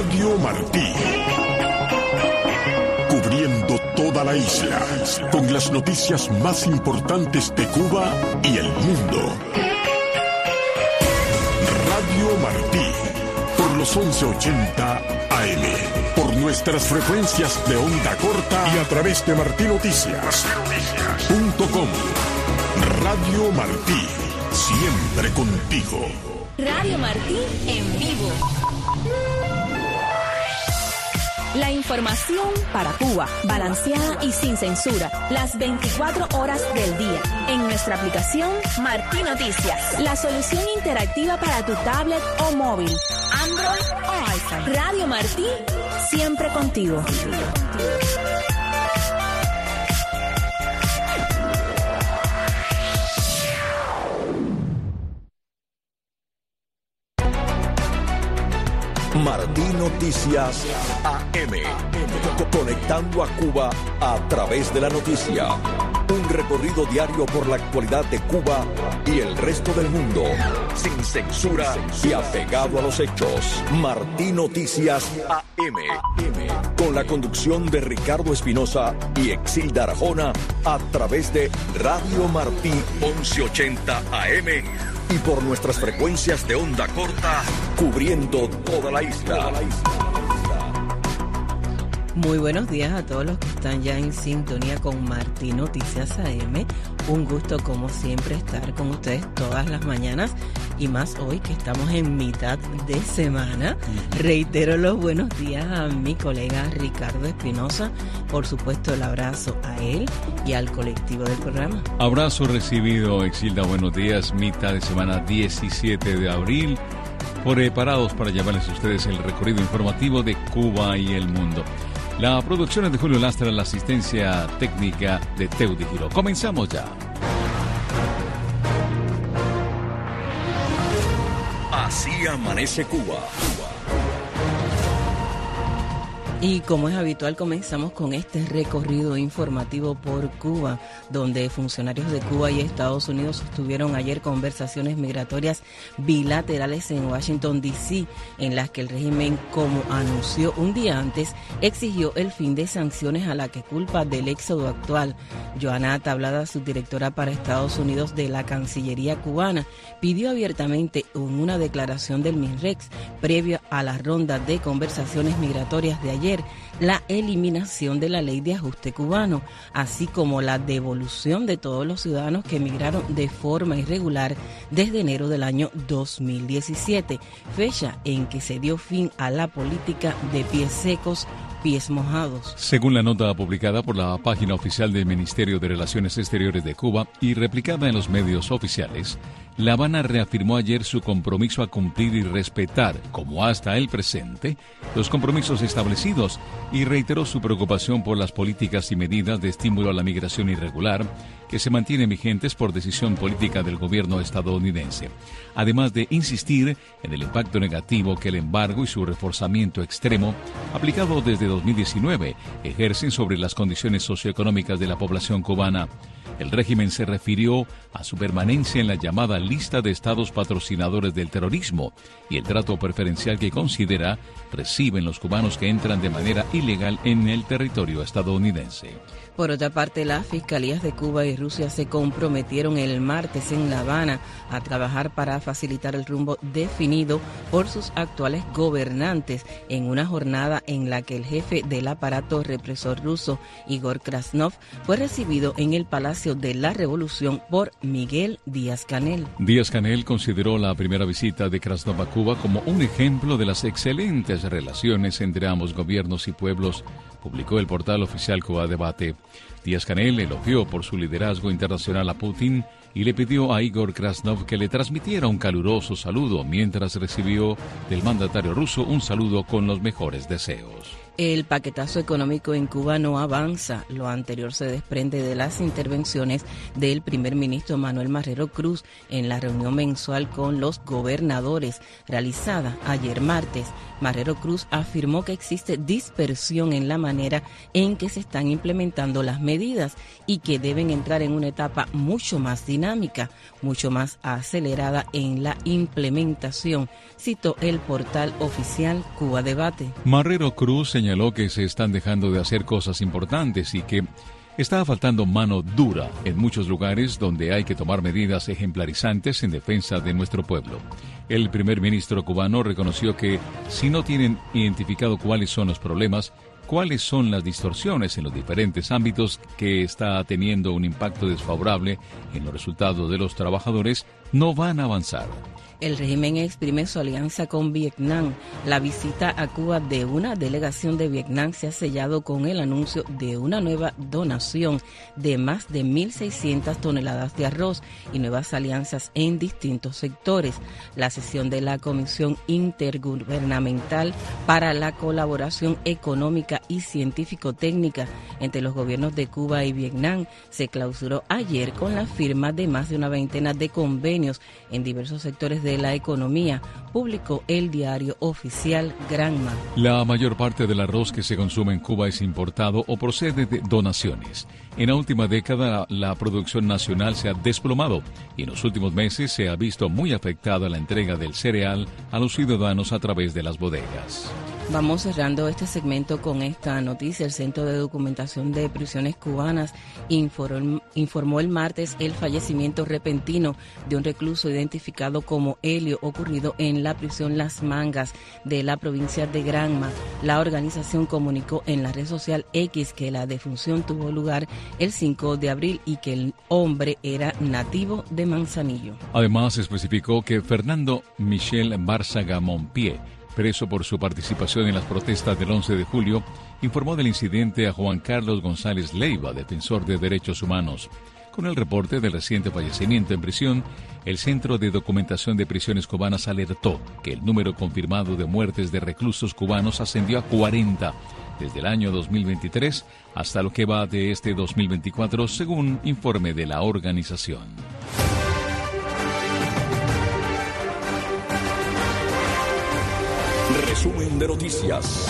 Radio Martí. Cubriendo toda la isla, con las noticias más importantes de Cuba y el mundo. Radio Martí, por los 1180 AM, por nuestras frecuencias de onda corta y a través de martinoticias.com. Radio Martí, siempre contigo. Radio Martí en vivo. La información para Cuba, balanceada y sin censura, las 24 horas del día. En nuestra aplicación Martí Noticias, la solución interactiva para tu tablet o móvil, Android o iPhone. Radio Martí, siempre contigo. Martí Noticias AM, conectando a Cuba a través de la noticia. Un recorrido diario por la actualidad de Cuba y el resto del mundo, sin censura y apegado a los hechos. Martí Noticias AM, con la conducción de Ricardo Espinosa y Exilda Arjona, a través de Radio Martí 1180 AM. Y por nuestras frecuencias de onda corta, cubriendo toda la isla. Muy buenos días a todos los que están ya en sintonía con Martí Noticias AM. Un gusto, como siempre, estar con ustedes todas las mañanas y más hoy que estamos en mitad de semana. Reitero los buenos días a mi colega Ricardo Espinosa. Por supuesto, el abrazo a él y al colectivo del programa. Abrazo recibido, Exilda. Buenos días. Mitad de semana, 17 de abril. Preparados para llevarles a ustedes el recorrido informativo de Cuba y el mundo. La producción es de Julio Lastra, la asistencia técnica de Teudi Giro. Comenzamos ya. Así amanece Cuba. Y como es habitual, comenzamos con este recorrido informativo por Cuba, donde funcionarios de Cuba y Estados Unidos sostuvieron ayer conversaciones migratorias bilaterales en Washington, D.C., en las que el régimen, como anunció un día antes, exigió el fin de sanciones a la que culpa del éxodo actual. Joana Tablada, subdirectora para Estados Unidos de la Cancillería cubana, pidió abiertamente en una declaración del MINREX, previo a la ronda de conversaciones migratorias de ayer, la eliminación de la ley de ajuste cubano, así como la devolución de todos los ciudadanos que emigraron de forma irregular desde enero del año 2017, fecha en que se dio fin a la política de pies secos, pies mojados. Según la nota publicada por la página oficial del Ministerio de Relaciones Exteriores de Cuba y replicada en los medios oficiales, La Habana reafirmó ayer su compromiso a cumplir y respetar, como hasta el presente, los compromisos establecidos y reiteró su preocupación por las políticas y medidas de estímulo a la migración irregular que se mantienen vigentes por decisión política del gobierno estadounidense, además de insistir en el impacto negativo que el embargo y su reforzamiento extremo, aplicado desde 2019, ejercen sobre las condiciones socioeconómicas de la población cubana. El régimen se refirió a su permanencia en la llamada lista de estados patrocinadores del terrorismo y el trato preferencial que considera reciben los cubanos que entran de manera ilegal en el territorio estadounidense. Por otra parte, las fiscalías de Cuba y Rusia se comprometieron el martes en La Habana a trabajar para facilitar el rumbo definido por sus actuales gobernantes en una jornada en la que el jefe del aparato represor ruso, Igor Krasnov, fue recibido en el Palacio de la Revolución por Miguel Díaz-Canel. Díaz-Canel consideró la primera visita de Krasnov a Cuba como un ejemplo de las excelentes relaciones entre ambos gobiernos y pueblos, publicó el portal oficial Cuba Debate. Díaz-Canel elogió por su liderazgo internacional a Putin y le pidió a Igor Krasnov que le transmitiera un caluroso saludo mientras recibió del mandatario ruso un saludo con los mejores deseos. El paquetazo económico en Cuba no avanza. Lo anterior se desprende de las intervenciones del primer ministro Manuel Marrero Cruz en la reunión mensual con los gobernadores realizada ayer martes. Marrero Cruz afirmó que existe dispersión en la manera en que se están implementando las medidas y que deben entrar en una etapa mucho más dinámica, mucho más acelerada en la implementación, citó el portal oficial Cuba Debate. Marrero Cruz señaló que se están dejando de hacer cosas importantes y que está faltando mano dura en muchos lugares donde hay que tomar medidas ejemplarizantes en defensa de nuestro pueblo. El primer ministro cubano reconoció que si no tienen identificado cuáles son los problemas, cuáles son las distorsiones en los diferentes ámbitos que está teniendo un impacto desfavorable en los resultados de los trabajadores, no van a avanzar. El régimen exprime su alianza con Vietnam. La visita a Cuba de una delegación de Vietnam se ha sellado con el anuncio de una nueva donación de más de 1.600 toneladas de arroz y nuevas alianzas en distintos sectores. La sesión de la Comisión Intergubernamental para la Colaboración Económica y Científico-Técnica entre los gobiernos de Cuba y Vietnam se clausuró ayer con la firma de más de una veintena de convenios en diversos sectores de la economía, publicó el diario oficial Granma. La mayor parte del arroz que se consume en Cuba es importado o procede de donaciones. En la última década la producción nacional se ha desplomado y en los últimos meses se ha visto muy afectada la entrega del cereal a los ciudadanos a través de las bodegas. Vamos cerrando este segmento con esta noticia. El Centro de Documentación de Prisiones Cubanas informó el martes el fallecimiento repentino de un recluso identificado como Helio, ocurrido en la prisión Las Mangas de la provincia de Granma. La organización comunicó en la red social X que la defunción tuvo lugar el 5 de abril y que el hombre era nativo de Manzanillo. Además, especificó que Fernando Michel Bárzaga Monpié, preso por su participación en las protestas del 11 de julio, informó del incidente a Juan Carlos González Leiva, defensor de derechos humanos. Con el reporte del reciente fallecimiento en prisión, el Centro de Documentación de Prisiones Cubanas alertó que el número confirmado de muertes de reclusos cubanos ascendió a 40 desde el año 2023 hasta lo que va de este 2024, según informe de la organización. Resumen de noticias.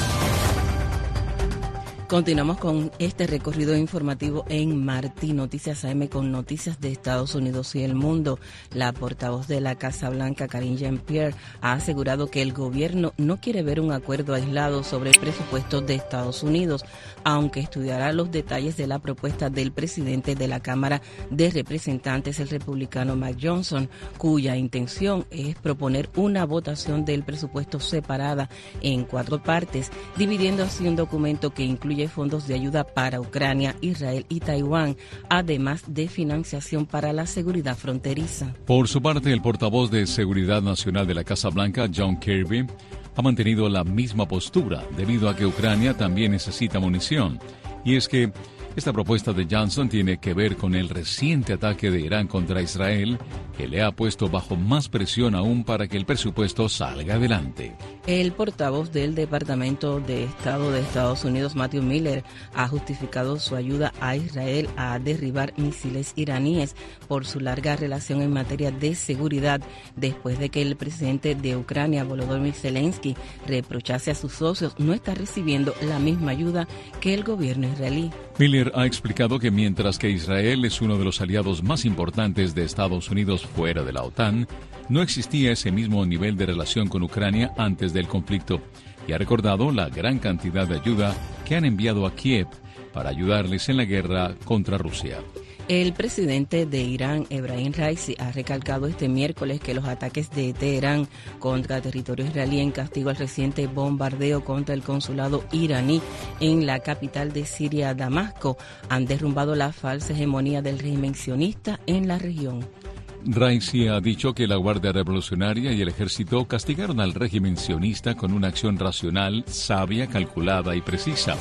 Continuamos con este recorrido informativo en Martí Noticias AM con noticias de Estados Unidos y el mundo. La portavoz de la Casa Blanca, Karine Jean-Pierre, ha asegurado que el gobierno no quiere ver un acuerdo aislado sobre el presupuesto de Estados Unidos, aunque estudiará los detalles de la propuesta del presidente de la Cámara de Representantes, el republicano Mike Johnson, cuya intención es proponer una votación del presupuesto separada en 4 partes, dividiendo así un documento que incluye fondos de ayuda para Ucrania, Israel y Taiwán, además de financiación para la seguridad fronteriza. Por su parte, el portavoz de Seguridad Nacional de la Casa Blanca, John Kirby, ha mantenido la misma postura debido a que Ucrania también necesita munición. Y es que esta propuesta de Johnson tiene que ver con el reciente ataque de Irán contra Israel, que le ha puesto bajo más presión aún para que el presupuesto salga adelante. El portavoz del Departamento de Estado de Estados Unidos, Matthew Miller, ha justificado su ayuda a Israel a derribar misiles iraníes por su larga relación en materia de seguridad, después de que el presidente de Ucrania, Volodymyr Zelensky, reprochase a sus socios no estar recibiendo la misma ayuda que el gobierno israelí. Miller ha explicado que mientras que Israel es uno de los aliados más importantes de Estados Unidos fuera de la OTAN, no existía ese mismo nivel de relación con Ucrania antes del conflicto, y ha recordado la gran cantidad de ayuda que han enviado a Kiev para ayudarles en la guerra contra Rusia. El presidente de Irán, Ebrahim Raisi, ha recalcado este miércoles que los ataques de Teherán contra territorio israelí en castigo al reciente bombardeo contra el consulado iraní en la capital de Siria, Damasco, han derrumbado la falsa hegemonía del régimen sionista en la región. Raisi ha dicho que la Guardia Revolucionaria y el Ejército castigaron al régimen sionista con una acción racional, sabia, calculada y precisa.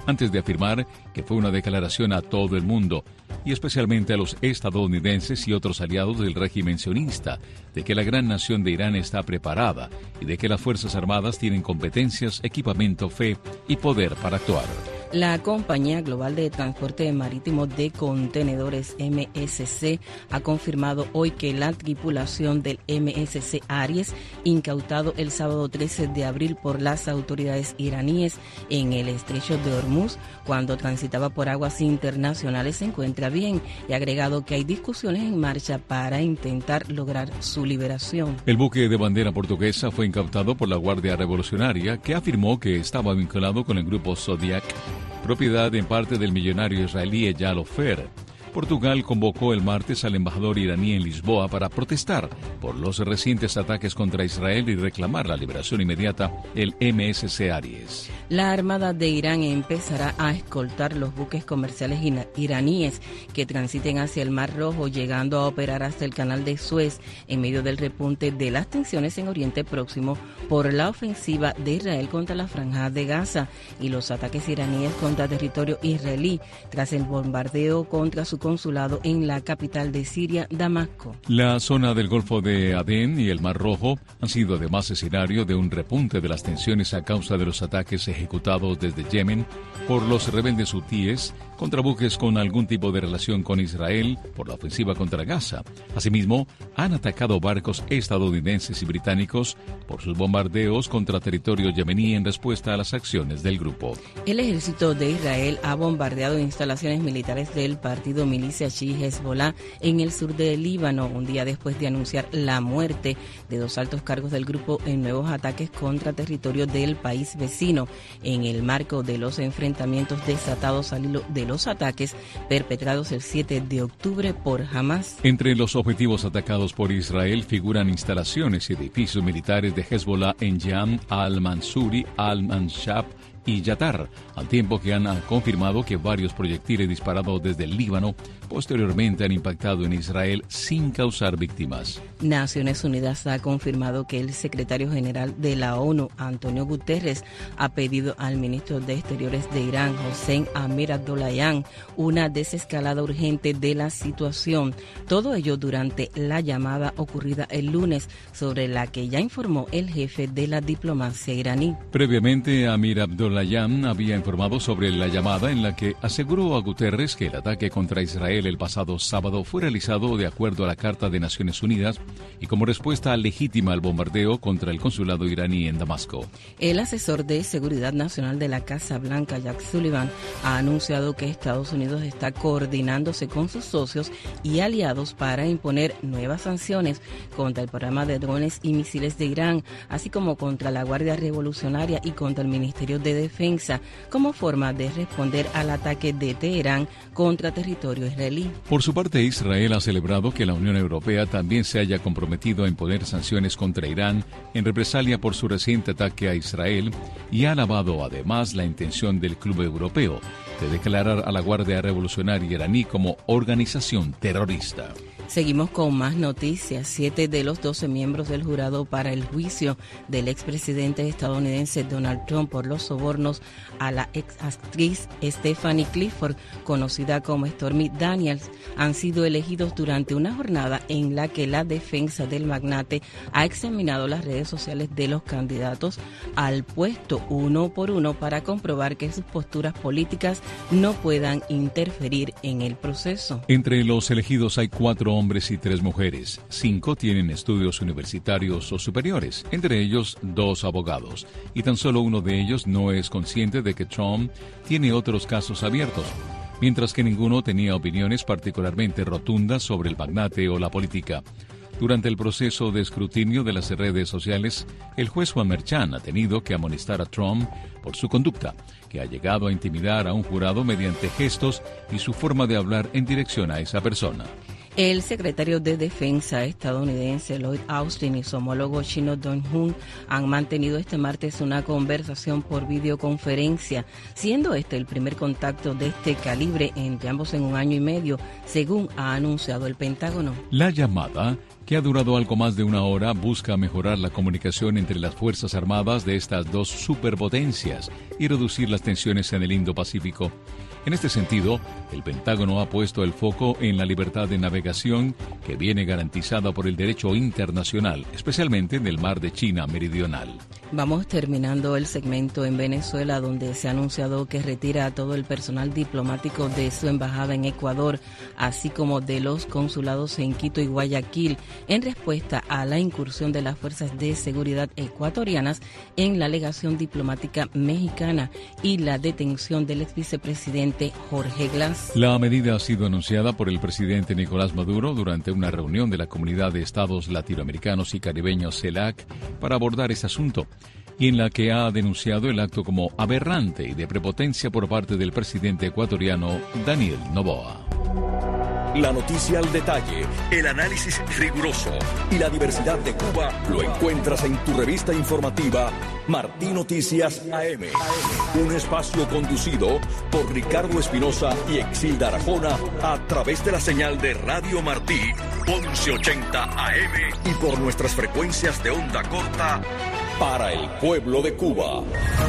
antes de afirmar que fue una declaración a todo el mundo, y especialmente a los estadounidenses y otros aliados del régimen sionista, de que la gran nación de Irán está preparada y de que las Fuerzas Armadas tienen competencias, equipamiento, fe y poder para actuar. La Compañía Global de Transporte Marítimo de Contenedores MSC ha confirmado hoy que la tripulación del MSC Aries, incautado el sábado 13 de abril por las autoridades iraníes en el estrecho de Hormuz, cuando transitaba por aguas internacionales, se encuentra bien, y ha agregado que hay discusiones en marcha para intentar lograr su liberación. El buque de bandera portuguesa fue incautado por la Guardia Revolucionaria, que afirmó que estaba vinculado con el grupo Zodiac, propiedad en parte del millonario israelí Eyal Ofer. Portugal convocó el martes al embajador iraní en Lisboa para protestar por los recientes ataques contra Israel y reclamar la liberación inmediata del MSC Aries. La Armada de Irán empezará a escoltar los buques comerciales iraníes que transiten hacia el Mar Rojo, llegando a operar hasta el Canal de Suez en medio del repunte de las tensiones en Oriente Próximo por la ofensiva de Israel contra la Franja de Gaza y los ataques iraníes contra territorio israelí tras el bombardeo contra su consulado en la capital de Siria, Damasco. La zona del Golfo de Adén y el Mar Rojo han sido además escenario de un repunte de las tensiones a causa de los ataques ejecutados desde Yemen por los rebeldes hutíes contra buques con algún tipo de relación con Israel por la ofensiva contra Gaza. Asimismo, han atacado barcos estadounidenses y británicos por sus bombardeos contra territorio yemení en respuesta a las acciones del grupo. El ejército de Israel ha bombardeado instalaciones militares del partido milicia chií Hezbollah en el sur del Líbano, un día después de anunciar la muerte de 2 altos cargos del grupo en nuevos ataques contra territorio del país vecino, en el marco de los enfrentamientos desatados al hilo de los ataques perpetrados el 7 de octubre por Hamas. Entre los objetivos atacados por Israel figuran instalaciones y edificios militares de Hezbollah en Yam, al-Mansuri, al-Manshab y Yatar, al tiempo que han confirmado que varios proyectiles disparados desde el Líbano posteriormente han impactado en Israel sin causar víctimas. Naciones Unidas ha confirmado que el secretario general de la ONU, Antonio Guterres, ha pedido al ministro de Exteriores de Irán, Hossein Amir-Abdollahian, una desescalada urgente de la situación. Todo ello durante la llamada ocurrida el lunes, sobre la que ya informó el jefe de la diplomacia iraní. Previamente, Amir-Abdollahian había informado sobre la llamada en la que aseguró a Guterres que el ataque contra Israel el pasado sábado fue realizado de acuerdo a la Carta de Naciones Unidas y como respuesta legítima al bombardeo contra el consulado iraní en Damasco. El asesor de Seguridad Nacional de la Casa Blanca, Jack Sullivan, ha anunciado que Estados Unidos está coordinándose con sus socios y aliados para imponer nuevas sanciones contra el programa de drones y misiles de Irán, así como contra la Guardia Revolucionaria y contra el Ministerio de Defensa, como forma de responder al ataque de Teherán contra territorio israelí. Por su parte, Israel ha celebrado que la Unión Europea también se haya comprometido a imponer sanciones contra Irán en represalia por su reciente ataque a Israel y ha alabado además la intención del Club Europeo de declarar a la Guardia Revolucionaria iraní como organización terrorista. Seguimos con más noticias. 7 de los 12 miembros del jurado para el juicio del expresidente estadounidense Donald Trump por los sobornos a la ex actriz Stephanie Clifford, conocida como Stormy Daniels, han sido elegidos durante una jornada en la que la defensa del magnate ha examinado las redes sociales de los candidatos al puesto uno por uno para comprobar que sus posturas políticas no puedan interferir en el proceso. Entre los elegidos hay 4 hombres y 3 mujeres. 5 tienen estudios universitarios o superiores, entre ellos 2 abogados, y tan solo uno de ellos no es consciente de que Trump tiene otros casos abiertos, mientras que ninguno tenía opiniones particularmente rotundas sobre el magnate o la política. Durante el proceso de escrutinio de las redes sociales, el juez Juan Merchan ha tenido que amonestar a Trump por su conducta, que ha llegado a intimidar a un jurado mediante gestos y su forma de hablar en dirección a esa persona. El secretario de Defensa estadounidense Lloyd Austin y su homólogo chino Dong-hun han mantenido este martes una conversación por videoconferencia, siendo este el primer contacto de este calibre entre ambos en un año y medio, según ha anunciado el Pentágono. La llamada, que ha durado algo más de una hora, busca mejorar la comunicación entre las Fuerzas Armadas de estas dos superpotencias y reducir las tensiones en el Indo-Pacífico. En este sentido, el Pentágono ha puesto el foco en la libertad de navegación que viene garantizada por el derecho internacional, especialmente en el mar de China Meridional. Vamos terminando el segmento en Venezuela, donde se ha anunciado que retira a todo el personal diplomático de su embajada en Ecuador, así como de los consulados en Quito y Guayaquil, en respuesta a la incursión de las fuerzas de seguridad ecuatorianas en la legación diplomática mexicana y la detención del exvicepresidente Jorge Glass. La medida ha sido anunciada por el presidente Nicolás Maduro durante una reunión de la Comunidad de Estados Latinoamericanos y Caribeños CELAC para abordar este asunto, y en la que ha denunciado el acto como aberrante y de prepotencia por parte del presidente ecuatoriano Daniel Noboa. La noticia al detalle, el análisis riguroso y la diversidad de Cuba lo encuentras en tu revista informativa Martí Noticias AM. Un espacio conducido por Ricardo Espinosa y Exilda Arjona a través de la señal de Radio Martí 1180 AM y por nuestras frecuencias de onda corta para el pueblo de Cuba.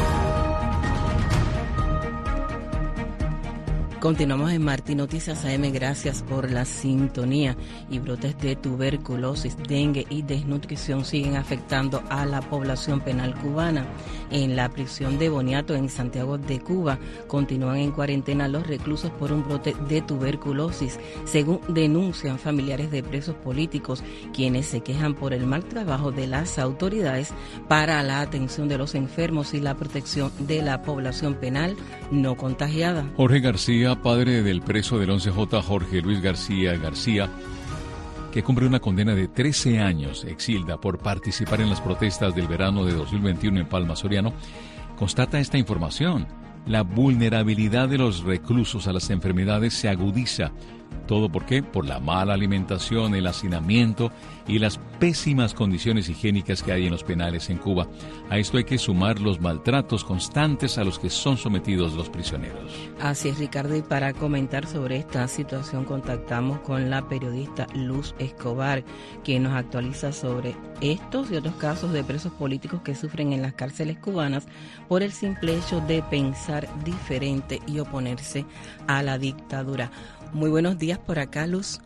Continuamos en Martí Noticias AM, gracias por la sintonía. Y brotes de tuberculosis, dengue y desnutrición siguen afectando a la población penal cubana. En la prisión de Boniato, en Santiago de Cuba, continúan en cuarentena los reclusos por un brote de tuberculosis, según denuncian familiares de presos políticos, quienes se quejan por el mal trabajo de las autoridades para la atención de los enfermos y la protección de la población penal no contagiada. Jorge García, padre del preso del 11J Jorge Luis García García, que cumple una condena de 13 años, Exilda, por participar en las protestas del verano de 2021 en Palma Soriano, constata esta información. La vulnerabilidad de los reclusos a las enfermedades se agudiza. ¿Todo por qué? Por la mala alimentación, el hacinamiento y las pésimas condiciones higiénicas que hay en los penales en Cuba. A esto hay que sumar los maltratos constantes a los que son sometidos los prisioneros. Así es, Ricardo, y para comentar sobre esta situación contactamos con la periodista Luz Escobar, quien nos actualiza sobre estos y otros casos de presos políticos que sufren en las cárceles cubanas por el simple hecho de pensar diferente y oponerse a la dictadura. Muy buenos días por acá, Luz.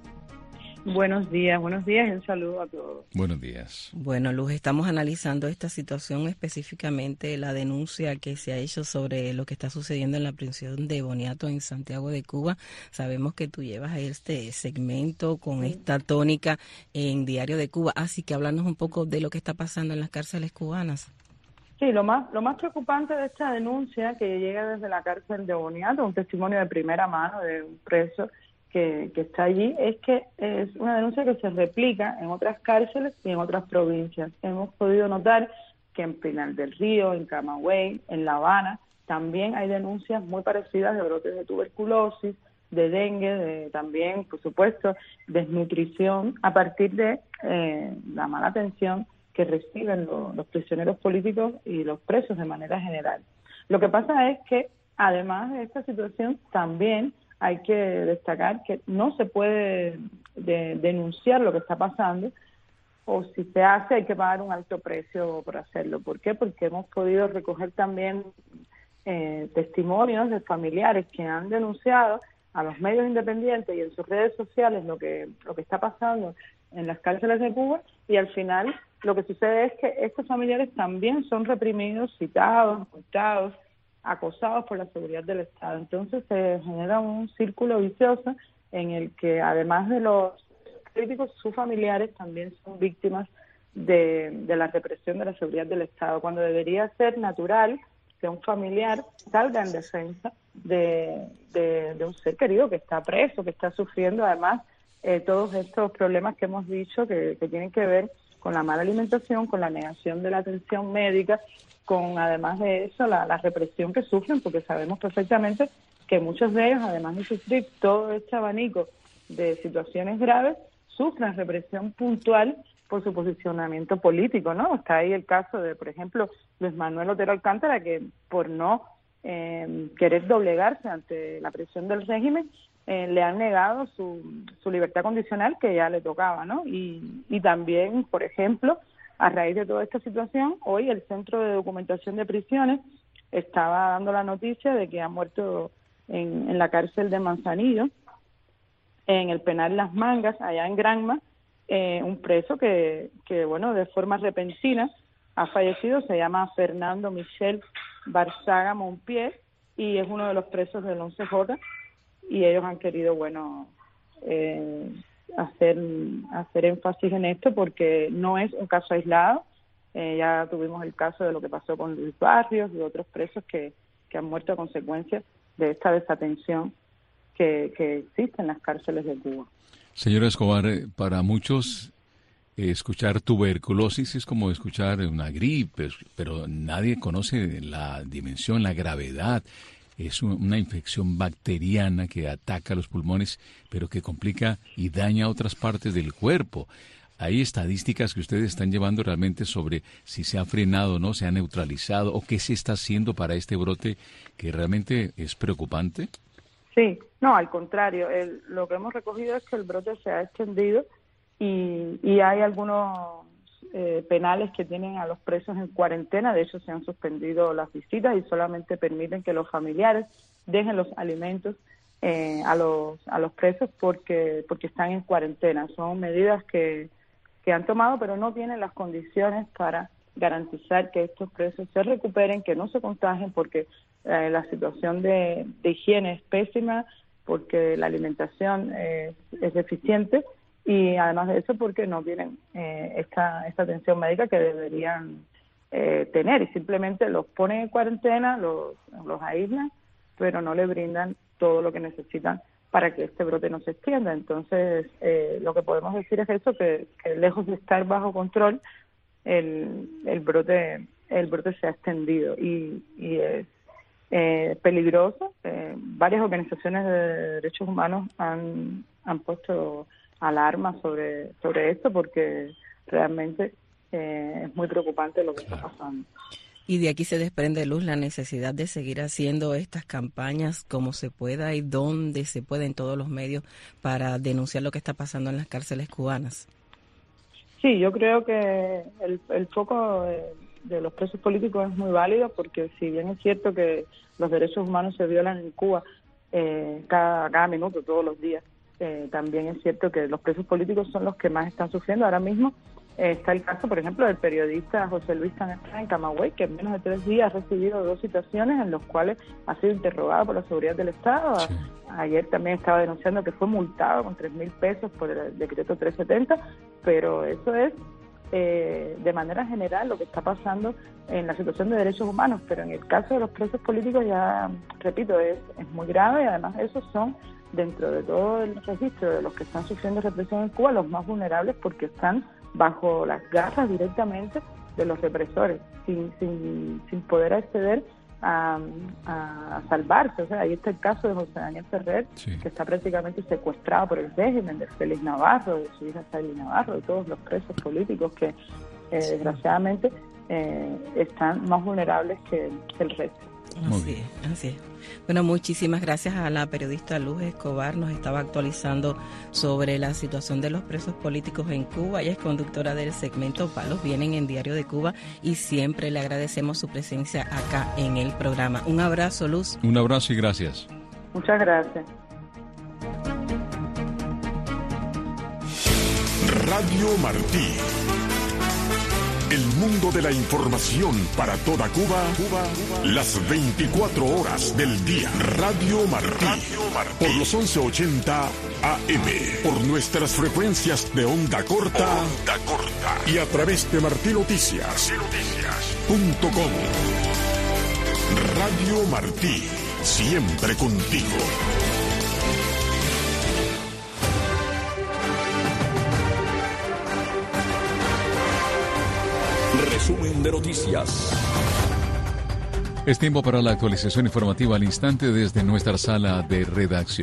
Buenos días y un saludo a todos. Buenos días. Bueno, Luz, estamos analizando esta situación, específicamente la denuncia que se ha hecho sobre lo que está sucediendo en la prisión de Boniato en Santiago de Cuba. Sabemos que tú llevas este segmento con esta tónica en Diario de Cuba, así que háblanos un poco de lo que está pasando en las cárceles cubanas. Sí, lo más preocupante de esta denuncia que llega desde la cárcel de Boniato, un testimonio de primera mano de un preso que está allí, es que es una denuncia que se replica en otras cárceles y en otras provincias. Hemos podido notar que en Pinar del Río, en Camagüey, en La Habana, también hay denuncias muy parecidas de brotes de tuberculosis, de dengue, también, por supuesto, desnutrición, a partir de la mala atención que reciben los prisioneros políticos y los presos de manera general. Lo que pasa es que, además de esta situación, también hay que destacar que no se puede denunciar lo que está pasando, o si se hace hay que pagar un alto precio por hacerlo. ¿Por qué? Porque hemos podido recoger también testimonios de familiares que han denunciado a los medios independientes y en sus redes sociales lo que está pasando en las cárceles de Cuba, y al final lo que sucede es que estos familiares también son reprimidos, citados, multados, acosados por la seguridad del Estado. Entonces se genera un círculo vicioso en el que, además de los críticos, sus familiares también son víctimas de la represión de la seguridad del Estado, cuando debería ser natural que un familiar salga en defensa de un ser querido que está preso, que está sufriendo además todos estos problemas que hemos dicho que tienen que ver con la mala alimentación, con la negación de la atención médica, con, además de eso, la represión que sufren, porque sabemos perfectamente que muchos de ellos, además de sufrir todo este abanico de situaciones graves sufran represión puntual por su posicionamiento político, ¿no? Está ahí el caso de, por ejemplo, Luis Manuel Otero Alcántara, que por no querer doblegarse ante la presión del régimen, le han negado su libertad condicional que ya le tocaba, ¿no? Y también, por ejemplo, a raíz de toda esta situación, hoy el Centro de Documentación de Prisiones estaba dando la noticia de que ha muerto en la cárcel de Manzanillo, en el penal Las Mangas, allá en Granma, un preso que, bueno, de forma repentina ha fallecido. Se llama Fernando Michel Barzaga Monpié y es uno de los presos del 11J, y ellos han querido, bueno, hacer énfasis en esto porque no es un caso aislado. Ya tuvimos el caso de lo que pasó con Luis Barrios y otros presos que han muerto a consecuencia de esta desatención que existe en las cárceles de Cuba. Señora Escobar, para muchos escuchar tuberculosis es como escuchar una gripe, pero nadie conoce la dimensión, la gravedad. Es una infección bacteriana que ataca los pulmones, pero que complica y daña otras partes del cuerpo. ¿Hay estadísticas que ustedes están llevando realmente sobre si se ha frenado o no, se ha neutralizado, o qué se está haciendo para este brote que realmente es preocupante? Sí, no, al contrario. Lo que hemos recogido es que el brote se ha extendido y hay algunos penales que tienen a los presos en cuarentena. De hecho, se han suspendido las visitas y solamente permiten que los familiares dejen los alimentos a los presos porque están en cuarentena. Son medidas que han tomado, pero no tienen las condiciones para garantizar que estos presos se recuperen, que no se contagien, porque la situación de higiene es pésima, porque la alimentación es deficiente, y además de eso porque no tienen esta atención médica que deberían tener, y simplemente los ponen en cuarentena, los aíslan, pero no le brindan todo lo que necesitan para que este brote no se extienda. Entonces, lo que podemos decir es eso, que lejos de estar bajo control, el brote se ha extendido y es peligroso. Varias organizaciones de derechos humanos han puesto alarma sobre esto, porque realmente es muy preocupante lo que está pasando. Y de aquí se desprende, Luz, la necesidad de seguir haciendo estas campañas como se pueda y donde se pueda en todos los medios para denunciar lo que está pasando en las cárceles cubanas. Sí, yo creo que el foco de los presos políticos es muy válido, porque si bien es cierto que los derechos humanos se violan en Cuba cada minuto, todos los días, también es cierto que los presos políticos son los que más están sufriendo. Ahora mismo está el caso, por ejemplo, del periodista José Luis Canestra en Camagüey, que en menos de 3 días ha recibido 2 citaciones en las cuales ha sido interrogado por la seguridad del Estado. Sí. Ayer también estaba denunciando que fue multado con 3.000 pesos por el decreto 370, pero eso es de manera general lo que está pasando en la situación de derechos humanos. Pero en el caso de los presos políticos, ya repito, es muy grave, y además esos son, dentro de todo el registro de los que están sufriendo represión en Cuba, los más vulnerables, porque están bajo las garras directamente de los represores, sin poder acceder a salvarse. O sea, ahí está el caso de José Daniel Ferrer, sí, que está prácticamente secuestrado por el régimen, de Félix Navarro, de su hija Sally Navarro, de todos los presos políticos que desgraciadamente están más vulnerables que el resto. Así es. Bueno, muchísimas gracias a la periodista Luz Escobar. Nos estaba actualizando sobre la situación de los presos políticos en Cuba. Ella es conductora del segmento Palos Vienen en Diario de Cuba, y siempre le agradecemos su presencia acá en el programa. Un abrazo, Luz. Un abrazo y gracias. Muchas gracias. Radio Martí. El mundo de la información para toda Cuba, las 24 horas del día. Radio Martí, por los 1180 AM, por nuestras frecuencias de onda corta, y a través de martinoticias.com. Radio Martí, siempre contigo. Resumen de noticias. Es tiempo para la actualización informativa al instante desde nuestra sala de redacción.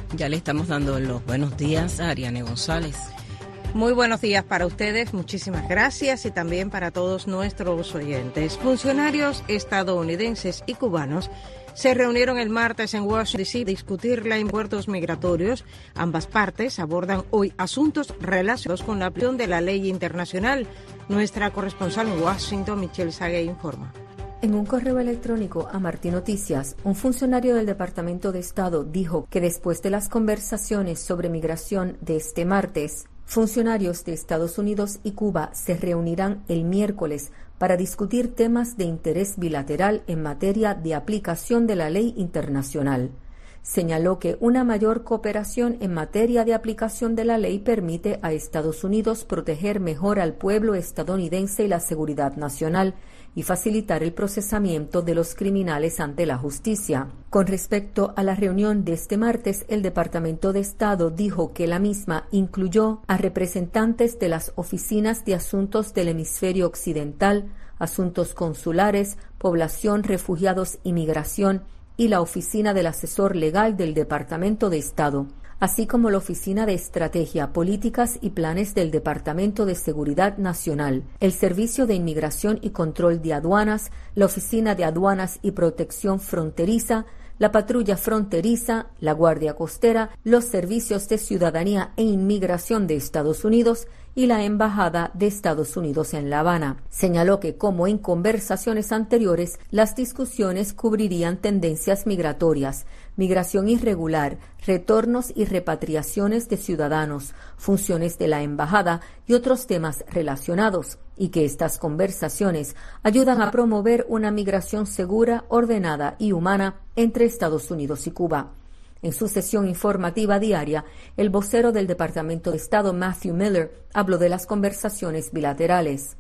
Ya le estamos dando los buenos días a Ariane González. Muy buenos días para ustedes, muchísimas gracias y también para todos nuestros oyentes. Funcionarios estadounidenses y cubanos se reunieron el martes en Washington, D.C. a discutir los puertos migratorios. Ambas partes abordan hoy asuntos relacionados con la aplicación de la ley internacional. Nuestra corresponsal en Washington, Michelle Sague, informa. En un correo electrónico a Martín Noticias, un funcionario del Departamento de Estado dijo que después de las conversaciones sobre migración de este martes, funcionarios de Estados Unidos y Cuba se reunirán el miércoles para discutir temas de interés bilateral en materia de aplicación de la ley internacional. Señaló que una mayor cooperación en materia de aplicación de la ley permite a Estados Unidos proteger mejor al pueblo estadounidense y la seguridad nacional y facilitar el procesamiento de los criminales ante la justicia. Con respecto a la reunión de este martes, el Departamento de Estado dijo que la misma incluyó a representantes de las oficinas de asuntos del hemisferio occidental, asuntos consulares, población, refugiados y migración, y la oficina del asesor legal del Departamento de Estado, así como la Oficina de Estrategia, Políticas y Planes del Departamento de Seguridad Nacional, el Servicio de Inmigración y Control de Aduanas, la Oficina de Aduanas y Protección Fronteriza, la Patrulla Fronteriza, la Guardia Costera, los Servicios de Ciudadanía e Inmigración de Estados Unidos y la Embajada de Estados Unidos en La Habana. Señaló que, como en conversaciones anteriores, las discusiones cubrirían tendencias migratorias, migración irregular, retornos y repatriaciones de ciudadanos, funciones de la embajada y otros temas relacionados, y que estas conversaciones ayudan a promover una migración segura, ordenada y humana entre Estados Unidos y Cuba. En su sesión informativa diaria, el vocero del Departamento de Estado, Matthew Miller, habló de las conversaciones bilaterales.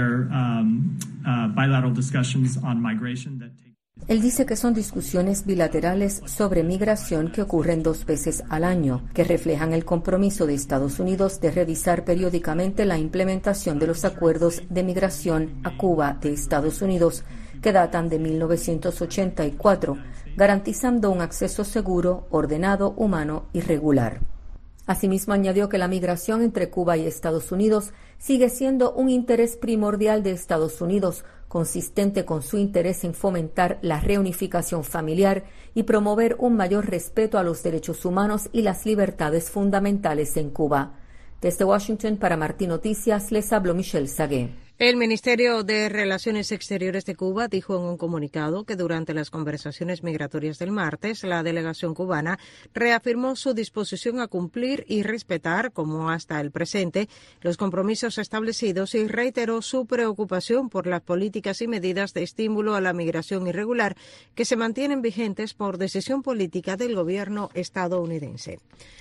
Él dice que son discusiones bilaterales sobre migración que ocurren 2 veces al año, que reflejan el compromiso de Estados Unidos de revisar periódicamente la implementación de los acuerdos de migración a Cuba de Estados Unidos, que datan de 1984, garantizando un acceso seguro, ordenado, humano y regular. Asimismo, añadió que la migración entre Cuba y Estados Unidos sigue siendo un interés primordial de Estados Unidos, consistente con su interés en fomentar la reunificación familiar y promover un mayor respeto a los derechos humanos y las libertades fundamentales en Cuba. Desde Washington, para Martín Noticias, les habló Michelle Sagué. El Ministerio de Relaciones Exteriores de Cuba dijo en un comunicado que durante las conversaciones migratorias del martes, la delegación cubana reafirmó su disposición a cumplir y respetar, como hasta el presente, los compromisos establecidos y reiteró su preocupación por las políticas y medidas de estímulo a la migración irregular que se mantienen vigentes por decisión política del gobierno estadounidense.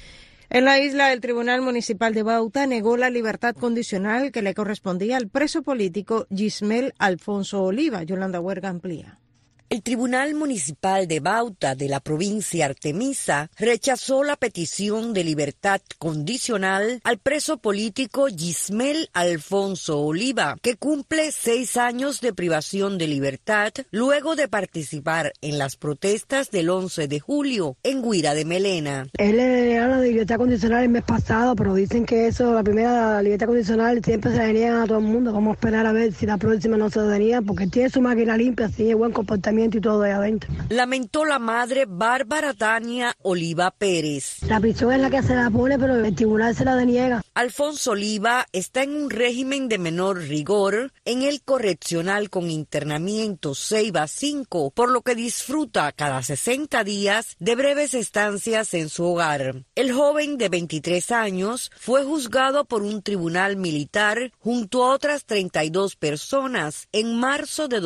En la isla, el Tribunal Municipal de Bauta negó la libertad condicional que le correspondía al preso político Gismel Alfonso Oliva. Yolanda Huerga amplía. El Tribunal Municipal de Bauta de la provincia Artemisa rechazó la petición de libertad condicional al preso político Gismel Alfonso Oliva, que cumple 6 años de privación de libertad luego de participar en las protestas del 11 de julio en Guira de Melena. Él le negaron la libertad condicional el mes pasado, pero dicen que eso, la primera libertad condicional, siempre se la deniegan a todo el mundo. Vamos a esperar a ver si la próxima no se la deniegan, porque tiene su máquina limpia, tiene buen comportamiento y todo de adentro. Lamentó la madre Bárbara Tania Oliva Pérez. La prisión es la que se la pone, pero el tribunal se la deniega. Alfonso Oliva está en un régimen de menor rigor en el correccional con internamiento Ceiba 5, por lo que disfruta cada 60 días de breves estancias en su hogar. El joven de 23 años fue juzgado por un tribunal militar junto a otras 32 personas en marzo de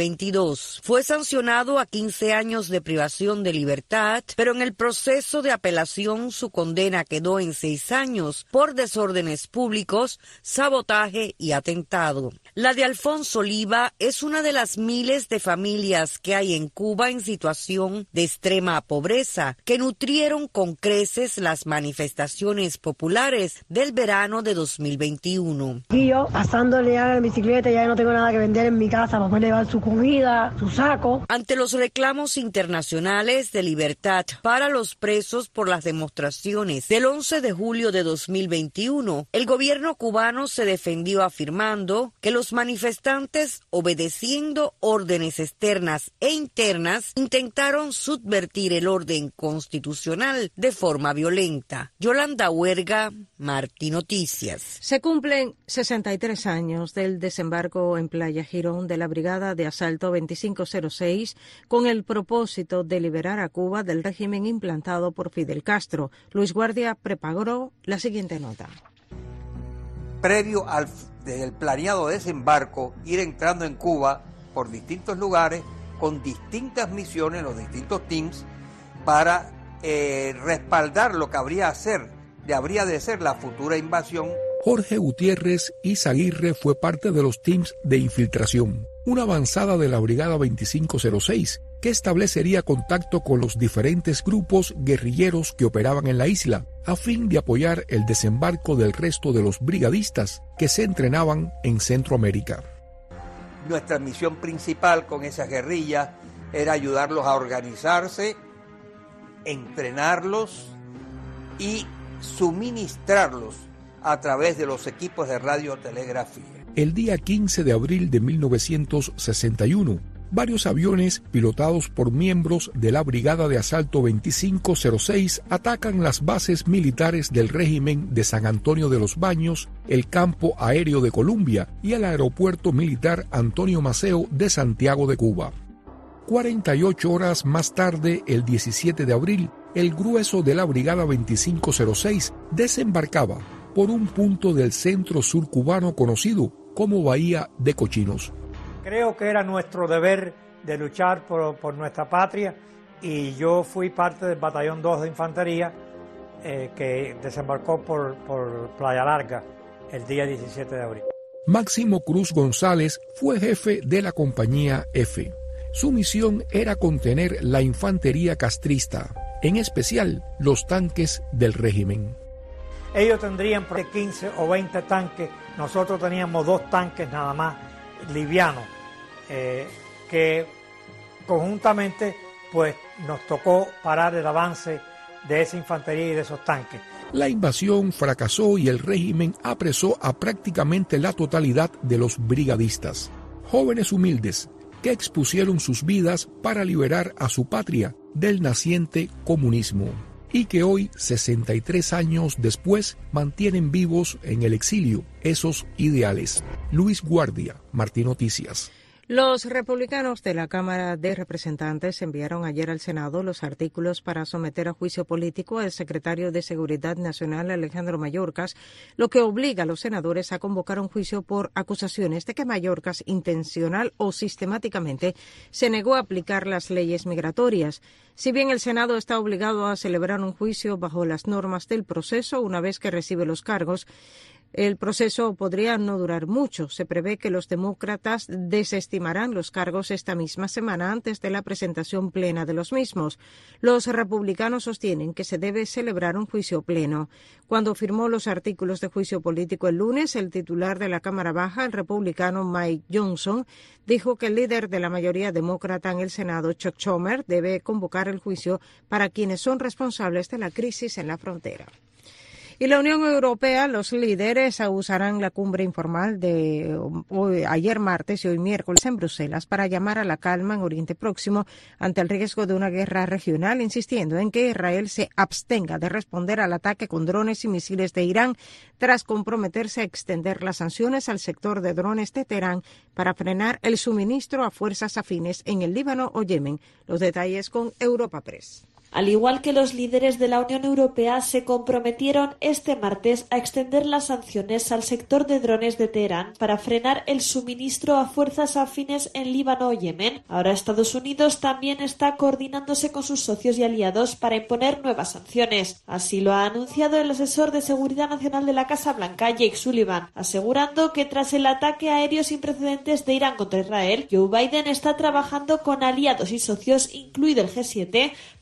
2022. Fue sancionado a 15 años de privación de libertad, pero en el proceso de apelación su condena quedó en 6 años por desórdenes públicos, sabotaje y atentado. La de Alfonso Oliva es una de las miles de familias que hay en Cuba en situación de extrema pobreza, que nutrieron con creces las manifestaciones populares del verano de 2021. Y yo pasándole a la bicicleta, ya no tengo nada que vender en mi casa para poder llevar su comida, su saco. sacó. Ante los reclamos internacionales de libertad para los presos por las demostraciones del 11 de julio de 2021, el gobierno cubano se defendió afirmando que los manifestantes, obedeciendo órdenes externas e internas, intentaron subvertir el orden constitucional de forma violenta. Yolanda Huerga, Martí Noticias. Se cumplen 63 años del desembarco en Playa Girón de la Brigada de Asalto 2506 con el propósito de liberar a Cuba del régimen implantado por Fidel Castro. Luis Guardia preparó la siguiente nota. Previo al planeado desembarco, ir entrando en Cuba por distintos lugares con distintas misiones, los distintos teams, para respaldar lo que habría de ser la futura invasión. Jorge Gutiérrez Izaguirre fue parte de los teams de infiltración, una avanzada de la Brigada 2506 que establecería contacto con los diferentes grupos guerrilleros que operaban en la isla, a fin de apoyar el desembarco del resto de los brigadistas que se entrenaban en Centroamérica. Nuestra misión principal con esas guerrillas era ayudarlos a organizarse, entrenarlos y suministrarlos a través de los equipos de radiotelegrafía. El día 15 de abril de 1961, varios aviones pilotados por miembros de la Brigada de Asalto 2506 atacan las bases militares del régimen de San Antonio de los Baños, el Campo Aéreo de Columbia y el Aeropuerto Militar Antonio Maceo de Santiago de Cuba. 48 horas más tarde, el 17 de abril, el grueso de la Brigada 2506 desembarcaba por un punto del centro-sur cubano conocido como Bahía de Cochinos. Creo que era nuestro deber de luchar por nuestra patria y yo fui parte del Batallón 2 de Infantería que desembarcó por Playa Larga el día 17 de abril. Máximo Cruz González fue jefe de la compañía F. Su misión era contener la infantería castrista, en especial los tanques del régimen. Ellos tendrían 15 o 20 tanques, nosotros teníamos 2 tanques nada más livianos, que conjuntamente pues nos tocó parar el avance de esa infantería y de esos tanques. La invasión fracasó y el régimen apresó a prácticamente la totalidad de los brigadistas, jóvenes humildes que expusieron sus vidas para liberar a su patria del naciente comunismo y que hoy, 63 años después, mantienen vivos en el exilio esos ideales. Luis Guardia, Martí Noticias. Los republicanos de la Cámara de Representantes enviaron ayer al Senado los artículos para someter a juicio político al secretario de Seguridad Nacional, Alejandro Mayorkas, lo que obliga a los senadores a convocar un juicio por acusaciones de que Mayorkas intencional o sistemáticamente se negó a aplicar las leyes migratorias. Si bien el Senado está obligado a celebrar un juicio bajo las normas del proceso una vez que recibe los cargos, el proceso podría no durar mucho. Se prevé que los demócratas desestimarán los cargos esta misma semana antes de la presentación plena de los mismos. Los republicanos sostienen que se debe celebrar un juicio pleno. Cuando firmó los artículos de juicio político el lunes, el titular de la Cámara Baja, el republicano Mike Johnson, dijo que el líder de la mayoría demócrata en el Senado, Chuck Schumer, debe convocar el juicio para quienes son responsables de la crisis en la frontera. Y la Unión Europea, los líderes usarán la cumbre informal de ayer martes y hoy miércoles en Bruselas para llamar a la calma en Oriente Próximo ante el riesgo de una guerra regional, insistiendo en que Israel se abstenga de responder al ataque con drones y misiles de Irán tras comprometerse a extender las sanciones al sector de drones de Teherán para frenar el suministro a fuerzas afines en el Líbano o Yemen. Los detalles con Europa Press. Al igual que los líderes de la Unión Europea se comprometieron este martes a extender las sanciones al sector de drones de Teherán para frenar el suministro a fuerzas afines en Líbano o Yemen. Ahora Estados Unidos también está coordinándose con sus socios y aliados para imponer nuevas sanciones. Así lo ha anunciado el asesor de Seguridad Nacional de la Casa Blanca, Jake Sullivan, asegurando que tras el ataque aéreo sin precedentes de Irán contra Israel, Joe Biden está trabajando con aliados y socios, incluido el G7, para que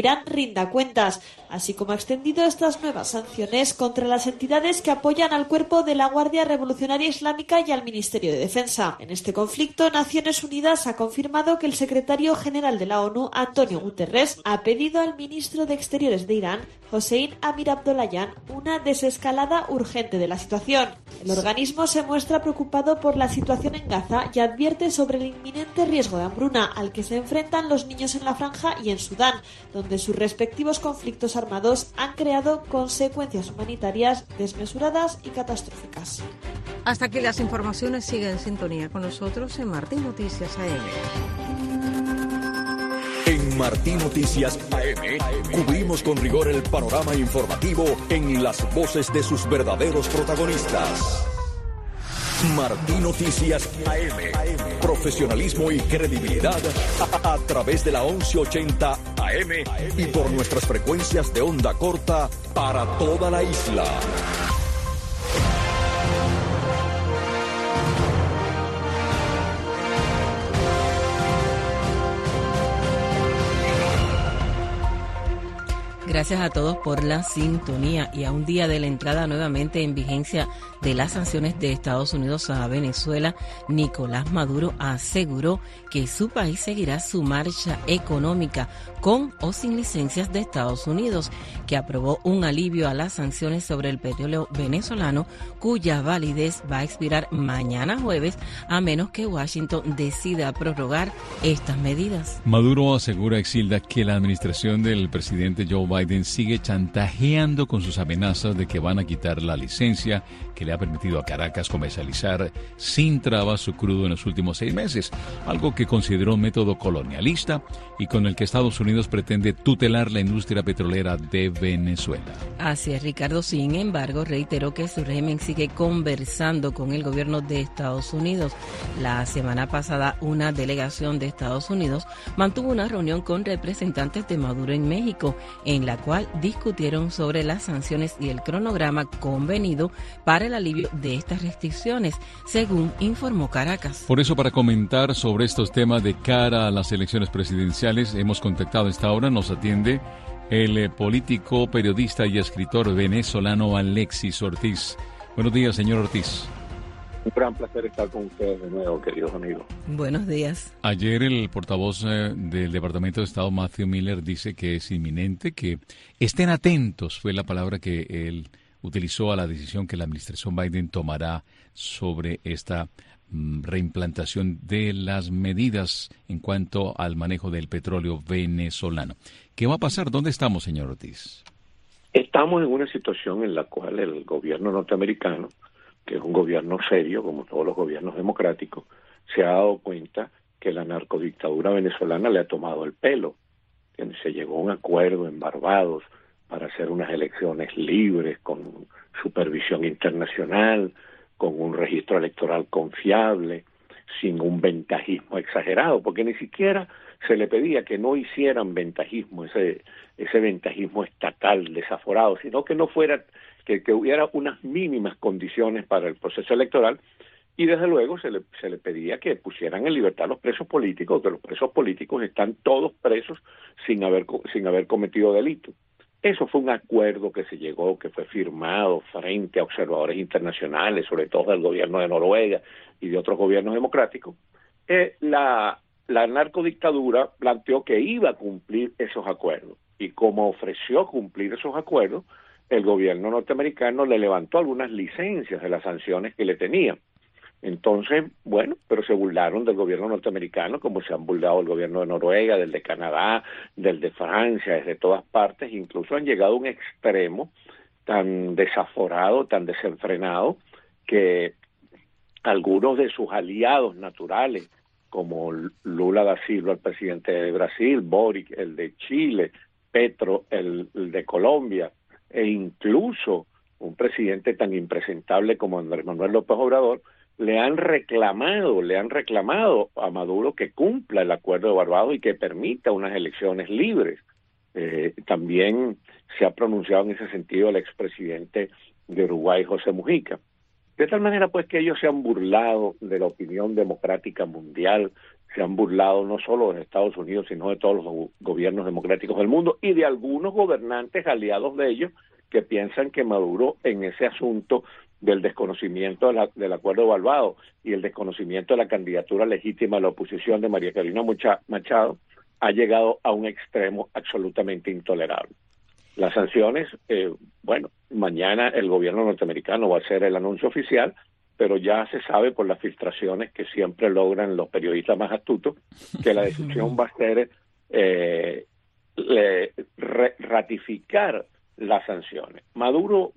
Irán rinda cuentas, así como ha extendido estas nuevas sanciones contra las entidades que apoyan al cuerpo de la Guardia Revolucionaria Islámica y al Ministerio de Defensa. En este conflicto, Naciones Unidas ha confirmado que el secretario general de la ONU, Antonio Guterres, ha pedido al ministro de Exteriores de Irán, Hossein Amir-Abdollahian, una desescalada urgente de la situación. El organismo se muestra preocupado por la situación en Gaza y advierte sobre el inminente riesgo de hambruna al que se enfrentan los niños en la Franja y en Sudán, donde sus respectivos conflictos armados han creado consecuencias humanitarias desmesuradas y catastróficas. Hasta aquí las informaciones. Sigue en sintonía con nosotros en Martín Noticias AM. En Martín Noticias AM cubrimos con rigor el panorama informativo en las voces de sus verdaderos protagonistas. Martín Noticias AM. Profesionalismo y credibilidad a través de la 1180 AM y por nuestras frecuencias de onda corta para toda la isla. Gracias a todos por la sintonía y a un día de la entrada nuevamente en vigencia de las sanciones de Estados Unidos a Venezuela, Nicolás Maduro aseguró que su país seguirá su marcha económica con o sin licencias de Estados Unidos, que aprobó un alivio a las sanciones sobre el petróleo venezolano, cuya validez va a expirar mañana jueves, a menos que Washington decida prorrogar estas medidas. Maduro asegura, Exilda, que la administración del presidente Joe Biden sigue chantajeando con sus amenazas de que van a quitar la licencia que le ha permitido a Caracas comercializar sin trabas su crudo en los últimos 6 meses, algo que consideró un método colonialista y con el que Estados Unidos pretende tutelar la industria petrolera de Venezuela. Así es, Ricardo. Sin embargo, reiteró que su régimen sigue conversando con el gobierno de Estados Unidos. La semana pasada, una delegación de Estados Unidos mantuvo una reunión con representantes de Maduro en México, en la cual discutieron sobre las sanciones y el cronograma convenido para el alivio de estas restricciones, según informó Caracas. Por eso, para comentar sobre estos temas de cara a las elecciones presidenciales, hemos contactado a esta hora, nos atiende el político, periodista y escritor venezolano Alexis Ortiz. Buenos días, señor Ortiz. Un gran placer estar con ustedes de nuevo, queridos amigos. Buenos días. Ayer el portavoz del Departamento de Estado, Matthew Miller, dice que es inminente, que estén atentos, fue la palabra que él utilizó, a la decisión que la administración Biden tomará sobre esta reimplantación de las medidas en cuanto al manejo del petróleo venezolano. ¿Qué va a pasar? ¿Dónde estamos, señor Ortiz? Estamos en una situación en la cual el gobierno norteamericano, que es un gobierno serio, como todos los gobiernos democráticos, se ha dado cuenta que la narcodictadura venezolana le ha tomado el pelo. Se llegó a un acuerdo en Barbados para hacer unas elecciones libres, con supervisión internacional, con un registro electoral confiable, sin un ventajismo exagerado, porque ni siquiera se le pedía que no hicieran ventajismo, ese ventajismo estatal desaforado, sino que no fuera, que hubiera unas mínimas condiciones para el proceso electoral, y desde luego se le pedía que pusieran en libertad a los presos políticos, que los presos políticos están todos presos sin haber cometido delito. Eso fue un acuerdo que se llegó, que fue firmado frente a observadores internacionales, sobre todo del gobierno de Noruega y de otros gobiernos democráticos. La narcodictadura planteó que iba a cumplir esos acuerdos, y como ofreció cumplir esos acuerdos, el gobierno norteamericano le levantó algunas licencias de las sanciones que le tenían. Entonces, bueno, pero se burlaron del gobierno norteamericano, como se han burlado el gobierno de Noruega, del de Canadá, del de Francia, desde todas partes. Incluso han llegado a un extremo tan desaforado, tan desenfrenado, que algunos de sus aliados naturales, como Lula da Silva, el presidente de Brasil, Boric, el de Chile, Petro, el de Colombia, e incluso un presidente tan impresentable como Andrés Manuel López Obrador, le han reclamado a Maduro que cumpla el acuerdo de Barbados y que permita unas elecciones libres. También se ha pronunciado en ese sentido el expresidente de Uruguay, José Mujica. De tal manera pues que ellos se han burlado de la opinión democrática mundial, se han burlado no solo de Estados Unidos, sino de todos los gobiernos democráticos del mundo y de algunos gobernantes aliados de ellos que piensan que Maduro en ese asunto del desconocimiento del acuerdo de Barbados y el desconocimiento de la candidatura legítima de la oposición de María Corina Machado ha llegado a un extremo absolutamente intolerable. Las sanciones, bueno, mañana el gobierno norteamericano va a hacer el anuncio oficial, pero ya se sabe por las filtraciones que siempre logran los periodistas más astutos que la decisión va a ser ratificar las sanciones. Maduro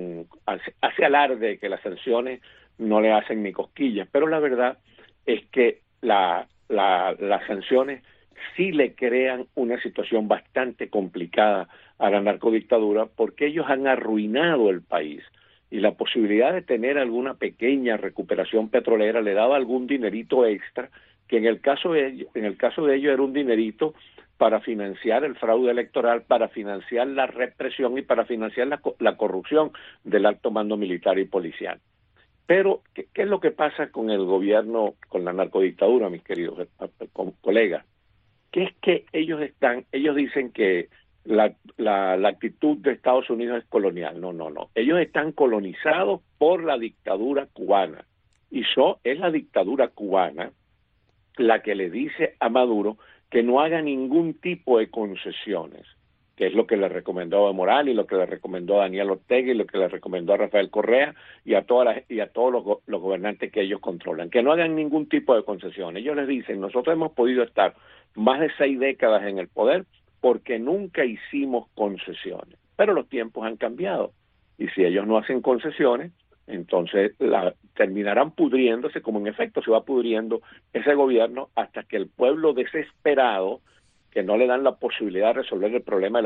hace alarde de que las sanciones no le hacen ni cosquillas, pero la verdad es que las sanciones sí le crean una situación bastante complicada a la narcodictadura porque ellos han arruinado el país y la posibilidad de tener alguna pequeña recuperación petrolera le daba algún dinerito extra que en el caso de ellos era un dinerito para financiar el fraude electoral, para financiar la represión y para financiar la corrupción del alto mando militar y policial. Pero, ¿qué es lo que pasa con el gobierno, con la narcodictadura, mis queridos colegas? Que es que ellos dicen que la actitud de Estados Unidos es colonial. No. Ellos están colonizados por la dictadura cubana. Y es la dictadura cubana la que le dice a Maduro que no haga ningún tipo de concesiones, que es lo que le recomendó a Evo Morales, y lo que le recomendó a Daniel Ortega, y lo que le recomendó a Rafael Correa, y a todos los gobernantes que ellos controlan, que no hagan ningún tipo de concesiones. Ellos les dicen, nosotros hemos podido estar más de 6 décadas en el poder porque nunca hicimos concesiones, pero los tiempos han cambiado, y si ellos no hacen concesiones, entonces terminarán pudriéndose, como en efecto se va pudriendo ese gobierno, hasta que el pueblo desesperado, que no le dan la posibilidad de resolver el problema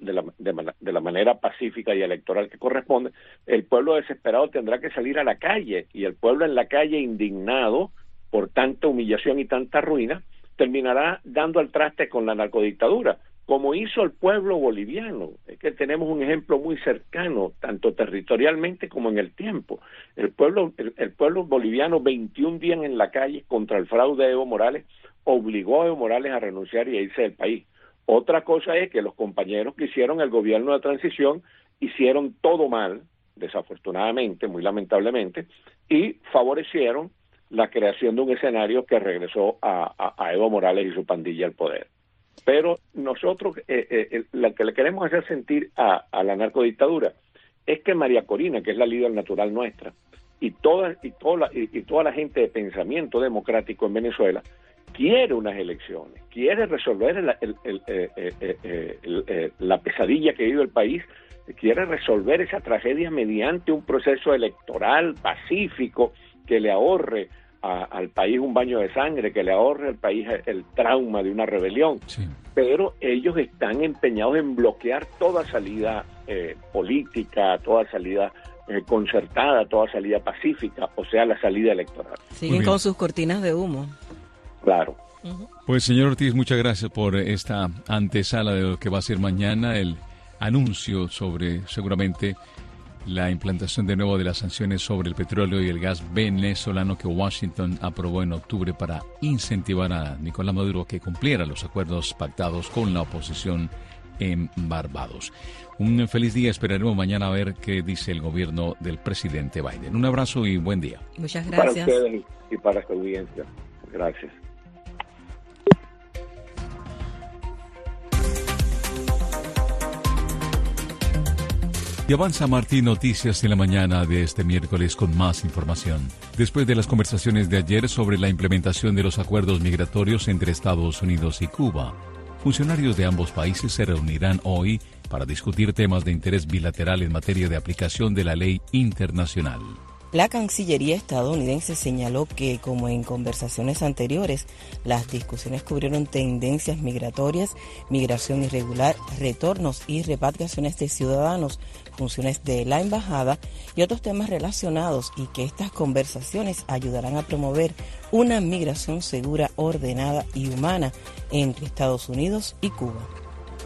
de la manera pacífica y electoral que corresponde, el pueblo desesperado tendrá que salir a la calle, y el pueblo en la calle, indignado por tanta humillación y tanta ruina, terminará dando al traste con la narcodictadura, como hizo el pueblo boliviano. Es que tenemos un ejemplo muy cercano, tanto territorialmente como en el tiempo. El pueblo boliviano, 21 días en la calle contra el fraude de Evo Morales, obligó a Evo Morales a renunciar y a irse del país. Otra cosa es que los compañeros que hicieron el gobierno de transición hicieron todo mal, desafortunadamente, muy lamentablemente, y favorecieron la creación de un escenario que regresó a Evo Morales y su pandilla al poder. Pero nosotros, lo que le queremos hacer sentir a la narcodictadura es que María Corina, que es la líder natural nuestra, y toda la gente de pensamiento democrático en Venezuela, quiere unas elecciones, quiere resolver la pesadilla que vive el país, quiere resolver esa tragedia mediante un proceso electoral pacífico que le ahorre al país un baño de sangre, que le ahorre al país el trauma de una rebelión. Sí. Pero ellos están empeñados en bloquear toda salida política, toda salida concertada, toda salida pacífica, o sea, la salida electoral. Siguen con sus cortinas de humo. Claro. Pues, señor Ortiz, muchas gracias por esta antesala de lo que va a ser mañana, el anuncio sobre, seguramente, la implantación de nuevo de las sanciones sobre el petróleo y el gas venezolano que Washington aprobó en octubre para incentivar a Nicolás Maduro a que cumpliera los acuerdos pactados con la oposición en Barbados. Un feliz día, esperaremos mañana a ver qué dice el gobierno del presidente Biden. Un abrazo y buen día. Muchas gracias. Para ustedes y para su audiencia. Gracias. Y avanza Martín Noticias en la mañana de este miércoles con más información. Después de las conversaciones de ayer sobre la implementación de los acuerdos migratorios entre Estados Unidos y Cuba, funcionarios de ambos países se reunirán hoy para discutir temas de interés bilateral en materia de aplicación de la ley internacional. La Cancillería estadounidense señaló que, como en conversaciones anteriores, las discusiones cubrieron tendencias migratorias, migración irregular, retornos y repatriaciones de ciudadanos, funciones de la embajada y otros temas relacionados, y que estas conversaciones ayudarán a promover una migración segura, ordenada y humana entre Estados Unidos y Cuba.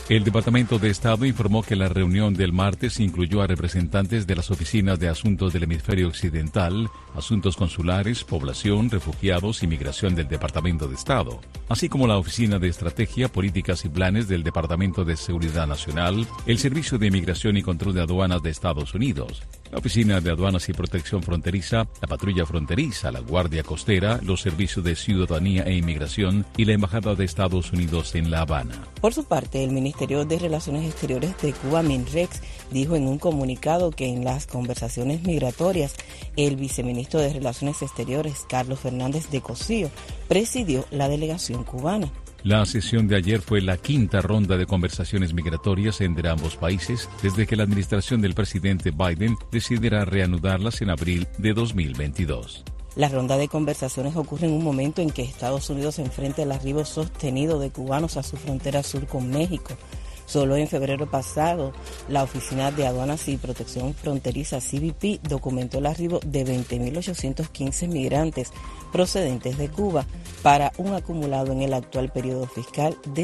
El Departamento de Estado informó que la reunión del martes incluyó a representantes de las oficinas de asuntos del hemisferio occidental, asuntos consulares, población, refugiados y migración del Departamento de Estado, así como la Oficina de Estrategia, Políticas y Planes del Departamento de Seguridad Nacional, el Servicio de Inmigración y Control de Aduanas de Estados Unidos, la Oficina de Aduanas y Protección Fronteriza, la Patrulla Fronteriza, la Guardia Costera, los Servicios de Ciudadanía e Inmigración y la Embajada de Estados Unidos en La Habana. Por su parte, el Ministerio de Relaciones Exteriores de Cuba, MINREX, dijo en un comunicado que en las conversaciones migratorias, el viceministro de Relaciones Exteriores, Carlos Fernández de Cosío, presidió la delegación cubana. La sesión de ayer fue la quinta ronda de conversaciones migratorias entre ambos países desde que la administración del presidente Biden decidiera reanudarlas en abril de 2022. La ronda de conversaciones ocurre en un momento en que Estados Unidos enfrenta el arribo sostenido de cubanos a su frontera sur con México. Solo en febrero pasado, la Oficina de Aduanas y Protección Fronteriza, CBP, documentó el arribo de 20.815 migrantes procedentes de Cuba para un acumulado en el actual periodo fiscal de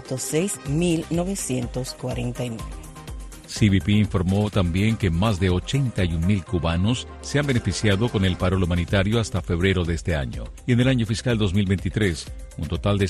106.949. CBP informó también que más de 81.000 cubanos se han beneficiado con el paro humanitario hasta febrero de este año. Y en el año fiscal 2023, un total de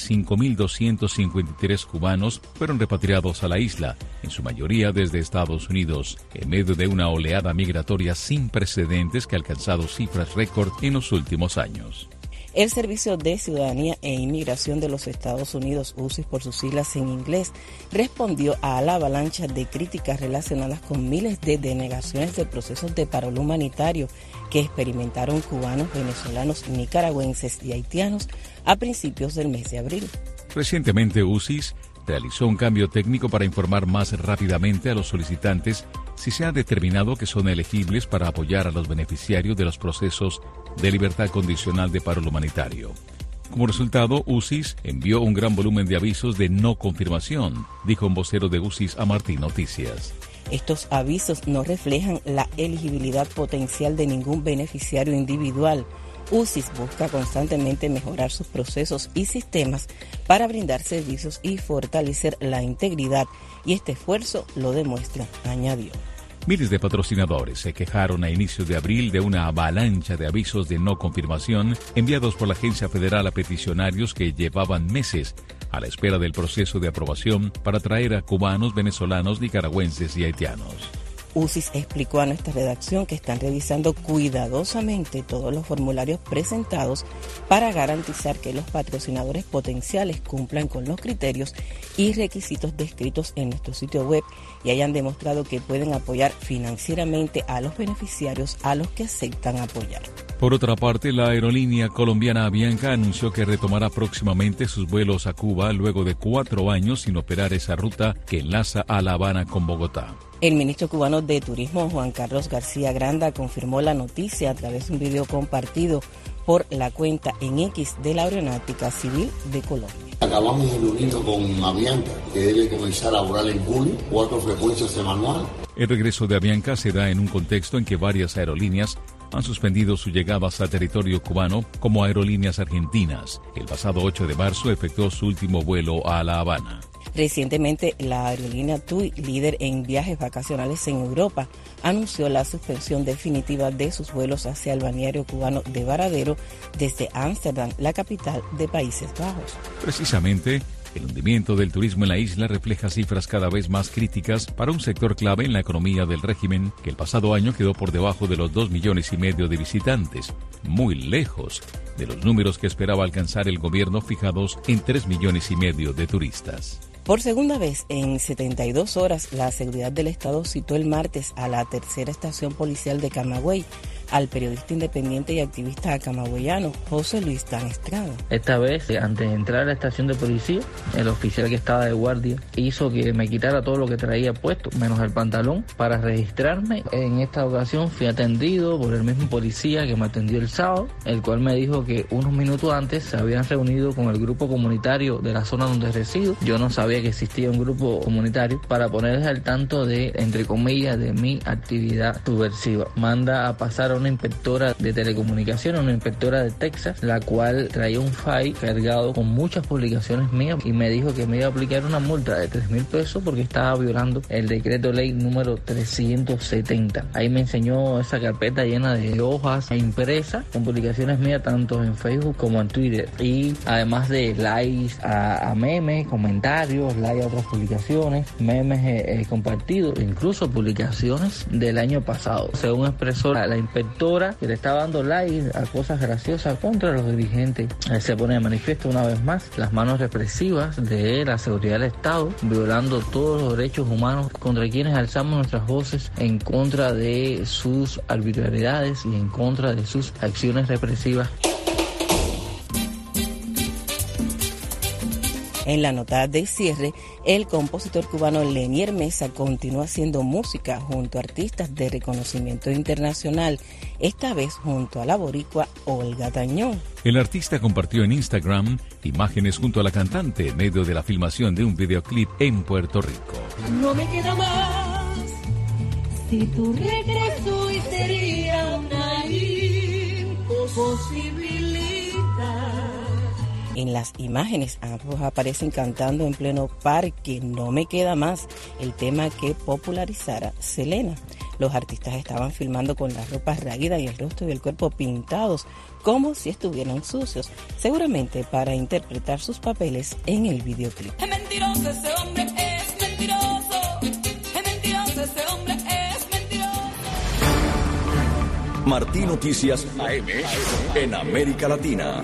5.253 cubanos fueron repatriados a la isla, en su mayoría desde Estados Unidos, en medio de una oleada migratoria sin precedentes que ha alcanzado cifras récord en los últimos años. El Servicio de Ciudadanía e Inmigración de los Estados Unidos, USIS por sus siglas en inglés, respondió a la avalancha de críticas relacionadas con miles de denegaciones de procesos de paro humanitario que experimentaron cubanos, venezolanos, nicaragüenses y haitianos a principios del mes de abril. Recientemente, USIS realizó un cambio técnico para informar más rápidamente a los solicitantes si se ha determinado que son elegibles para apoyar a los beneficiarios de los procesos de libertad condicional de paro humanitario. Como resultado, USIS envió un gran volumen de avisos de no confirmación, dijo un vocero de USIS a Martín Noticias. Estos avisos no reflejan la elegibilidad potencial de ningún beneficiario individual. USIS busca constantemente mejorar sus procesos y sistemas para brindar servicios y fortalecer la integridad, y este esfuerzo lo demuestra, añadió. Miles de patrocinadores se quejaron a inicios de abril de una avalancha de avisos de no confirmación enviados por la Agencia Federal a peticionarios que llevaban meses a la espera del proceso de aprobación para traer a cubanos, venezolanos, nicaragüenses y haitianos. USIS explicó a nuestra redacción que están revisando cuidadosamente todos los formularios presentados para garantizar que los patrocinadores potenciales cumplan con los criterios y requisitos descritos en nuestro sitio web y hayan demostrado que pueden apoyar financieramente a los beneficiarios a los que aceptan apoyar. Por otra parte, la aerolínea colombiana Avianca anunció que retomará próximamente sus vuelos a Cuba luego de 4 años sin operar esa ruta que enlaza a La Habana con Bogotá. El ministro cubano de Turismo, Juan Carlos García Granda, confirmó la noticia a través de un video compartido por la cuenta en X de la Aeronáutica Civil de Colombia. Acabamos de reunirnos con Avianca, que debe comenzar a volar en julio, 4 frecuencias semanales. El regreso de Avianca se da en un contexto en que varias aerolíneas han suspendido sus llegadas a territorio cubano, como Aerolíneas Argentinas. El pasado 8 de marzo efectuó su último vuelo a La Habana. Recientemente, la aerolínea TUI, líder en viajes vacacionales en Europa, anunció la suspensión definitiva de sus vuelos hacia el balneario cubano de Varadero desde Ámsterdam, la capital de Países Bajos. Precisamente, el hundimiento del turismo en la isla refleja cifras cada vez más críticas para un sector clave en la economía del régimen, que el pasado año quedó por debajo de los 2,5 millones de visitantes, muy lejos de los números que esperaba alcanzar el gobierno fijados en 3,5 millones de turistas. Por segunda vez en 72 horas, la seguridad del Estado citó el martes a la tercera estación policial de Camagüey al periodista independiente y activista camagüeyano José Luis Dan Estrada. Esta vez, antes de entrar a la estación de policía, el oficial que estaba de guardia hizo que me quitara todo lo que traía puesto, menos el pantalón, para registrarme. En esta ocasión fui atendido por el mismo policía que me atendió el sábado, el cual me dijo que unos minutos antes se habían reunido con el grupo comunitario de la zona donde resido. Yo no sabía que existía un grupo comunitario, para ponerles al tanto de, entre comillas, de mi actividad subversiva. Manda a pasar a una inspectora de telecomunicaciones, una inspectora de Texas, la cual traía un file cargado con muchas publicaciones mías y me dijo que me iba a aplicar una multa de $3,000 porque estaba violando el decreto ley número 370. Ahí me enseñó esa carpeta llena de hojas impresas con publicaciones mías tanto en Facebook como en Twitter, y además de likes a memes, comentarios, likes a otras publicaciones, memes compartidos, incluso publicaciones del año pasado. Según expresó la inspectora, que le estaba dando likes a cosas graciosas contra los dirigentes, se pone de manifiesto una vez más las manos represivas de la seguridad del Estado, violando todos los derechos humanos contra quienes alzamos nuestras voces en contra de sus arbitrariedades y en contra de sus acciones represivas. En la nota de cierre, el compositor cubano Lenier Mesa continúa haciendo música junto a artistas de reconocimiento internacional, esta vez junto a la boricua Olga Tañón. El artista compartió en Instagram imágenes junto a la cantante en medio de la filmación de un videoclip en Puerto Rico. No me queda más si tu regreso y sería una imposibilidad. En las imágenes ambos aparecen cantando en pleno parque No me queda más, el tema que popularizara Selena. Los artistas estaban filmando con las ropas raídas y el rostro y el cuerpo pintados como si estuvieran sucios, seguramente para interpretar sus papeles en el videoclip. Es mentiroso ese hombre, es mentiroso. Es mentiroso ese hombre, es mentiroso. Martí Noticias AM en América Latina.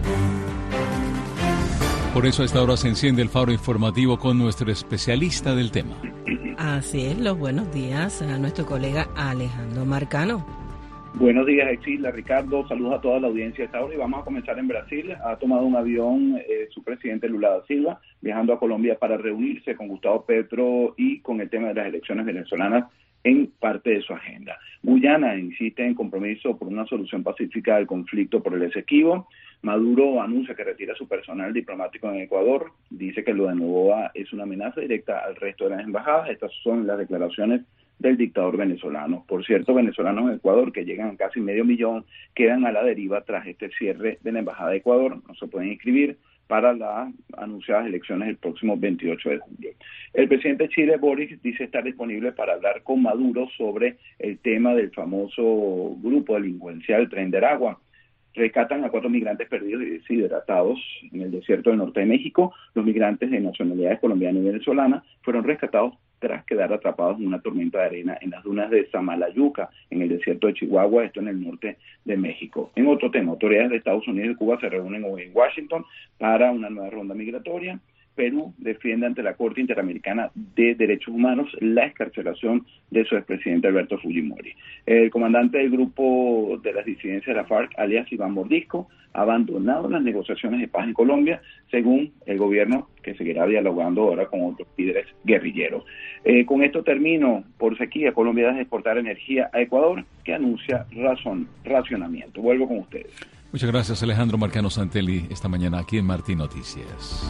Por eso a esta hora se enciende el faro informativo con nuestro especialista del tema. Así es, los buenos días a nuestro colega Alejandro Marcano. Buenos días, Exila, Ricardo, saludos a toda la audiencia de esta hora y vamos a comenzar en Brasil. Ha tomado un avión su presidente Lula da Silva, viajando a Colombia para reunirse con Gustavo Petro y con el tema de las elecciones venezolanas en parte de su agenda. Guyana insiste en compromiso por una solución pacífica del conflicto por el Esequibo. Maduro anuncia que retira su personal diplomático en Ecuador. Dice que lo de Noboa es una amenaza directa al resto de las embajadas. Estas son las declaraciones del dictador venezolano. Por cierto, venezolanos en Ecuador, que llegan a casi 500,000, quedan a la deriva tras este cierre de la embajada de Ecuador. No se pueden inscribir para las anunciadas elecciones el próximo 28 de julio. El presidente de Chile, Boric, dice estar disponible para hablar con Maduro sobre el tema del famoso grupo delincuencial Tren de Aragua. Rescatan a 4 migrantes perdidos y deshidratados en el desierto del norte de México. Los migrantes de nacionalidades colombiana y venezolana fueron rescatados tras quedar atrapados en una tormenta de arena en las dunas de Samalayuca, en el desierto de Chihuahua, esto en el norte de México. En otro tema, autoridades de Estados Unidos y Cuba se reúnen hoy en Washington para una nueva ronda migratoria. Perú defiende ante la Corte Interamericana de Derechos Humanos la excarcelación de su expresidente Alberto Fujimori. El comandante del grupo de las disidencias de la FARC, alias Iván Mordisco, ha abandonado las negociaciones de paz en Colombia, según el gobierno, que seguirá dialogando ahora con otros líderes guerrilleros. Con esto termino. Por sequía, Colombia deja de exportar energía a Ecuador, que anuncia racionamiento. Vuelvo con ustedes. Muchas gracias, Alejandro Marcano Santelli, esta mañana aquí en Martí Noticias.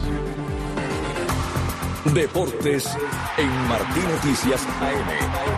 Deportes en Martí Noticias AM.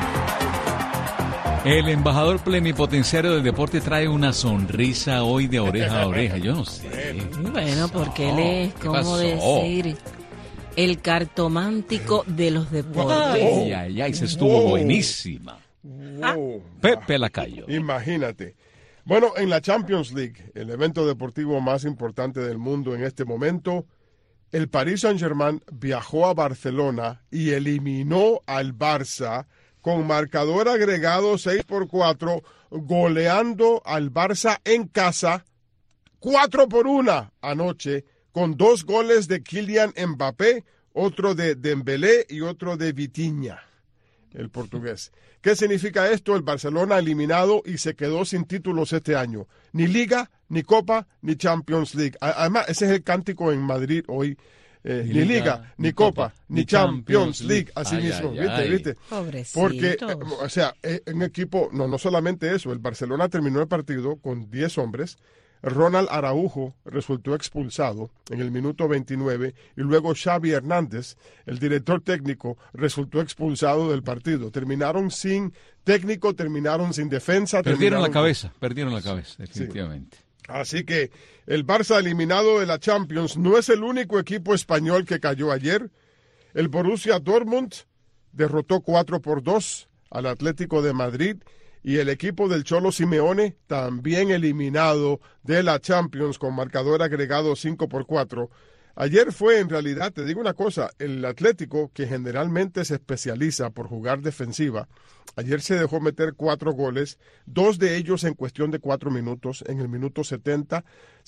El embajador plenipotenciario del deporte trae una sonrisa hoy de oreja a oreja. Yo no sé. Bueno, porque él es, ¿cómo decir? El cartomántico de los deportes. Ay, se estuvo buenísima. Pepe Lacayo. Imagínate. Bueno, en la Champions League, el evento deportivo más importante del mundo en este momento, el Paris Saint-Germain viajó a Barcelona y eliminó al Barça con marcador agregado 6-4, goleando al Barça en casa 4-1 anoche, con 2 goles de Kylian Mbappé, otro de Dembélé y otro de Vitinha, el portugués. ¿Qué significa esto? El Barcelona eliminado y se quedó sin títulos este año. Ni Liga, ni Copa, ni Champions League. Además, ese es el cántico en Madrid hoy. Ni Liga, ni Copa, ni Champions League. Así mismo, ¿viste? Pobrecitos. Porque, o sea, un equipo, no solamente eso, el Barcelona terminó el partido con 10 hombres, Ronald Araujo resultó expulsado en el minuto 29 y luego Xavi Hernández, el director técnico, resultó expulsado del partido. Terminaron sin técnico, terminaron sin defensa. Perdieron la cabeza, definitivamente. Sí. Así que el Barça eliminado de la Champions no es el único equipo español que cayó ayer. El Borussia Dortmund derrotó 4-2 al Atlético de Madrid. Y el equipo del Cholo Simeone también eliminado de la Champions con marcador agregado 5-4. Ayer fue, en realidad, te digo una cosa, el Atlético, que generalmente se especializa por jugar defensiva, ayer se dejó meter 4 goles, 2 de ellos en cuestión de 4 minutos, en el minuto 70,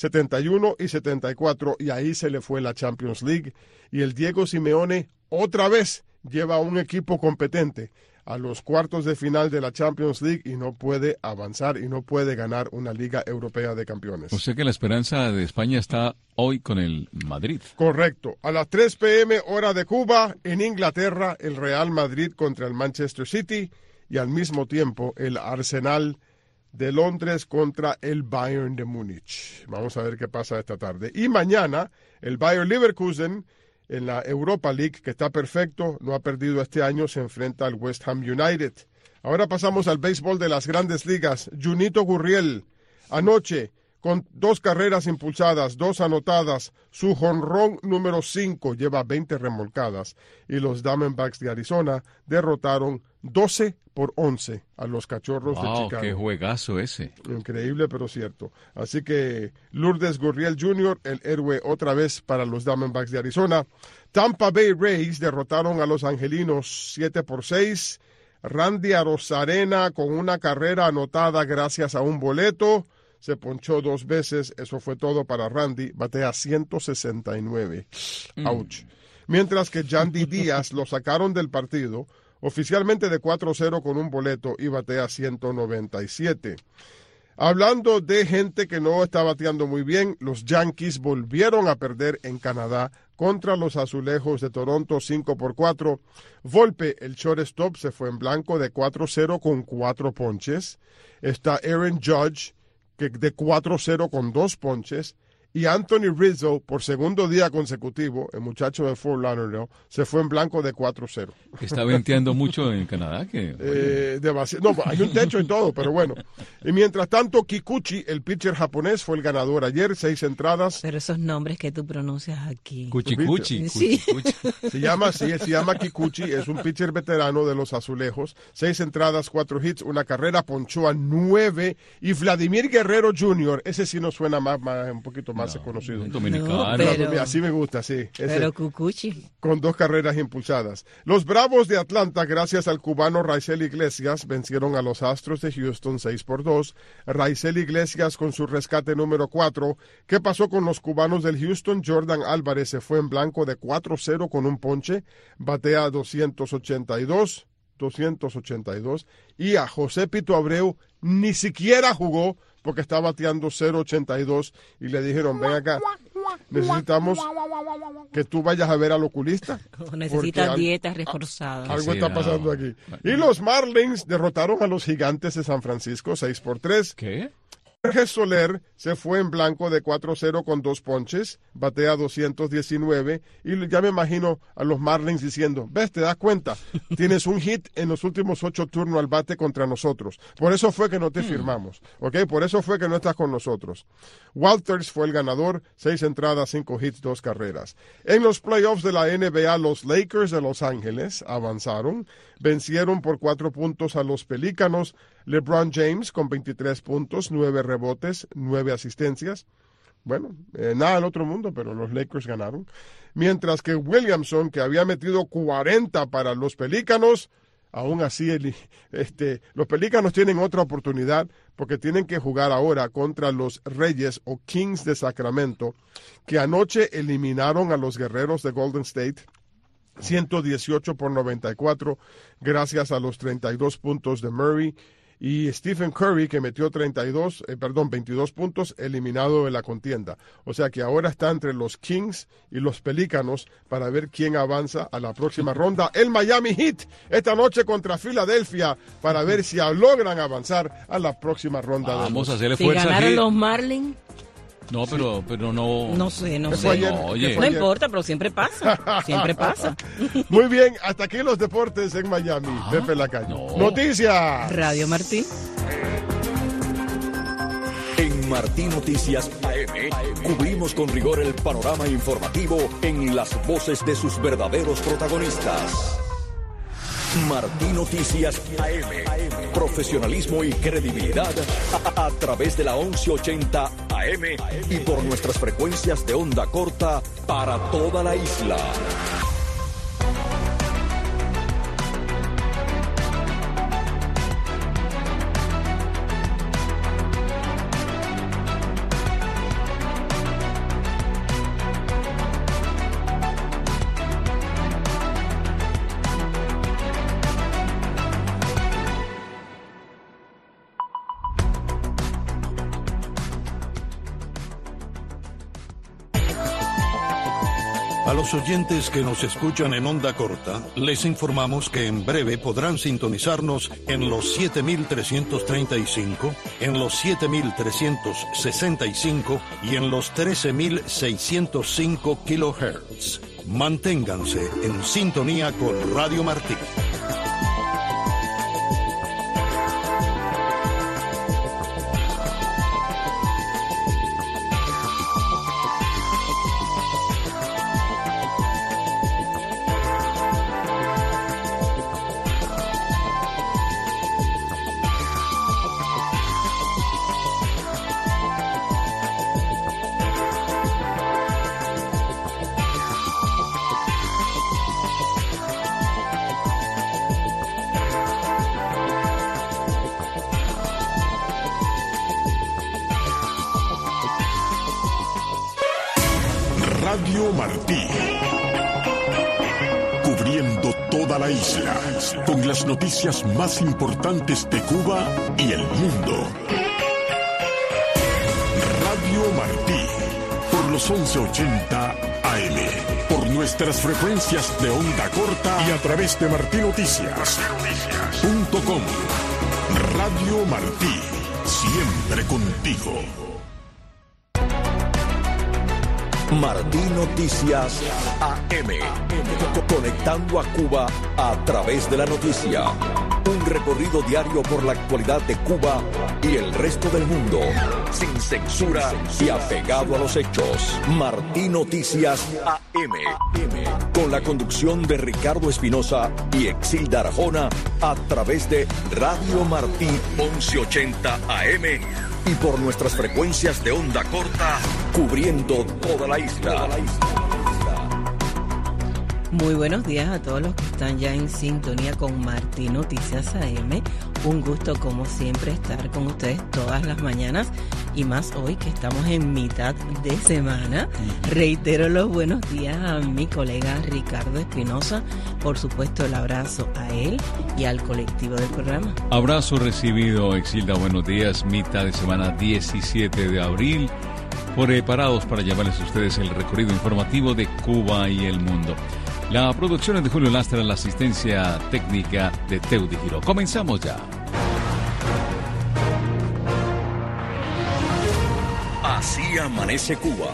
71 y 74, y ahí se le fue la Champions League. Y el Diego Simeone otra vez lleva a un equipo competente a los cuartos de final de la Champions League y no puede avanzar y no puede ganar una Liga Europea de Campeones. O sea que la esperanza de España está hoy con el Madrid. Correcto. A las 3 p.m. hora de Cuba, en Inglaterra, el Real Madrid contra el Manchester City y al mismo tiempo el Arsenal de Londres contra el Bayern de Múnich. Vamos a ver qué pasa esta tarde. Y mañana, el Bayer Leverkusen en la Europa League, que está perfecto, no ha perdido este año, se enfrenta al West Ham United. Ahora pasamos al béisbol de las Grandes Ligas. Junito Gurriel, anoche, con 2 carreras impulsadas, 2 anotadas, su jonrón número 5 lleva 20 remolcadas, y los Diamondbacks de Arizona derrotaron 12-11 a los Cachorros de Chicago. ¡Qué juegazo ese! Increíble, pero cierto. Así que Lourdes Gurriel Jr., el héroe otra vez para los Diamondbacks de Arizona. Tampa Bay Rays derrotaron a los Angelinos 7-6. Randy Arozarena con una carrera anotada gracias a un boleto. Se ponchó 2 veces. Eso fue todo para Randy. Batea 169. Ouch. Mientras que Yandy Díaz lo sacaron del partido oficialmente de 4-0 con un boleto y batea 197. Hablando de gente que no está bateando muy bien, los Yankees volvieron a perder en Canadá contra los Azulejos de Toronto 5-4. Volpe, el shortstop, se fue en blanco de 4-0 con 4 ponches. Está Aaron Judge, que de 4-0 con 2 ponches. Y Anthony Rizzo, por segundo día consecutivo, el muchacho de Fort Lauderdale, se fue en blanco de 4-0. ¿Está venteando mucho en Canadá? No, hay un techo y todo, pero bueno. Y mientras tanto, Kikuchi, el pitcher japonés, fue el ganador ayer, 6 entradas. Pero esos nombres que tú pronuncias aquí. Cuchicuchi. Sí. Se llama Kikuchi, es un pitcher veterano de los Azulejos. 6 entradas, 4 hits, una carrera, ponchó a 9. Y Vladimir Guerrero Jr., ese sí nos suena más un poquito más conocido. Dominicano. Pero, así me gusta, sí. Ese, pero Cucuchi. Con 2 carreras impulsadas. Los Bravos de Atlanta, gracias al cubano Raisel Iglesias, vencieron a los Astros de Houston 6-2. Raisel Iglesias con su rescate número 4. ¿Qué pasó con los cubanos del Houston? Jordan Álvarez se fue en blanco de 4-0 con un ponche. Batea 282. Y a José Pito Abreu ni siquiera jugó porque está bateando 0.82 y le dijeron, ven acá, necesitamos que tú vayas a ver al oculista. Necesitas dieta reforzada. Algo está pasando aquí. Y los Marlins derrotaron a los Gigantes de San Francisco 6-3. ¿Qué? Jorge Soler se fue en blanco de 4-0 con 2 ponches, batea 219, y ya me imagino a los Marlins diciendo, ves, te das cuenta, tienes un hit en los últimos 8 turnos al bate contra nosotros, por eso fue que no te firmamos, ¿ok? Por eso fue que no estás con nosotros. Walters fue el ganador, 6 entradas, 5 hits, 2 carreras. En los playoffs de la NBA, los Lakers de Los Ángeles avanzaron, vencieron por 4 puntos a los Pelícanos. LeBron James con 23 puntos, 9 rebotes, 9 asistencias. Bueno, nada del otro mundo, pero los Lakers ganaron. Mientras que Williamson, que había metido 40 para los Pelícanos, aún así los Pelícanos tienen otra oportunidad porque tienen que jugar ahora contra los Reyes o Kings de Sacramento, que anoche eliminaron a los Guerreros de Golden State 118-94, gracias a los 32 puntos de Murray y Stephen Curry, que metió 22 puntos, eliminado de la contienda. O sea que ahora está entre los Kings y los Pelícanos para ver quién avanza a la próxima ronda. El Miami Heat esta noche contra Filadelfia para ver si logran avanzar a la próxima ronda. Vamos a hacerle si fuerza. Ganaron los Marlins. No, pero no. No sé. No, oye. No importa, pero siempre pasa. Siempre pasa. Muy bien, hasta aquí los deportes en Miami. Pepe Lacayo. Noticias. Radio Martí. En Martí Noticias AM cubrimos con rigor el panorama informativo en las voces de sus verdaderos protagonistas. Martí Noticias AM. Profesionalismo y credibilidad a través de la 1180 AM y por nuestras frecuencias de onda corta para toda la isla. A los oyentes que nos escuchan en onda corta, les informamos que en breve podrán sintonizarnos en los 7.335, en los 7.365 y en los 13.605 kilohertz. Manténganse en sintonía con Radio Martí. Radio Martí, cubriendo toda la isla con las noticias más importantes de Cuba y el mundo. Radio Martí, por los 1180 AM, por nuestras frecuencias de onda corta y a través de martinoticias.com. Radio Martí, siempre contigo. Martí Noticias AM. Conectando a Cuba a través de la noticia. Un recorrido diario por la actualidad de Cuba y el resto del mundo. Sin censura y apegado a los hechos. Martí Noticias AM. Con la conducción de Ricardo Espinosa y Exilda Arjona a través de Radio Martí 1180 AM. Y por nuestras frecuencias de onda corta, cubriendo toda la isla. Muy buenos días a todos los que están ya en sintonía con Martí Noticias AM. Un gusto, como siempre, estar con ustedes todas las mañanas y más hoy que estamos en mitad de semana. Reitero los buenos días a mi colega Ricardo Espinosa. Por supuesto, el abrazo a él y al colectivo del programa. Abrazo recibido, Exilda. Buenos días. Mitad de semana, 17 de abril. Preparados para llevarles a ustedes el recorrido informativo de Cuba y el mundo. La producción es de Julio Lastra, la asistencia técnica de Teudi Giró. Comenzamos ya. Así amanece Cuba.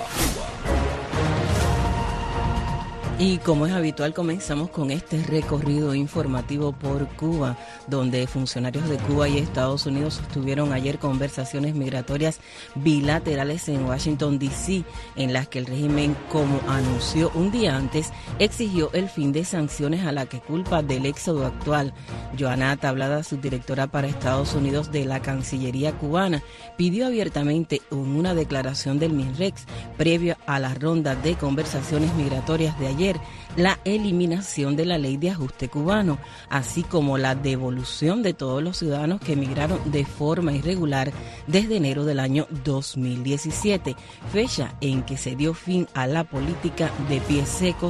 Y como es habitual, comenzamos con este recorrido informativo por Cuba, donde funcionarios de Cuba y Estados Unidos sostuvieron ayer conversaciones migratorias bilaterales en Washington, D.C., en las que el régimen, como anunció un día antes, exigió el fin de sanciones a la que culpa del éxodo actual. Joana Tablada, subdirectora para Estados Unidos de la Cancillería cubana, pidió abiertamente en una declaración del MINREX, previo a la ronda de conversaciones migratorias de ayer, la eliminación de la ley de ajuste cubano, así como la devolución de todos los ciudadanos que emigraron de forma irregular desde enero del año 2017, fecha en que se dio fin a la política de pies secos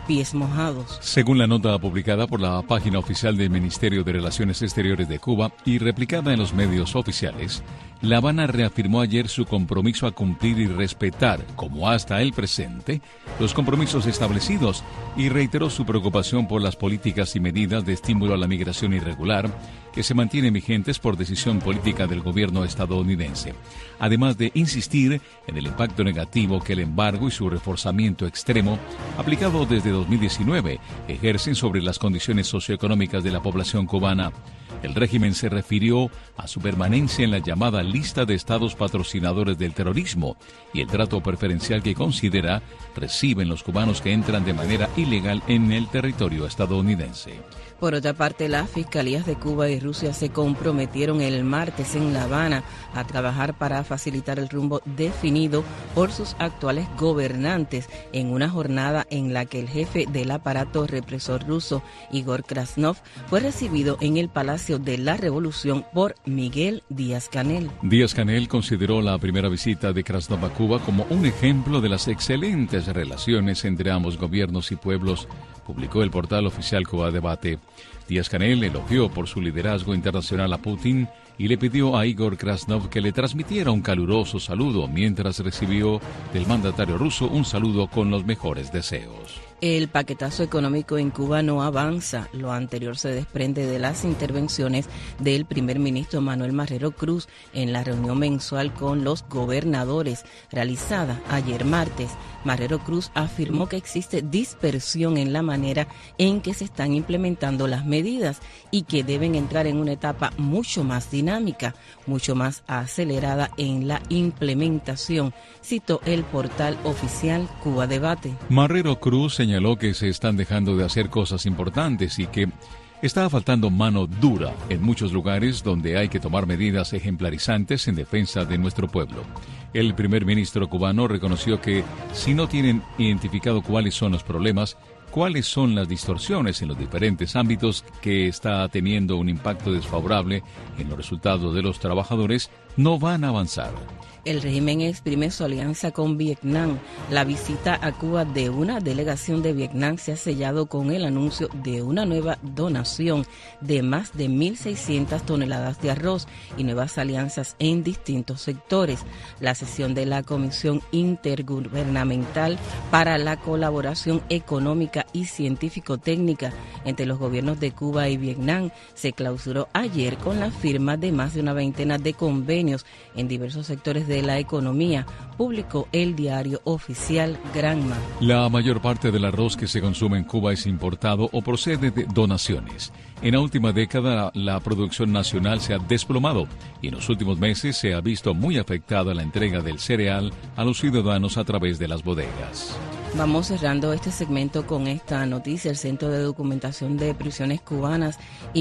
pies mojados. Según la nota publicada por la página oficial del Ministerio de Relaciones Exteriores de Cuba y replicada en los medios oficiales, La Habana reafirmó ayer su compromiso a cumplir y respetar, como hasta el presente, los compromisos establecidos y reiteró su preocupación por las políticas y medidas de estímulo a la migración irregular que se mantienen vigentes por decisión política del gobierno estadounidense, además de insistir en el impacto negativo que el embargo y su reforzamiento extremo, aplicado desde 2019, ejercen sobre las condiciones socioeconómicas de la población cubana. El régimen se refirió a su permanencia en la llamada lista de estados patrocinadores del terrorismo y el trato preferencial que considera reciben los cubanos que entran de manera ilegal en el territorio estadounidense. Por otra parte, las fiscalías de Cuba y Rusia se comprometieron el martes en La Habana a trabajar para facilitar el rumbo definido por sus actuales gobernantes en una jornada en la que el jefe del aparato represor ruso, Igor Krasnov, fue recibido en el Palacio de la Revolución por Miguel Díaz-Canel. Díaz-Canel consideró la primera visita de Krasnov a Cuba como un ejemplo de las excelentes relaciones entre ambos gobiernos y pueblos, publicó el portal oficial Cuba Debate. Díaz-Canel elogió por su liderazgo internacional a Putin y le pidió a Igor Krasnov que le transmitiera un caluroso saludo mientras recibió del mandatario ruso un saludo con los mejores deseos. El paquetazo económico en Cuba no avanza. Lo anterior se desprende de las intervenciones del primer ministro Manuel Marrero Cruz en la reunión mensual con los gobernadores realizada ayer martes. Marrero Cruz afirmó que existe dispersión en la manera en que se están implementando las medidas y que deben entrar en una etapa mucho más dinámica, mucho más acelerada en la implementación, citó el portal oficial Cuba Debate. Marrero Cruz señaló que se están dejando de hacer cosas importantes y que está faltando mano dura en muchos lugares donde hay que tomar medidas ejemplarizantes en defensa de nuestro pueblo. El primer ministro cubano reconoció que si no tienen identificado cuáles son los problemas, cuáles son las distorsiones en los diferentes ámbitos que está teniendo un impacto desfavorable en los resultados de los trabajadores, no van a avanzar. El régimen exprime su alianza con Vietnam. La visita a Cuba de una delegación de Vietnam se ha sellado con el anuncio de una nueva donación de más de 1.600 toneladas de arroz y nuevas alianzas en distintos sectores. La sesión de la Comisión Intergubernamental para la Colaboración Económica y Científico-Técnica entre los gobiernos de Cuba y Vietnam se clausuró ayer con la firma de más de una veintena de convenios en diversos sectores de la economía, publicó el diario oficial Granma. La mayor parte del arroz que se consume en Cuba es importado o procede de donaciones. En la última década, la producción nacional se ha desplomado y en los últimos meses se ha visto muy afectada la entrega del cereal a los ciudadanos a través de las bodegas. Vamos cerrando este segmento con esta noticia. El Centro de Documentación de Prisiones Cubanas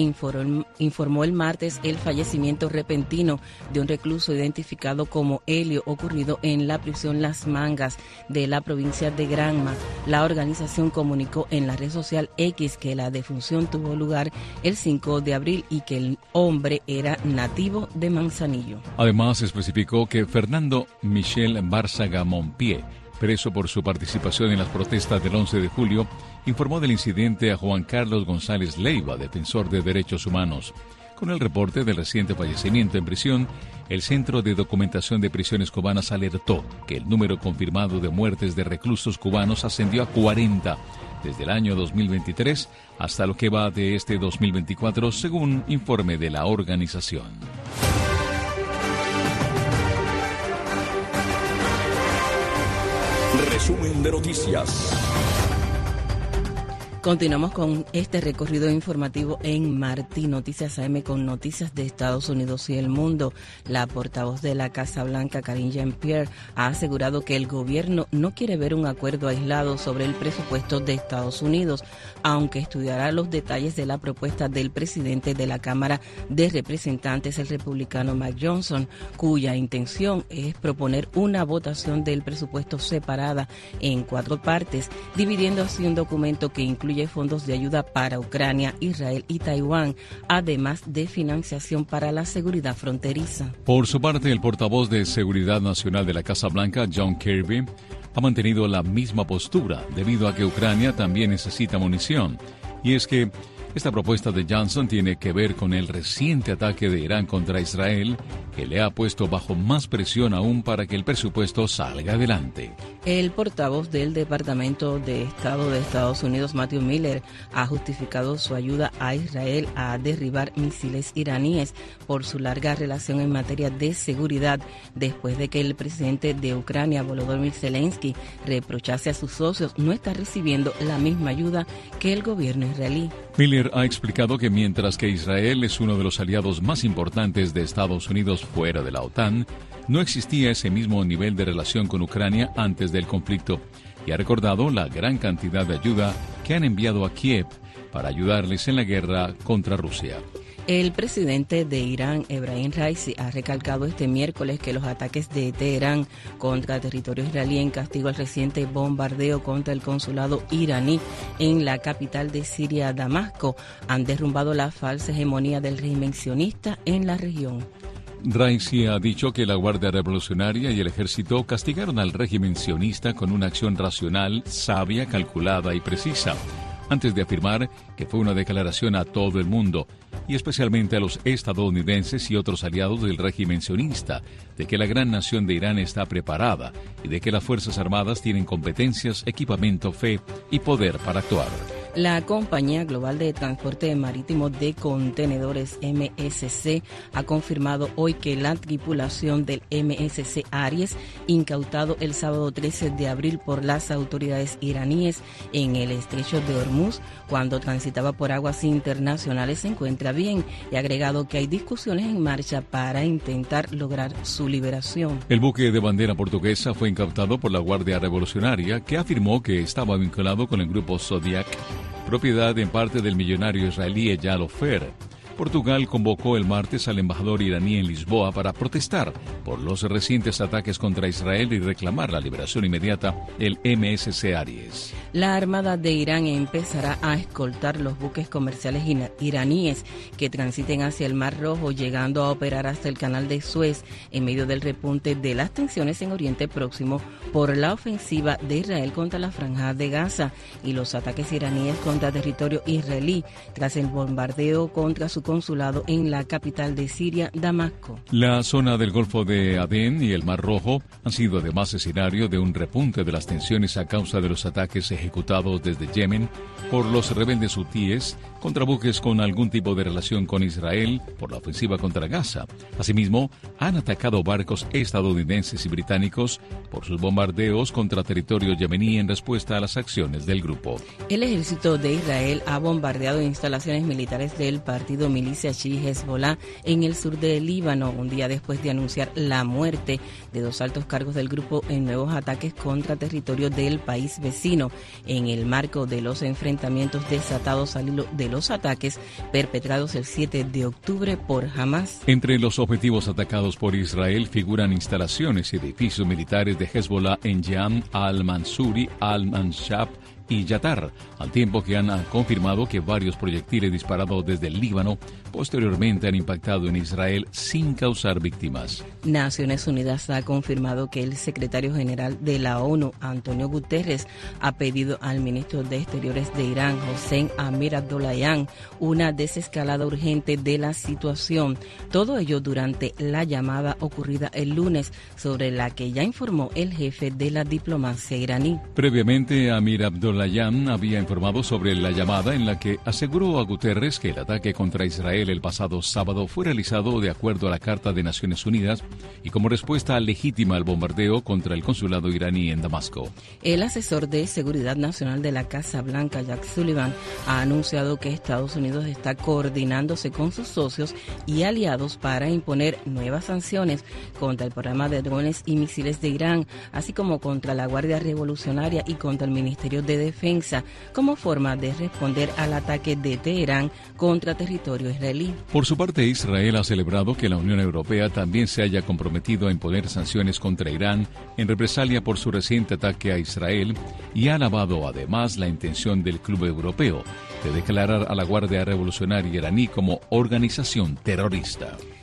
informó el martes el fallecimiento repentino de un recluso identificado como Helio, ocurrido en la prisión Las Mangas de la provincia de Granma. La organización comunicó en la red social X que la defunción tuvo lugar el 5 de abril y que el hombre era nativo de Manzanillo. Además, especificó que Fernando Michel Bárzaga Monpié, preso por su participación en las protestas del 11 de julio, informó del incidente a Juan Carlos González Leiva, defensor de derechos humanos. Con el reporte del reciente fallecimiento en prisión, el Centro de Documentación de Prisiones Cubanas alertó que el número confirmado de muertes de reclusos cubanos ascendió a 40 desde el año 2023 hasta lo que va de este 2024, según informe de la organización. Resumen de noticias. Continuamos con este recorrido informativo en Martí Noticias AM con noticias de Estados Unidos y el mundo. La portavoz de la Casa Blanca, Karine Jean-Pierre, ha asegurado que el gobierno no quiere ver un acuerdo aislado sobre el presupuesto de Estados Unidos, aunque estudiará los detalles de la propuesta del presidente de la Cámara de Representantes, el republicano Mike Johnson, cuya intención es proponer una votación del presupuesto separada en 4 partes, dividiendo así un documento que incluye fondos de ayuda para Ucrania, Israel y Taiwán, además de financiación para la seguridad fronteriza. Por su parte, el portavoz de Seguridad Nacional de la Casa Blanca, John Kirby, ha mantenido la misma postura debido a que Ucrania también necesita munición. Y es que esta propuesta de Johnson tiene que ver con el reciente ataque de Irán contra Israel, que le ha puesto bajo más presión aún para que el presupuesto salga adelante. El portavoz del Departamento de Estado de Estados Unidos, Matthew Miller, ha justificado su ayuda a Israel a derribar misiles iraníes por su larga relación en materia de seguridad, después de que el presidente de Ucrania, Volodymyr Zelensky, reprochase a sus socios no estar recibiendo la misma ayuda que el gobierno israelí. Miller ha explicado que mientras que Israel es uno de los aliados más importantes de Estados Unidos fuera de la OTAN, no existía ese mismo nivel de relación con Ucrania antes del conflicto, y ha recordado la gran cantidad de ayuda que han enviado a Kiev para ayudarles en la guerra contra Rusia. El presidente de Irán, Ebrahim Raisi, ha recalcado este miércoles que los ataques de Teherán contra territorio israelí en castigo al reciente bombardeo contra el consulado iraní en la capital de Siria, Damasco, han derrumbado la falsa hegemonía del régimen sionista en la región. Raisi ha dicho que la Guardia Revolucionaria y el ejército castigaron al régimen sionista con una acción racional, sabia, calculada y precisa, antes de afirmar que fue una declaración a todo el mundo, y especialmente a los estadounidenses y otros aliados del régimen sionista, de que la gran nación de Irán está preparada y de que las Fuerzas Armadas tienen competencias, equipamiento, fe y poder para actuar. La compañía global de transporte marítimo de contenedores MSC ha confirmado hoy que la tripulación del MSC Aries, incautado el sábado 13 de abril por las autoridades iraníes en el estrecho de Hormuz, cuando transitaba por aguas internacionales, se encuentra bien, y ha agregado que hay discusiones en marcha para intentar lograr su liberación. El buque de bandera portuguesa fue incautado por la Guardia Revolucionaria, que afirmó que estaba vinculado con el grupo Zodiac, propiedad en parte del millonario israelí Eyal Ofer. Portugal convocó el martes al embajador iraní en Lisboa para protestar por los recientes ataques contra Israel y reclamar la liberación inmediata del MSC Aries. La Armada de Irán empezará a escoltar los buques comerciales iraníes que transiten hacia el Mar Rojo, llegando a operar hasta el Canal de Suez en medio del repunte de las tensiones en Oriente Próximo por la ofensiva de Israel contra la Franja de Gaza y los ataques iraníes contra territorio israelí tras el bombardeo contra su consulado en la capital de Siria, Damasco. La zona del Golfo de Adén y el Mar Rojo han sido además escenario de un repunte de las tensiones a causa de los ataques ejecutados desde Yemen por los rebeldes hutíes contra buques con algún tipo de relación con Israel por la ofensiva contra Gaza. Asimismo, han atacado barcos estadounidenses y británicos por sus bombardeos contra territorio yemení en respuesta a las acciones del grupo. El ejército de Israel ha bombardeado instalaciones militares del partido milicia chií Hezbollah en el sur del Líbano, un día después de anunciar la muerte de 2 altos cargos del grupo en nuevos ataques contra territorio del país vecino, en el marco de los enfrentamientos desatados al hilo de los ataques perpetrados el 7 de octubre por Hamas. Entre los objetivos atacados por Israel figuran instalaciones y edificios militares de Hezbollah en Yam, al-Mansuri, al-Manshab y Yatar, al tiempo que han confirmado que varios proyectiles disparados desde el Líbano posteriormente han impactado en Israel sin causar víctimas. Naciones Unidas ha confirmado que el secretario general de la ONU, Antonio Guterres, ha pedido al ministro de Exteriores de Irán, Hossein Amir Abdollahian, una desescalada urgente de la situación. Todo ello durante la llamada ocurrida el lunes, sobre la que ya informó el jefe de la diplomacia iraní. Previamente, Amir Abdollahian había informado sobre la llamada en la que aseguró a Guterres que el ataque contra Israel el pasado sábado fue realizado de acuerdo a la Carta de Naciones Unidas y como respuesta legítima al bombardeo contra el consulado iraní en Damasco. El asesor de Seguridad Nacional de la Casa Blanca, Jack Sullivan, ha anunciado que Estados Unidos está coordinándose con sus socios y aliados para imponer nuevas sanciones contra el programa de drones y misiles de Irán, así como contra la Guardia Revolucionaria y contra el Ministerio de Defensa, como forma de responder al ataque de Teherán contra territorio israelí. Por su parte, Israel ha celebrado que la Unión Europea también se haya comprometido a imponer sanciones contra Irán en represalia por su reciente ataque a Israel y ha alabado además la intención del Club Europeo de declarar a la Guardia Revolucionaria iraní como organización terrorista.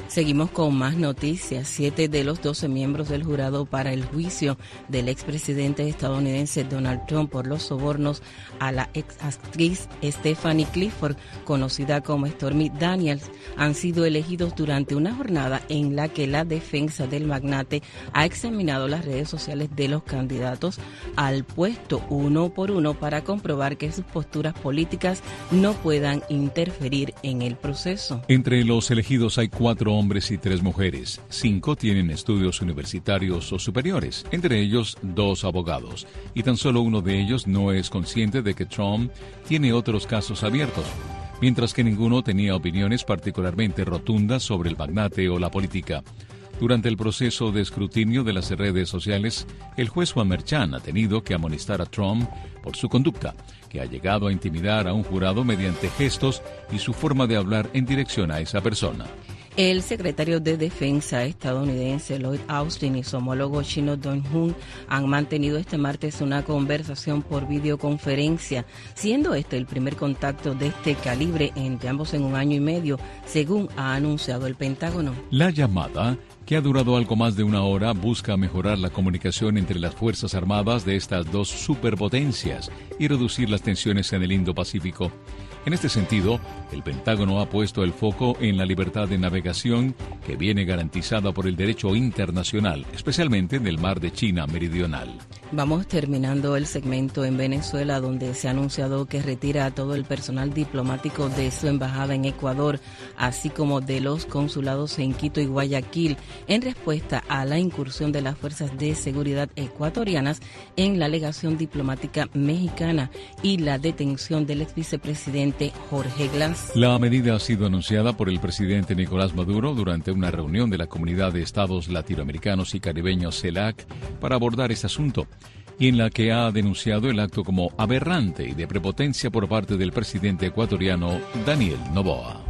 Seguimos con más noticias. 7 de los 12 miembros del jurado para el juicio del expresidente estadounidense Donald Trump por los sobornos a la ex actriz Stephanie Clifford, conocida como Stormy Daniels, han sido elegidos durante una jornada en la que la defensa del magnate ha examinado las redes sociales de los candidatos al puesto uno por uno para comprobar que sus posturas políticas no puedan interferir en el proceso. Entre los elegidos hay 4 hombres y 3 mujeres. 5 tienen estudios universitarios o superiores, entre ellos 2 abogados, y tan solo uno de ellos no es consciente de que Trump tiene otros casos abiertos, mientras que ninguno tenía opiniones particularmente rotundas sobre el magnate o la política. Durante el proceso de escrutinio de las redes sociales, el juez Juan Merchan ha tenido que amonestar a Trump por su conducta, que ha llegado a intimidar a un jurado mediante gestos y su forma de hablar en dirección a esa persona. El secretario de Defensa estadounidense Lloyd Austin y su homólogo chino Dong Jun han mantenido este martes una conversación por videoconferencia, siendo este el primer contacto de este calibre entre ambos en un año y medio, según ha anunciado el Pentágono. La llamada, que ha durado algo más de una hora, busca mejorar la comunicación entre las Fuerzas Armadas de estas dos superpotencias y reducir las tensiones en el Indo-Pacífico. En este sentido, el Pentágono ha puesto el foco en la libertad de navegación que viene garantizada por el derecho internacional, especialmente en el mar de China Meridional. Vamos terminando el segmento en Venezuela, donde se ha anunciado que retira a todo el personal diplomático de su embajada en Ecuador, así como de los consulados en Quito y Guayaquil, en respuesta a la incursión de las fuerzas de seguridad ecuatorianas en la legación diplomática mexicana y la detención del exvicepresidente Jorge Glass. La medida ha sido anunciada por el presidente Nicolás Maduro durante una reunión de la Comunidad de Estados Latinoamericanos y Caribeños CELAC para abordar este asunto, y en la que ha denunciado el acto como aberrante y de prepotencia por parte del presidente ecuatoriano Daniel Noboa.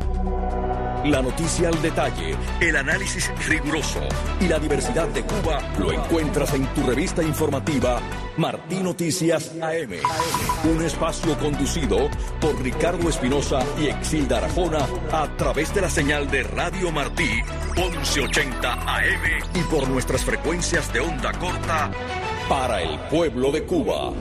La noticia al detalle, el análisis riguroso y la diversidad de Cuba lo encuentras en tu revista informativa Martí Noticias AM. Un espacio conducido por Ricardo Espinosa y Exilda Arjona a través de la señal de Radio Martí 1180 AM y por nuestras frecuencias de onda corta para el pueblo de Cuba.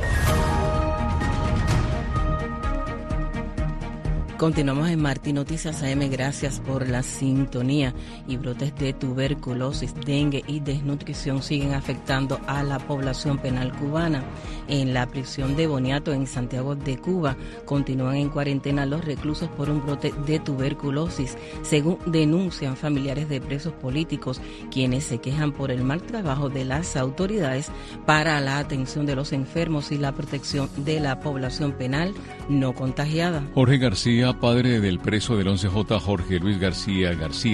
Continuamos en Martí Noticias AM, gracias por la sintonía. Y brotes de tuberculosis, dengue y desnutrición siguen afectando a la población penal cubana. En la prisión de Boniato, en Santiago de Cuba, continúan en cuarentena los reclusos por un brote de tuberculosis, según denuncian familiares de presos políticos, quienes se quejan por el mal trabajo de las autoridades para la atención de los enfermos y la protección de la población penal no contagiada. Jorge García, padre del preso del 11J Jorge Luis García,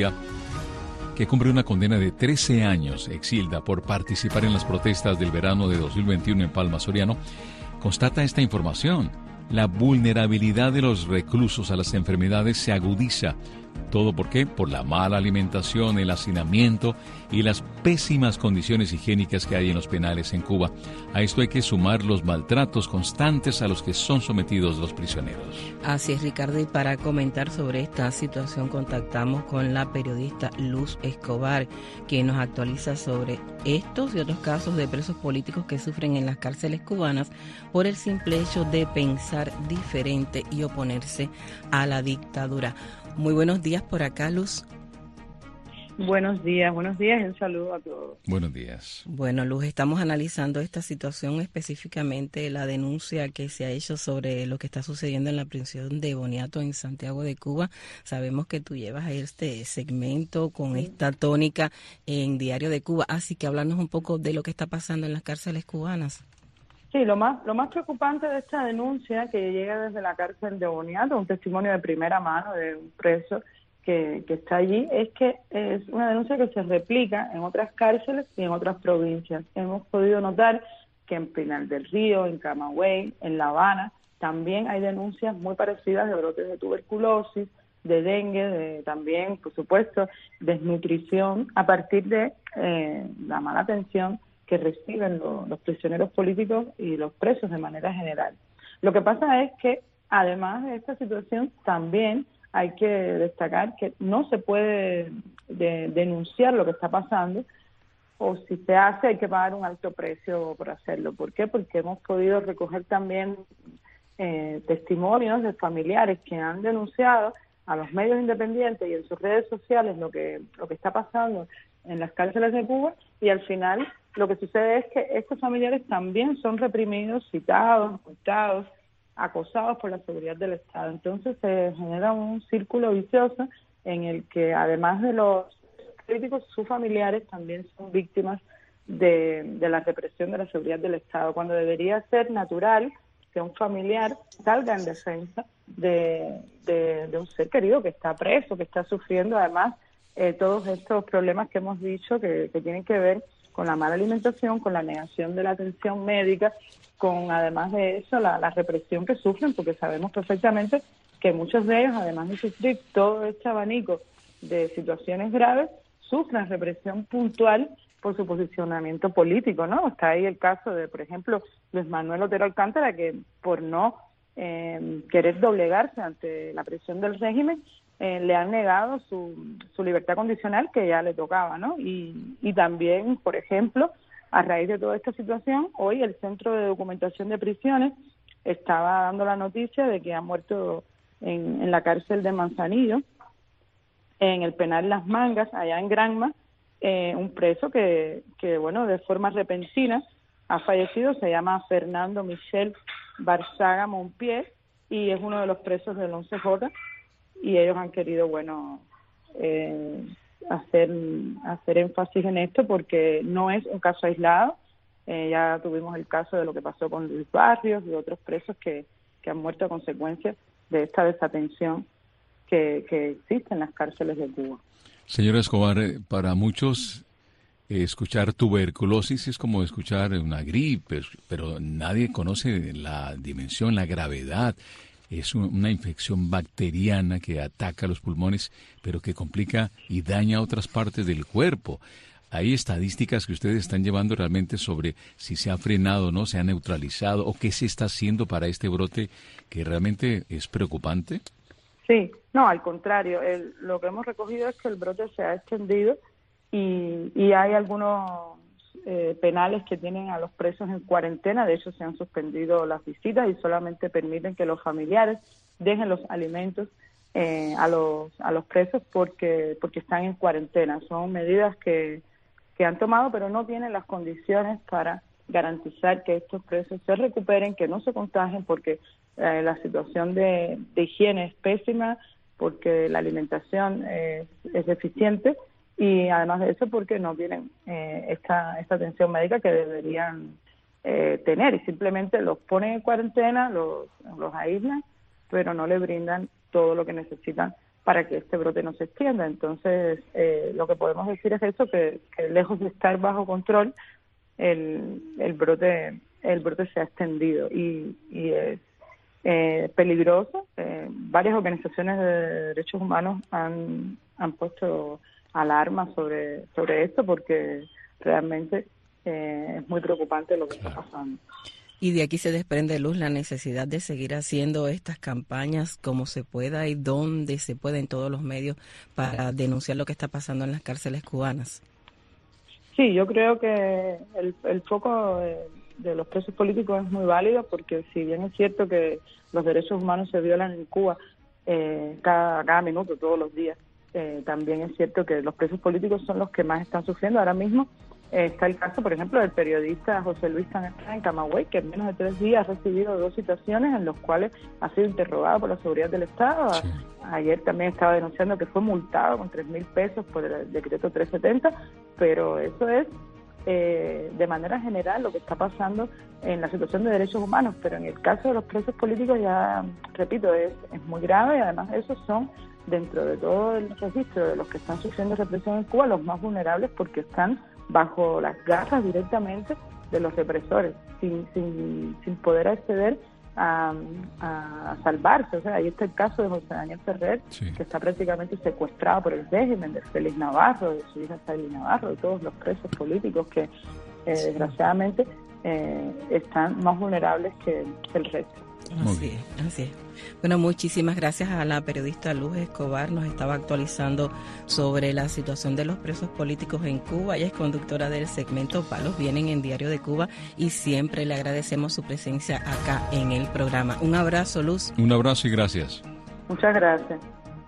que cumple una condena de 13 años, Exilda, por participar en las protestas del verano de 2021 en Palma Soriano, constata esta información. La vulnerabilidad de los reclusos a las enfermedades se agudiza. ¿Todo por qué? Por la mala alimentación, el hacinamiento y las pésimas condiciones higiénicas que hay en los penales en Cuba. A esto hay que sumar los maltratos constantes a los que son sometidos los prisioneros. Así es, Ricardo, y para comentar sobre esta situación contactamos con la periodista Luz Escobar, quien nos actualiza sobre estos y otros casos de presos políticos que sufren en las cárceles cubanas por el simple hecho de pensar diferente y oponerse a la dictadura. Muy buenos días por acá, Luz. Buenos días y un saludo a todos. Buenos días. Bueno, Luz, estamos analizando esta situación, específicamente la denuncia que se ha hecho sobre lo que está sucediendo en la prisión de Boniato en Santiago de Cuba. Sabemos que tú llevas este segmento con esta tónica en Diario de Cuba, así que háblanos un poco de lo que está pasando en las cárceles cubanas. Sí, lo más preocupante de esta denuncia que llega desde la cárcel de Boniato, un testimonio de primera mano de un preso que está allí, es que es una denuncia que se replica en otras cárceles y en otras provincias. Hemos podido notar que en Pinar del Río, en Camagüey, en La Habana, también hay denuncias muy parecidas de brotes de tuberculosis, de dengue, también, por supuesto, desnutrición, a partir de la mala atención que reciben los prisioneros políticos y los presos de manera general. Lo que pasa es que, además de esta situación, también hay que destacar que no se puede denunciar lo que está pasando, o si se hace hay que pagar un alto precio por hacerlo. ¿Por qué? Porque hemos podido recoger también testimonios de familiares que han denunciado a los medios independientes y en sus redes sociales lo que está pasando en las cárceles de Cuba, y al final lo que sucede es que estos familiares también son reprimidos, citados, multados, acosados por la seguridad del Estado. Entonces se genera un círculo vicioso en el que, además de los políticos, sus familiares también son víctimas de la represión de la seguridad del Estado, cuando debería ser natural que un familiar salga en defensa de un ser querido que está preso, que está sufriendo además todos estos problemas que hemos dicho que tienen que ver con la mala alimentación, con la negación de la atención médica, con además de eso la represión que sufren, porque sabemos perfectamente que muchos de ellos, además de sufrir todo este abanico de situaciones graves, sufren represión puntual por su posicionamiento político, ¿no? Está ahí el caso de, por ejemplo, Luis Manuel Otero Alcántara, que por no querer doblegarse ante la presión del régimen, le han negado su libertad condicional que ya le tocaba, ¿no? Y también, por ejemplo, a raíz de toda esta situación, hoy el Centro de Documentación de Prisiones estaba dando la noticia de que ha muerto en la cárcel de Manzanillo, en el penal Las Mangas, allá en Granma, un preso que bueno, de forma repentina ha fallecido. Se llama Fernando Michel Barzaga Monpié y es uno de los presos del 11J, y ellos han querido, bueno, hacer énfasis en esto porque no es un caso aislado. Ya tuvimos el caso de lo que pasó con Luis Barrios y otros presos que han muerto a consecuencia de esta desatención que existe en las cárceles de Cuba. Señora Escobar, para muchos escuchar tuberculosis es como escuchar una gripe, pero nadie conoce la dimensión, la gravedad. Es una infección bacteriana que ataca los pulmones, pero que complica y daña otras partes del cuerpo. ¿Hay estadísticas que ustedes están llevando realmente sobre si se ha frenado o no, se ha neutralizado, o qué se está haciendo para este brote que realmente es preocupante? Sí, no, al contrario. Lo que hemos recogido es que el brote se ha extendido y hay algunos penales que tienen a los presos en cuarentena. De hecho, se han suspendido las visitas y solamente permiten que los familiares dejen los alimentos a los presos porque están en cuarentena. Son medidas que han tomado, pero no tienen las condiciones para garantizar que estos presos se recuperen, que no se contagien, porque la situación de higiene es pésima, porque la alimentación es deficiente, y además de eso porque no tienen esta atención médica que deberían tener, y simplemente los ponen en cuarentena, los aíslan, pero no le brindan todo lo que necesitan para que este brote no se extienda. Entonces, lo que podemos decir es eso, que lejos de estar bajo control, el brote se ha extendido y es peligroso. Varias organizaciones de derechos humanos han puesto alarma sobre esto, porque realmente es muy preocupante lo que está pasando. Y de aquí se desprende, Luz, la necesidad de seguir haciendo estas campañas como se pueda y donde se pueda en todos los medios para denunciar lo que está pasando en las cárceles cubanas. Sí, yo creo que el foco de los presos políticos es muy válido, porque si bien es cierto que los derechos humanos se violan en Cuba cada minuto, todos los días, también es cierto que los presos políticos son los que más están sufriendo. Ahora mismo está el caso, por ejemplo, del periodista José Luis Sanestra en Camagüey, que en menos de 3 días ha recibido 2 citaciones en los cuales ha sido interrogado por la seguridad del Estado. Sí. Ayer también estaba denunciando que fue multado con 3.000 pesos por el decreto 370, pero eso es de manera general lo que está pasando en la situación de derechos humanos. Pero en el caso de los presos políticos, ya repito, es muy grave, y además de eso son, dentro de todo el registro de los que están sufriendo represión en Cuba, los más vulnerables, porque están bajo las garras directamente de los represores, sin poder acceder a salvarse. O sea, ahí está el caso de José Daniel Ferrer, sí, que está prácticamente secuestrado por el régimen, de Félix Navarro, de su hija Saily Navarro, de todos los presos políticos que desgraciadamente están más vulnerables que el resto. Así es. Bueno, muchísimas gracias a la periodista Luz Escobar. Nos estaba actualizando sobre la situación de los presos políticos en Cuba. Ella es conductora del segmento Palos Vienen en Diario de Cuba y siempre le agradecemos su presencia acá en el programa. Un abrazo, Luz. Un abrazo y gracias. Muchas gracias.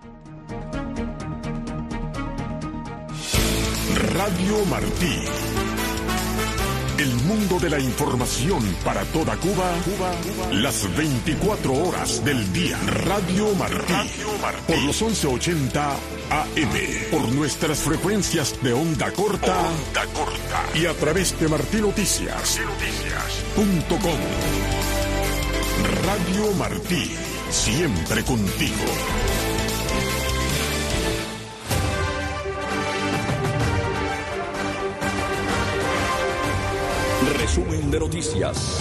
Radio Martí. El mundo de la información para toda Cuba, las 24 horas del día. Radio Martí. Por los 1180 AM. Por nuestras frecuencias de onda corta. Y a través de martinoticias.com. Radio Martí. Siempre contigo. Resumen de noticias.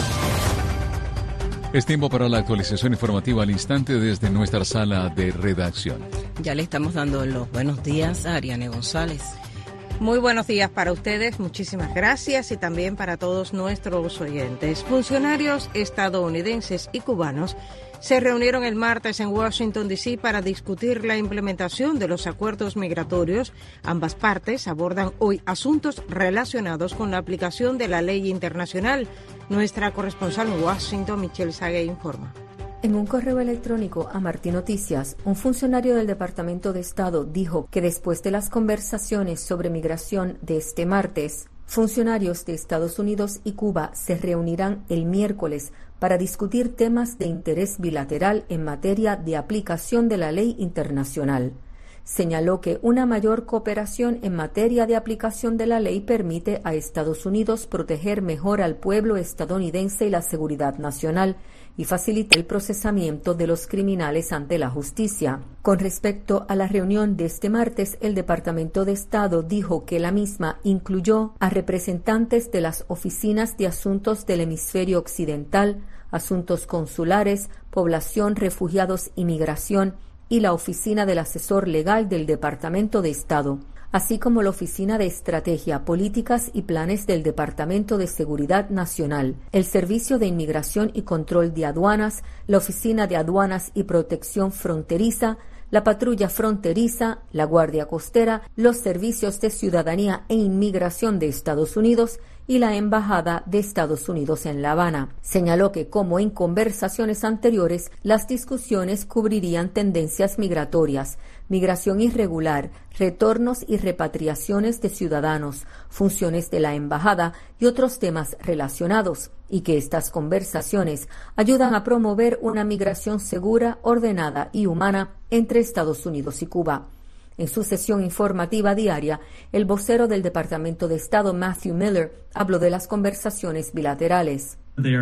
Es tiempo para la actualización informativa al instante desde nuestra sala de redacción. Ya le estamos dando los buenos días a Ariane González. Muy buenos días para ustedes, muchísimas gracias y también para todos nuestros oyentes. Funcionarios estadounidenses y cubanos se reunieron el martes en Washington, D.C. para discutir la implementación de los acuerdos migratorios. Ambas partes abordan hoy asuntos relacionados con la aplicación de la ley internacional. Nuestra corresponsal en Washington, Michelle Sague, informa. En un correo electrónico a Martí Noticias, un funcionario del Departamento de Estado dijo que después de las conversaciones sobre migración de este martes, funcionarios de Estados Unidos y Cuba se reunirán el miércoles para discutir temas de interés bilateral en materia de aplicación de la ley internacional. Señaló que una mayor cooperación en materia de aplicación de la ley permite a Estados Unidos proteger mejor al pueblo estadounidense y la seguridad nacional y facilita el procesamiento de los criminales ante la justicia. Con respecto a la reunión de este martes, el Departamento de Estado dijo que la misma incluyó a representantes de las oficinas de asuntos del hemisferio occidental, asuntos consulares, población, refugiados y migración, y la oficina del asesor legal del Departamento de Estado, así como la Oficina de Estrategia, Políticas y Planes del Departamento de Seguridad Nacional, el Servicio de Inmigración y Control de Aduanas, la Oficina de Aduanas y Protección Fronteriza, la Patrulla Fronteriza, la Guardia Costera, los Servicios de Ciudadanía e Inmigración de Estados Unidos y la Embajada de Estados Unidos en La Habana. Señaló que, como en conversaciones anteriores, las discusiones cubrirían tendencias migratorias, migración irregular, retornos y repatriaciones de ciudadanos, funciones de la embajada y otros temas relacionados, y que estas conversaciones ayudan a promover una migración segura, ordenada y humana entre Estados Unidos y Cuba. En su sesión informativa diaria, el vocero del Departamento de Estado, Matthew Miller, habló de las conversaciones bilaterales.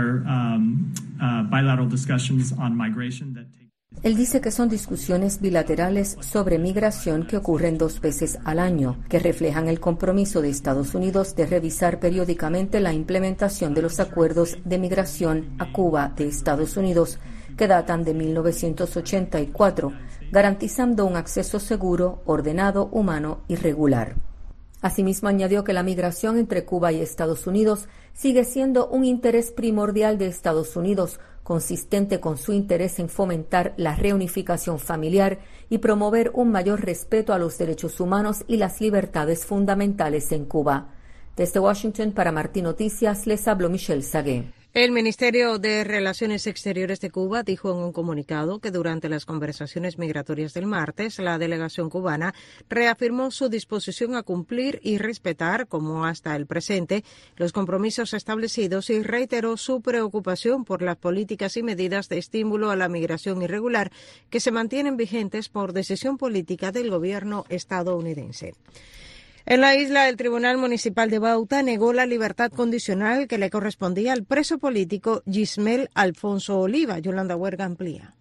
Él dice que son discusiones bilaterales sobre migración que ocurren 2 veces al año, que reflejan el compromiso de Estados Unidos de revisar periódicamente la implementación de los acuerdos de migración a Cuba de Estados Unidos, que datan de 1984, garantizando un acceso seguro, ordenado, humano y regular. Asimismo, añadió que la migración entre Cuba y Estados Unidos sigue siendo un interés primordial de Estados Unidos, consistente con su interés en fomentar la reunificación familiar y promover un mayor respeto a los derechos humanos y las libertades fundamentales en Cuba. Desde Washington, para Martí Noticias, les habló Michelle Sague. El Ministerio de Relaciones Exteriores de Cuba dijo en un comunicado que durante las conversaciones migratorias del martes, la delegación cubana reafirmó su disposición a cumplir y respetar, como hasta el presente, los compromisos establecidos y reiteró su preocupación por las políticas y medidas de estímulo a la migración irregular que se mantienen vigentes por decisión política del gobierno estadounidense. En la isla, el Tribunal Municipal de Bauta negó la libertad condicional que le correspondía al preso político Gismel Alfonso Oliva. Yolanda Huerga amplía.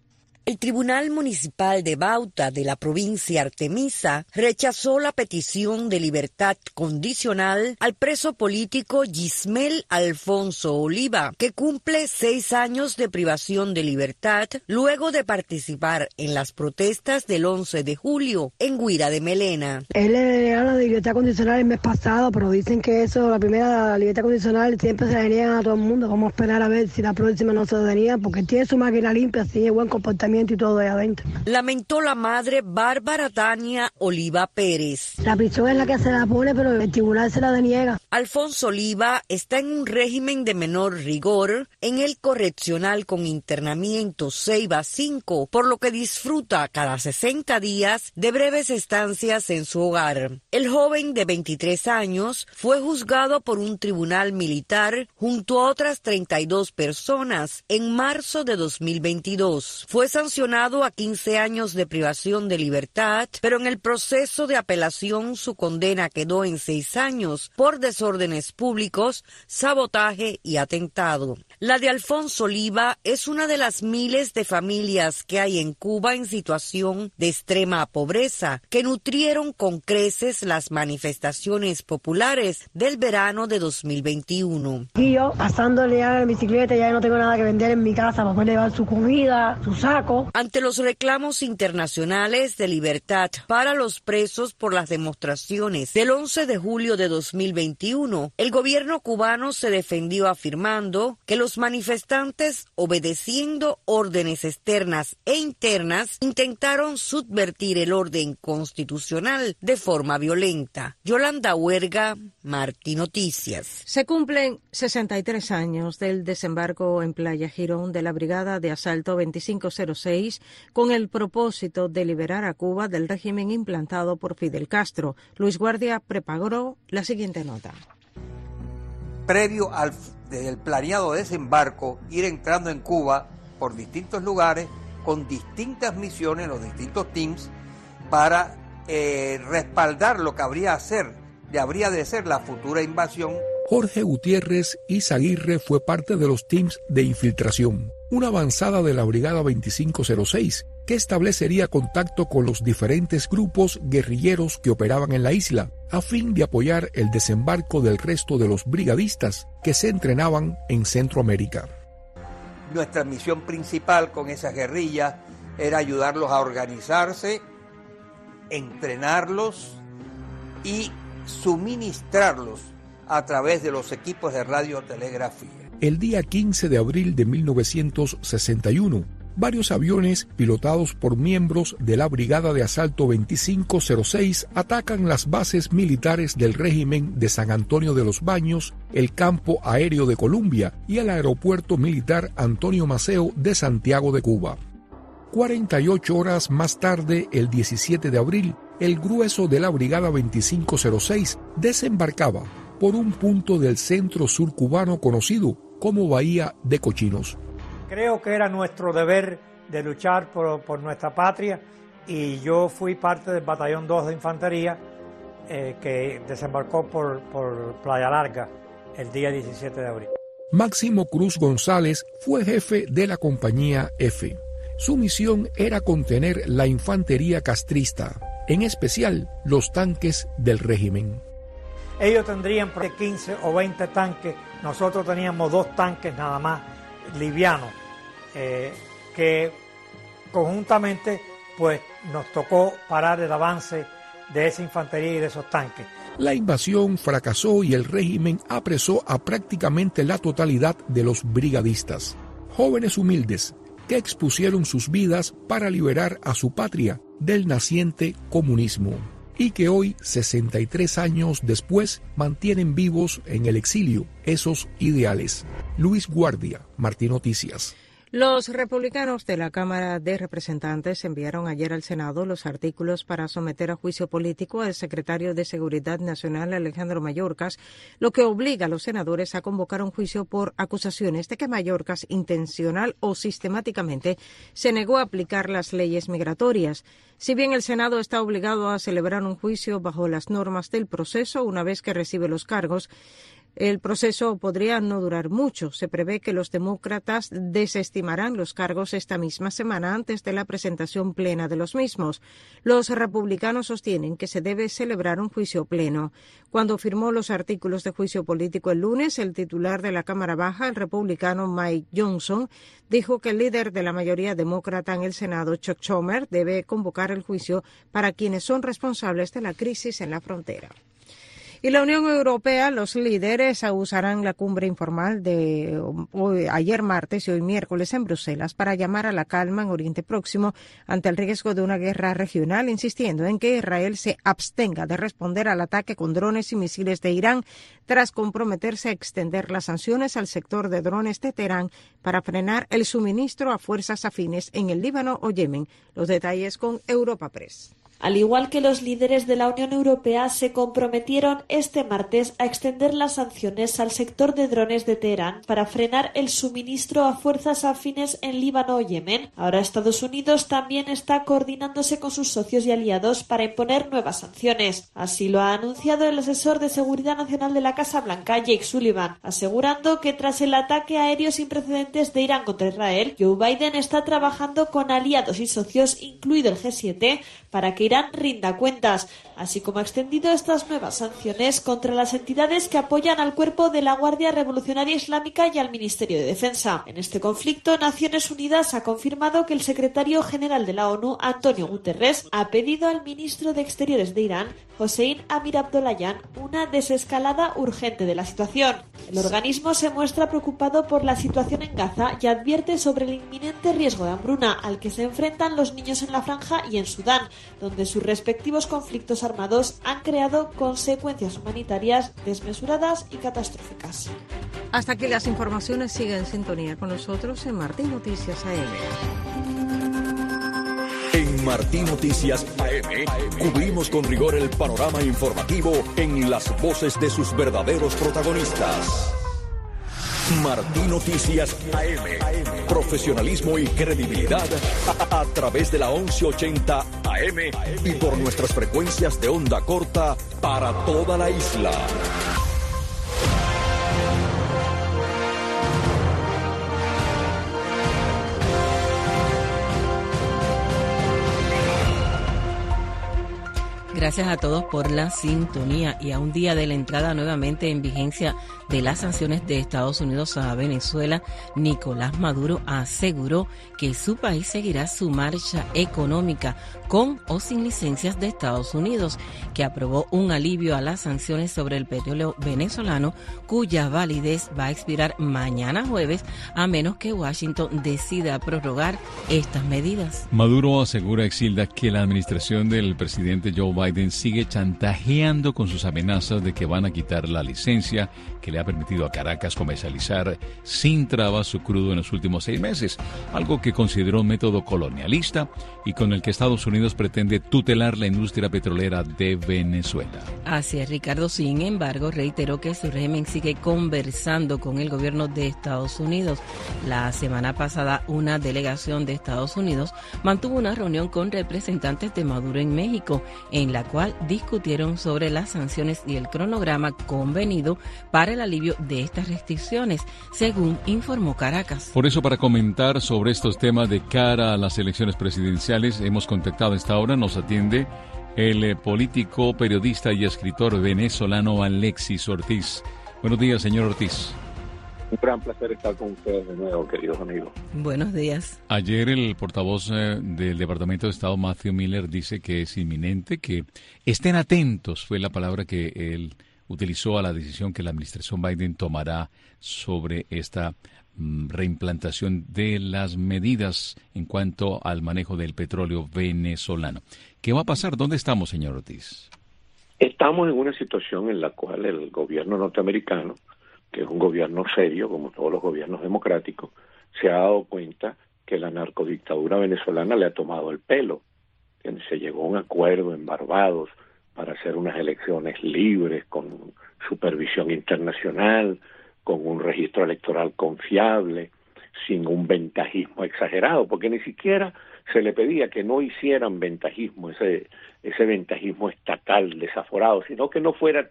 El Tribunal Municipal de Bauta de la provincia Artemisa rechazó la petición de libertad condicional al preso político Gismel Alfonso Oliva, que cumple 6 años de privación de libertad luego de participar en las protestas del 11 de julio en Guira de Melena. Él le negaron la libertad condicional el mes pasado, pero dicen que eso, la primera libertad condicional, siempre se la niegan a todo el mundo. Vamos a esperar a ver si la próxima no se la niegan, porque tiene su máquina limpia, tiene buen comportamiento y todo de adentro. Lamentó la madre Bárbara Tania Oliva Pérez. La prisión es la que se la pone, pero el tribunal se la deniega. Alfonso Oliva está en un régimen de menor rigor en el correccional con internamiento Ceiba 5, por lo que disfruta cada 60 días de breves estancias en su hogar. El joven de 23 años fue juzgado por un tribunal militar junto a otras 32 personas en marzo de 2022. Fue sancionado a 15 años de privación de libertad, pero en el proceso de apelación su condena quedó en 6 años por desórdenes públicos, sabotaje y atentado. La de Alfonso Oliva es una de las miles de familias que hay en Cuba en situación de extrema pobreza, que nutrieron con creces las manifestaciones populares del verano de 2021. Y yo, pasándole ya la bicicleta, ya no tengo nada que vender en mi casa para poder llevar su comida, su saco. Ante los reclamos internacionales de libertad para los presos por las demostraciones del 11 de julio de 2021, el gobierno cubano se defendió afirmando que los manifestantes, obedeciendo órdenes externas e internas, intentaron subvertir el orden constitucional de forma violenta. Yolanda Huerga, Martí Noticias. Se cumplen 63 años del desembarco en Playa Girón de la Brigada de Asalto 2506 con el propósito de liberar a Cuba del régimen implantado por Fidel Castro. Luis Guardia preparó la siguiente nota. Previo del planeado desembarco, ir entrando en Cuba por distintos lugares con distintas misiones, los distintos teams, para respaldar lo que habría de ser la futura invasión. Jorge Gutiérrez Izaguirre fue parte de los teams de infiltración, una avanzada de la Brigada 2506, que establecería contacto con los diferentes grupos guerrilleros que operaban en la isla, a fin de apoyar el desembarco del resto de los brigadistas que se entrenaban en Centroamérica. Nuestra misión principal con esas guerrillas era ayudarlos a organizarse, entrenarlos y suministrarlos a través de los equipos de radiotelegrafía. El día 15 de abril de 1961, varios aviones pilotados por miembros de la Brigada de Asalto 2506 atacan las bases militares del régimen de San Antonio de los Baños, el Campo Aéreo de Columbia y el Aeropuerto Militar Antonio Maceo de Santiago de Cuba. 48 horas más tarde, el 17 de abril, el grueso de la Brigada 2506 desembarcaba por un punto del centro-sur cubano conocido como Bahía de Cochinos. Creo que era nuestro deber de luchar por nuestra patria y yo fui parte del Batallón 2 de Infantería que desembarcó por Playa Larga el día 17 de abril. Máximo Cruz González fue jefe de la compañía F. Su misión era contener la infantería castrista, en especial los tanques del régimen. Ellos tendrían 15 o 20 tanques, nosotros teníamos 2 tanques nada más livianos, que conjuntamente pues nos tocó parar el avance de esa infantería y de esos tanques. La invasión fracasó y el régimen apresó a prácticamente la totalidad de los brigadistas, jóvenes humildes que expusieron sus vidas para liberar a su patria del naciente comunismo, y que hoy, 63 años después, mantienen vivos en el exilio esos ideales. Luis Guardia, Martí Noticias. Los republicanos de la Cámara de Representantes enviaron ayer al Senado los artículos para someter a juicio político al secretario de Seguridad Nacional, Alejandro Mayorkas, lo que obliga a los senadores a convocar un juicio por acusaciones de que Mayorkas intencional o sistemáticamente se negó a aplicar las leyes migratorias. Si bien el Senado está obligado a celebrar un juicio bajo las normas del proceso una vez que recibe los cargos, El proceso podría no durar mucho. Se prevé que los demócratas desestimarán los cargos esta misma semana antes de la presentación plena de los mismos. Los republicanos sostienen que se debe celebrar un juicio pleno. Cuando firmó los artículos de juicio político el lunes, el titular de la Cámara Baja, el republicano Mike Johnson, dijo que el líder de la mayoría demócrata en el Senado, Chuck Schumer, debe convocar el juicio para quienes son responsables de la crisis en la frontera. Y la Unión Europea, los líderes usarán la cumbre informal de ayer martes y hoy miércoles en Bruselas para llamar a la calma en Oriente Próximo ante el riesgo de una guerra regional, insistiendo en que Israel se abstenga de responder al ataque con drones y misiles de Irán tras comprometerse a extender las sanciones al sector de drones de Teherán para frenar el suministro a fuerzas afines en el Líbano o Yemen. Los detalles con Europa Press. Al igual que los líderes de la Unión Europea se comprometieron este martes a extender las sanciones al sector de drones de Teherán para frenar el suministro a fuerzas afines en Líbano o Yemen. Ahora Estados Unidos también está coordinándose con sus socios y aliados para imponer nuevas sanciones. Así lo ha anunciado el asesor de Seguridad Nacional de la Casa Blanca, Jake Sullivan, asegurando que tras el ataque aéreo sin precedentes de Irán contra Israel, Joe Biden está trabajando con aliados y socios, incluido el G7, para que Irán rinda cuentas, así como ha extendido estas nuevas sanciones contra las entidades que apoyan al cuerpo de la Guardia Revolucionaria Islámica y al Ministerio de Defensa. En este conflicto, Naciones Unidas ha confirmado que el secretario general de la ONU, Antonio Guterres, ha pedido al ministro de Exteriores de Irán, Hossein Amir Abdollahian, una desescalada urgente de la situación. El organismo se muestra preocupado por la situación en Gaza y advierte sobre el inminente riesgo de hambruna al que se enfrentan los niños en la franja y en Sudán, donde sus respectivos conflictos armados han creado consecuencias humanitarias desmesuradas y catastróficas. Hasta aquí las informaciones. Sigue en sintonía con nosotros en Martín Noticias AM. En Martín Noticias AM cubrimos con rigor el panorama informativo en las voces de sus verdaderos protagonistas. Martín Noticias AM. Profesionalismo y credibilidad a través de la 1180 AM y por nuestras frecuencias de onda corta para toda la isla. Gracias a todos por la sintonía y a un día de la entrada nuevamente en vigencia de las sanciones de Estados Unidos a Venezuela, Nicolás Maduro aseguró que su país seguirá su marcha económica con o sin licencias de Estados Unidos, que aprobó un alivio a las sanciones sobre el petróleo venezolano, cuya validez va a expirar mañana jueves, a menos que Washington decida prorrogar estas medidas. Maduro asegura, Exilda, que la administración del presidente Joe Biden sigue chantajeando con sus amenazas de que van a quitar la licencia que le ha permitido a Caracas comercializar sin trabas su crudo en los últimos 6 meses, algo que consideró un método colonialista y con el que Estados Unidos pretende tutelar la industria petrolera de Venezuela. Así es, Ricardo. Sin embargo, reiteró que su régimen sigue conversando con el gobierno de Estados Unidos. La semana pasada, una delegación de Estados Unidos mantuvo una reunión con representantes de Maduro en México, en la cual discutieron sobre las sanciones y el cronograma convenido para el alivio de estas restricciones, según informó Caracas. Por eso, para comentar sobre estos temas de cara a las elecciones presidenciales, hemos contactado a esta hora, nos atiende el político, periodista y escritor venezolano Alexis Ortiz. Buenos días, señor Ortiz. Un gran placer estar con ustedes de nuevo, queridos amigos. Buenos días. Ayer el portavoz del Departamento de Estado, Matthew Miller, dice que es inminente, que estén atentos, fue la palabra que él utilizó, a la decisión que la administración Biden tomará sobre esta reimplantación de las medidas en cuanto al manejo del petróleo venezolano. ¿Qué va a pasar? ¿Dónde estamos, señor Ortiz? Estamos en una situación en la cual el gobierno norteamericano, que es un gobierno serio, como todos los gobiernos democráticos, se ha dado cuenta que la narcodictadura venezolana le ha tomado el pelo. Se llegó a un acuerdo en Barbados para hacer unas elecciones libres, con supervisión internacional, con un registro electoral confiable, sin un ventajismo exagerado, porque ni siquiera se le pedía que no hicieran ventajismo, ese ventajismo estatal desaforado, sino que no fuera,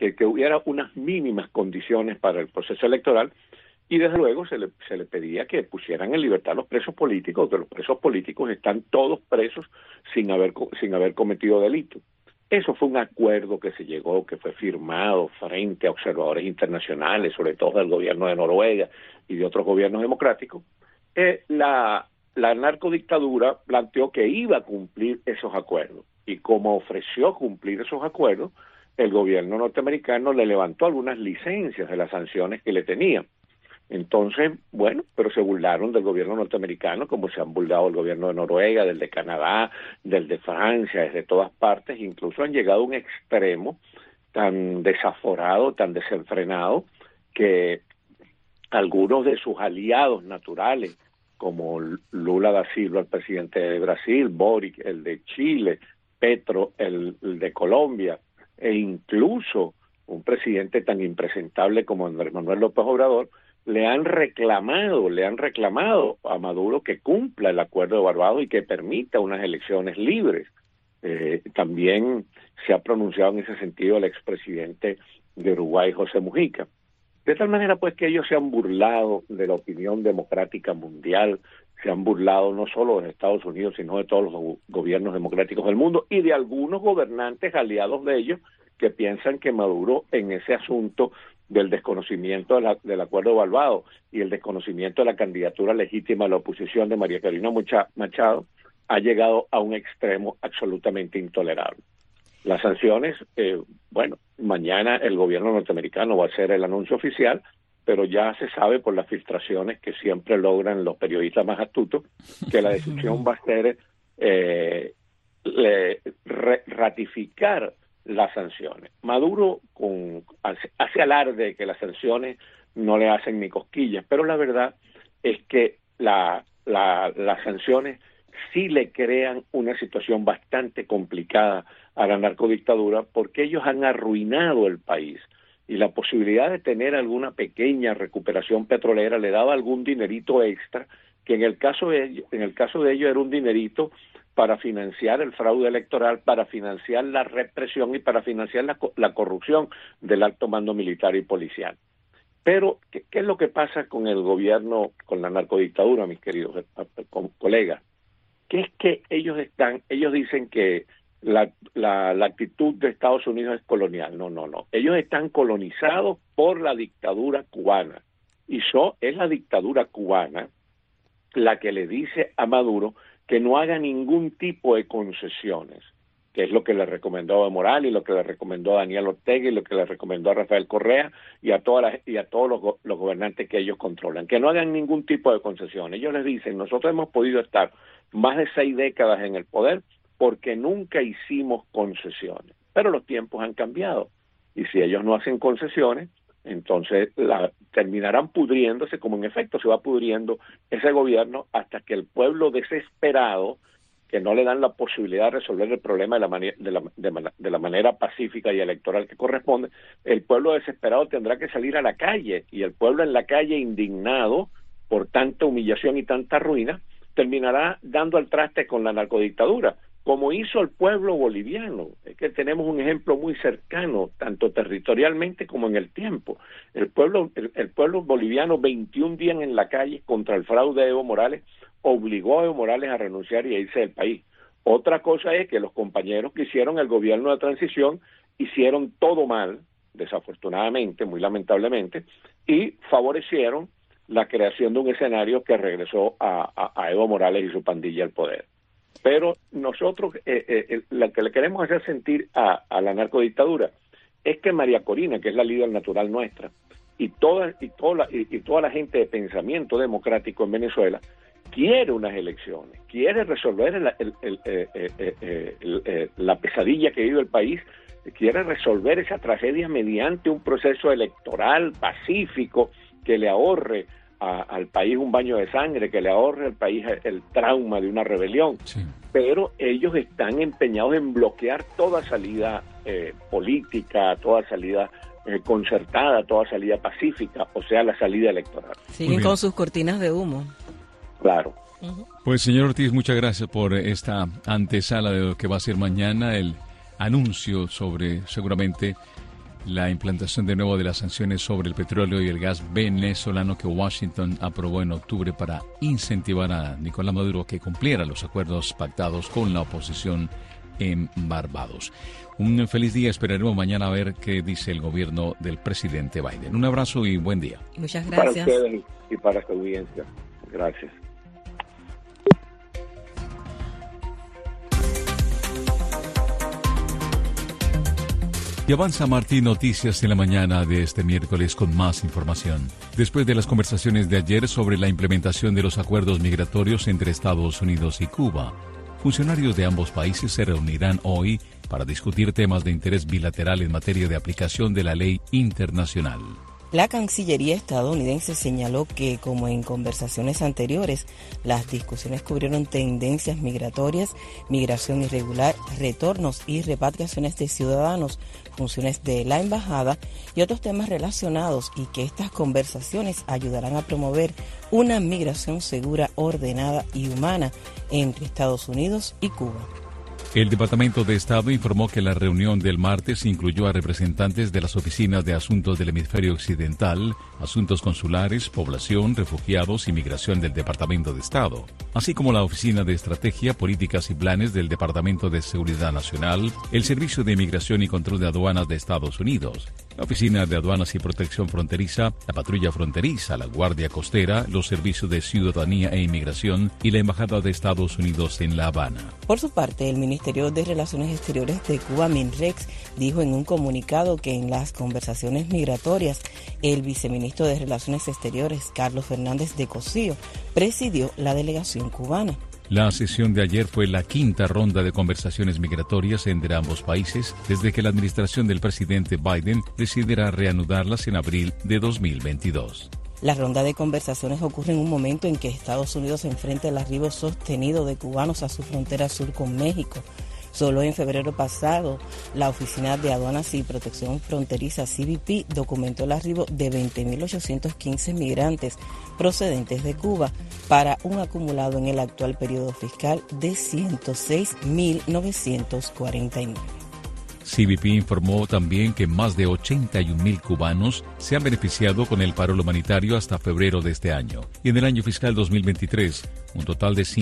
que hubiera unas mínimas condiciones para el proceso electoral, y desde luego se le pedía que pusieran en libertad a los presos políticos, que los presos políticos están todos presos sin haber cometido delito. Eso fue un acuerdo que se llegó, que fue firmado frente a observadores internacionales, sobre todo del gobierno de Noruega y de otros gobiernos democráticos. La narcodictadura planteó que iba a cumplir esos acuerdos, y como ofreció cumplir esos acuerdos, el gobierno norteamericano le levantó algunas licencias de las sanciones que le tenían. Entonces, bueno, pero se burlaron del gobierno norteamericano, como se han burlado el gobierno de Noruega, del de Canadá, del de Francia, desde todas partes. Incluso han llegado a un extremo tan desaforado, tan desenfrenado, que algunos de sus aliados naturales, como Lula da Silva, el presidente de Brasil, Boric, el de Chile, Petro, el de Colombia, e incluso un presidente tan impresentable como Andrés Manuel López Obrador, le han reclamado a Maduro que cumpla el acuerdo de Barbados y que permita unas elecciones libres. También se ha pronunciado en ese sentido el expresidente de Uruguay, José Mujica. De tal manera pues que ellos se han burlado de la opinión democrática mundial, se han burlado no solo de Estados Unidos, sino de todos los gobiernos democráticos del mundo y de algunos gobernantes aliados de ellos que piensan que Maduro en ese asunto del desconocimiento del acuerdo de Barbados y el desconocimiento de la candidatura legítima de la oposición de María Corina Machado ha llegado a un extremo absolutamente intolerable. Las sanciones, bueno, mañana el gobierno norteamericano va a hacer el anuncio oficial, pero ya se sabe por las filtraciones que siempre logran los periodistas más astutos que la decisión va a ser ratificar las sanciones. Maduro hace alarde de que las sanciones no le hacen ni cosquillas, pero la verdad es que las sanciones sí le crean una situación bastante complicada a la narcodictadura, porque ellos han arruinado el país y la posibilidad de tener alguna pequeña recuperación petrolera le daba algún dinerito extra, que en el caso de ellos era un dinerito para financiar el fraude electoral, para financiar la represión y para financiar la corrupción del alto mando militar y policial. Pero, ¿qué es lo que pasa con el gobierno, con la narcodictadura, mis queridos colegas? Que es que ellos dicen que la actitud de Estados Unidos es colonial. No. Ellos están colonizados por la dictadura cubana. Y es la dictadura cubana la que le dice a Maduro que no haga ningún tipo de concesiones, que es lo que le recomendó a Evo Morales, y lo que le recomendó a Daniel Ortega, y lo que le recomendó a Rafael Correa, y a todos los gobernantes que ellos controlan, que no hagan ningún tipo de concesiones. Ellos les dicen, nosotros hemos podido estar más de 6 décadas en el poder porque nunca hicimos concesiones, pero los tiempos han cambiado, y si ellos no hacen concesiones, entonces terminarán pudriéndose, como en efecto se va pudriendo ese gobierno, hasta que el pueblo desesperado, que no le dan la posibilidad de resolver el problema de la manera pacífica y electoral que corresponde, el pueblo desesperado tendrá que salir a la calle, y el pueblo en la calle, indignado por tanta humillación y tanta ruina, terminará dando al traste con la narcodictadura, como hizo el pueblo boliviano. Es que tenemos un ejemplo muy cercano, tanto territorialmente como en el tiempo. El pueblo boliviano, 21 días en la calle contra el fraude de Evo Morales, obligó a Evo Morales a renunciar y a irse del país. Otra cosa es que los compañeros que hicieron el gobierno de transición hicieron todo mal, desafortunadamente, muy lamentablemente, y favorecieron la creación de un escenario que regresó a Evo Morales y su pandilla al poder. Pero nosotros lo que le queremos hacer sentir a la narcodictadura es que María Corina, que es la líder natural nuestra, y toda la gente de pensamiento democrático en Venezuela, quiere unas elecciones, quiere resolver la pesadilla que vive el país, quiere resolver esa tragedia mediante un proceso electoral pacífico que le ahorre al país un baño de sangre, que le ahorre al país el trauma de una rebelión. Sí. Pero ellos están empeñados en bloquear toda salida política, toda salida concertada, toda salida pacífica, o sea, la salida electoral. Siguen con sus cortinas de humo. Claro. Pues, señor Ortiz, muchas gracias por esta antesala de lo que va a ser mañana el anuncio sobre, seguramente, La implantación de nuevo de las sanciones sobre el petróleo y el gas venezolano que Washington aprobó en octubre para incentivar a Nicolás Maduro que cumpliera los acuerdos pactados con la oposición en Barbados. Un feliz día, esperaremos mañana a ver qué dice el gobierno del presidente Biden. Un abrazo y buen día. Muchas gracias. Para ustedes y para su audiencia. Gracias. Y avanza Martín Noticias en la mañana de este miércoles con más información. Después de las conversaciones de ayer sobre la implementación de los acuerdos migratorios entre Estados Unidos y Cuba, funcionarios de ambos países se reunirán hoy para discutir temas de interés bilateral en materia de aplicación de la ley internacional. La Cancillería estadounidense señaló que, como en conversaciones anteriores, las discusiones cubrieron tendencias migratorias, migración irregular, retornos y repatriaciones de ciudadanos, funciones de la embajada y otros temas relacionados, y que estas conversaciones ayudarán a promover una migración segura, ordenada y humana entre Estados Unidos y Cuba. El Departamento de Estado informó que la reunión del martes incluyó a representantes de las oficinas de asuntos del hemisferio occidental, asuntos consulares, población, refugiados y migración del Departamento de Estado, así como la Oficina de Estrategia, Políticas y Planes del Departamento de Seguridad Nacional, el Servicio de Migración y Control de Aduanas de Estados Unidos, la Oficina de Aduanas y Protección Fronteriza, la Patrulla Fronteriza, la Guardia Costera, los Servicios de Ciudadanía e Inmigración y la Embajada de Estados Unidos en La Habana. Por su parte, el Ministerio de Relaciones Exteriores de Cuba, MINREX, dijo en un comunicado que en las conversaciones migratorias, el viceministro de Relaciones Exteriores, Carlos Fernández de Cosío, presidió la delegación cubana. La sesión de ayer fue la quinta ronda de conversaciones migratorias entre ambos países desde que la administración del presidente Biden decidiera reanudarlas en abril de 2022. La ronda de conversaciones ocurre en un momento en que Estados Unidos enfrenta el arribo sostenido de cubanos a su frontera sur con México. Solo en febrero pasado, la Oficina de Aduanas y Protección Fronteriza, CBP, documentó el arribo de 20.815 migrantes procedentes de Cuba para un acumulado en el actual periodo fiscal de 106.949. CBP informó también que más de 81.000 cubanos se han beneficiado con el paro humanitario hasta febrero de este año. Y en el año fiscal 2023, un total de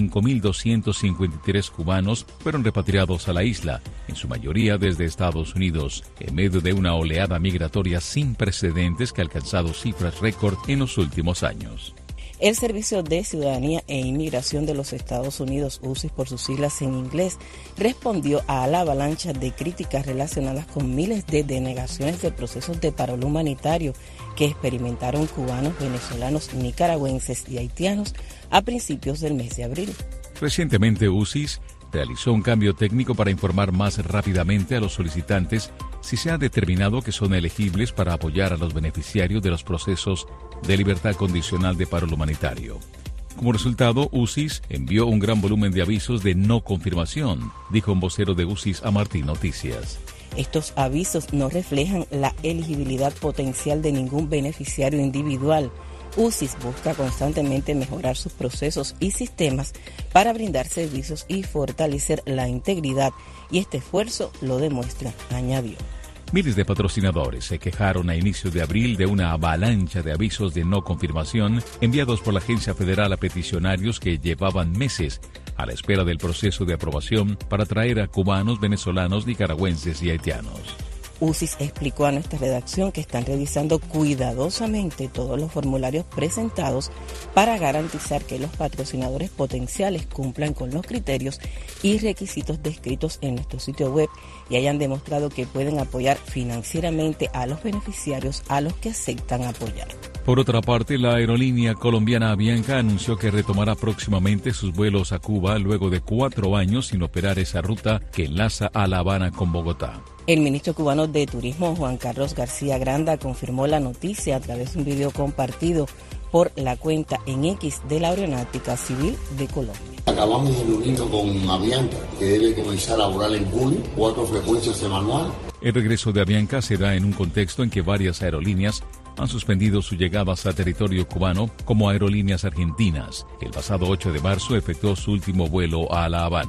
5.253 cubanos fueron repatriados a la isla, en su mayoría desde Estados Unidos, en medio de una oleada migratoria sin precedentes que ha alcanzado cifras récord en los últimos años. El Servicio de Ciudadanía e Inmigración de los Estados Unidos, UCIS por sus siglas en inglés, respondió a la avalancha de críticas relacionadas con miles de denegaciones de procesos de paro humanitario que experimentaron cubanos, venezolanos, nicaragüenses y haitianos a principios del mes de abril. Recientemente, UCIS realizó un cambio técnico para informar más rápidamente a los solicitantes si se ha determinado que son elegibles para apoyar a los beneficiarios de los procesos de libertad condicional de paro humanitario. Como resultado, UCIS envió un gran volumen de avisos de no confirmación, dijo un vocero de UCIS a Martín Noticias. Estos avisos no reflejan la elegibilidad potencial de ningún beneficiario individual. UCIS busca constantemente mejorar sus procesos y sistemas para brindar servicios y fortalecer la integridad, y este esfuerzo lo demuestra, añadió. Miles de patrocinadores se quejaron a inicios de abril de una avalancha de avisos de no confirmación enviados por la agencia federal a peticionarios que llevaban meses a la espera del proceso de aprobación para traer a cubanos, venezolanos, nicaragüenses y haitianos. UCIS explicó a nuestra redacción que están revisando cuidadosamente todos los formularios presentados para garantizar que los patrocinadores potenciales cumplan con los criterios y requisitos descritos en nuestro sitio web y hayan demostrado que pueden apoyar financieramente a los beneficiarios a los que aceptan apoyar. Por otra parte, la aerolínea colombiana Avianca anunció que retomará próximamente sus vuelos a Cuba luego de 4 años sin operar esa ruta que enlaza a La Habana con Bogotá. El ministro cubano de Turismo, Juan Carlos García Granda, confirmó la noticia a través de un video compartido por la cuenta en X de la Aeronáutica Civil de Colombia. Acabamos de reunirnos con Avianca, que debe comenzar a volar en julio, 4 frecuencias semanales. El regreso de Avianca se da en un contexto en que varias aerolíneas han suspendido sus llegadas a territorio cubano, como Aerolíneas Argentinas. El pasado 8 de marzo efectuó su último vuelo a La Habana.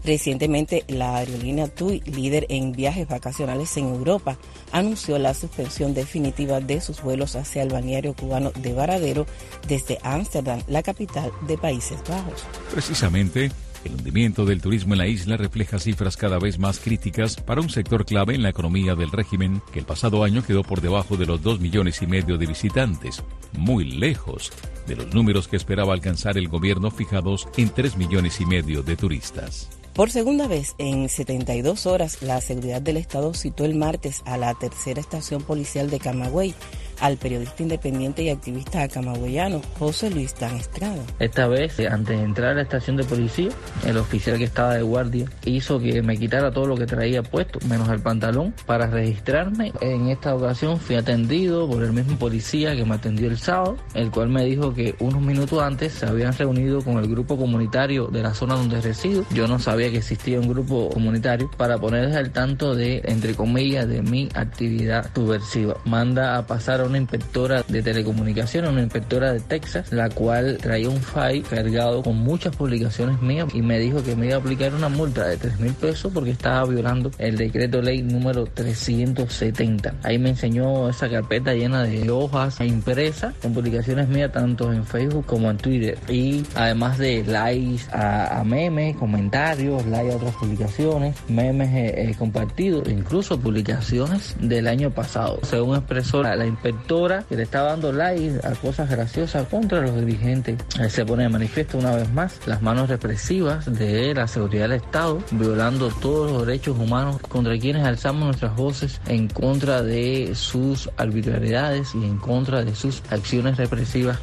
Recientemente, la aerolínea TUI, líder en viajes vacacionales en Europa, anunció la suspensión definitiva de sus vuelos hacia el balneario cubano de Varadero desde Ámsterdam, la capital de Países Bajos. Precisamente, el hundimiento del turismo en la isla refleja cifras cada vez más críticas para un sector clave en la economía del régimen, que el pasado año quedó por debajo de los 2,5 millones de visitantes, muy lejos de los números que esperaba alcanzar el gobierno fijados en 3,5 millones de turistas. Por segunda vez en 72 horas, la seguridad del Estado citó el martes a la tercera estación policial de Camagüey al periodista independiente y activista camagüeyano José Luis Dan Estrada. Esta vez, antes de entrar a la estación de policía, el oficial que estaba de guardia hizo que me quitara todo lo que traía puesto, menos el pantalón, para registrarme. En esta ocasión fui atendido por el mismo policía que me atendió el sábado, el cual me dijo que unos minutos antes se habían reunido con el grupo comunitario de la zona donde resido. Yo no sabía que existía un grupo comunitario, para ponerles al tanto de, entre comillas, de mi actividad subversiva. Manda a pasar a una inspectora de telecomunicaciones, una inspectora de Texas, la cual traía un file cargado con muchas publicaciones mías y me dijo que me iba a aplicar una multa de 3,000 pesos porque estaba violando el decreto ley número 370. Ahí me enseñó esa carpeta llena de hojas impresas con publicaciones mías tanto en Facebook como en Twitter, y además de likes a memes, comentarios, likes a otras publicaciones, memes compartidos, incluso publicaciones del año pasado. Según expresó la inspectora, que le estaba dando like a cosas graciosas contra los dirigentes, se pone de manifiesto una vez más las manos represivas de la seguridad del Estado, violando todos los derechos humanos, contra quienes alzamos nuestras voces en contra de sus arbitrariedades y en contra de sus acciones represivas.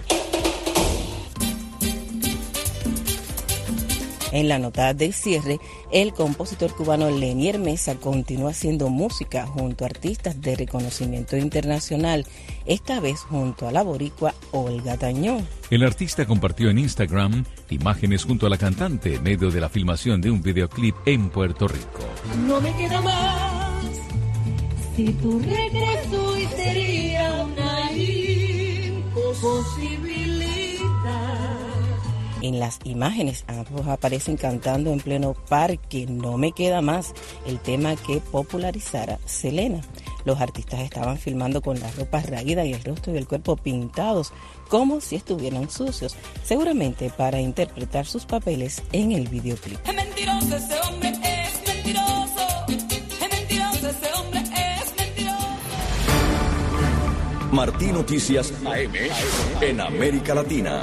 En la nota de cierre, el compositor cubano Lenier Mesa continúa haciendo música junto a artistas de reconocimiento internacional, esta vez junto a la boricua Olga Tañón. El artista compartió en Instagram imágenes junto a la cantante en medio de la filmación de un videoclip en Puerto Rico. No me queda más si tu regreso hoy sería una imposibilidad. En las imágenes ambos aparecen cantando en pleno parque No me queda más, el tema que popularizara Selena. Los artistas estaban filmando con las ropas raídas y el rostro y el cuerpo pintados como si estuvieran sucios, seguramente para interpretar sus papeles en el videoclip. Es mentiroso ese hombre, es mentiroso. Es mentiroso ese hombre, es mentiroso. Martí Noticias AM en América Latina.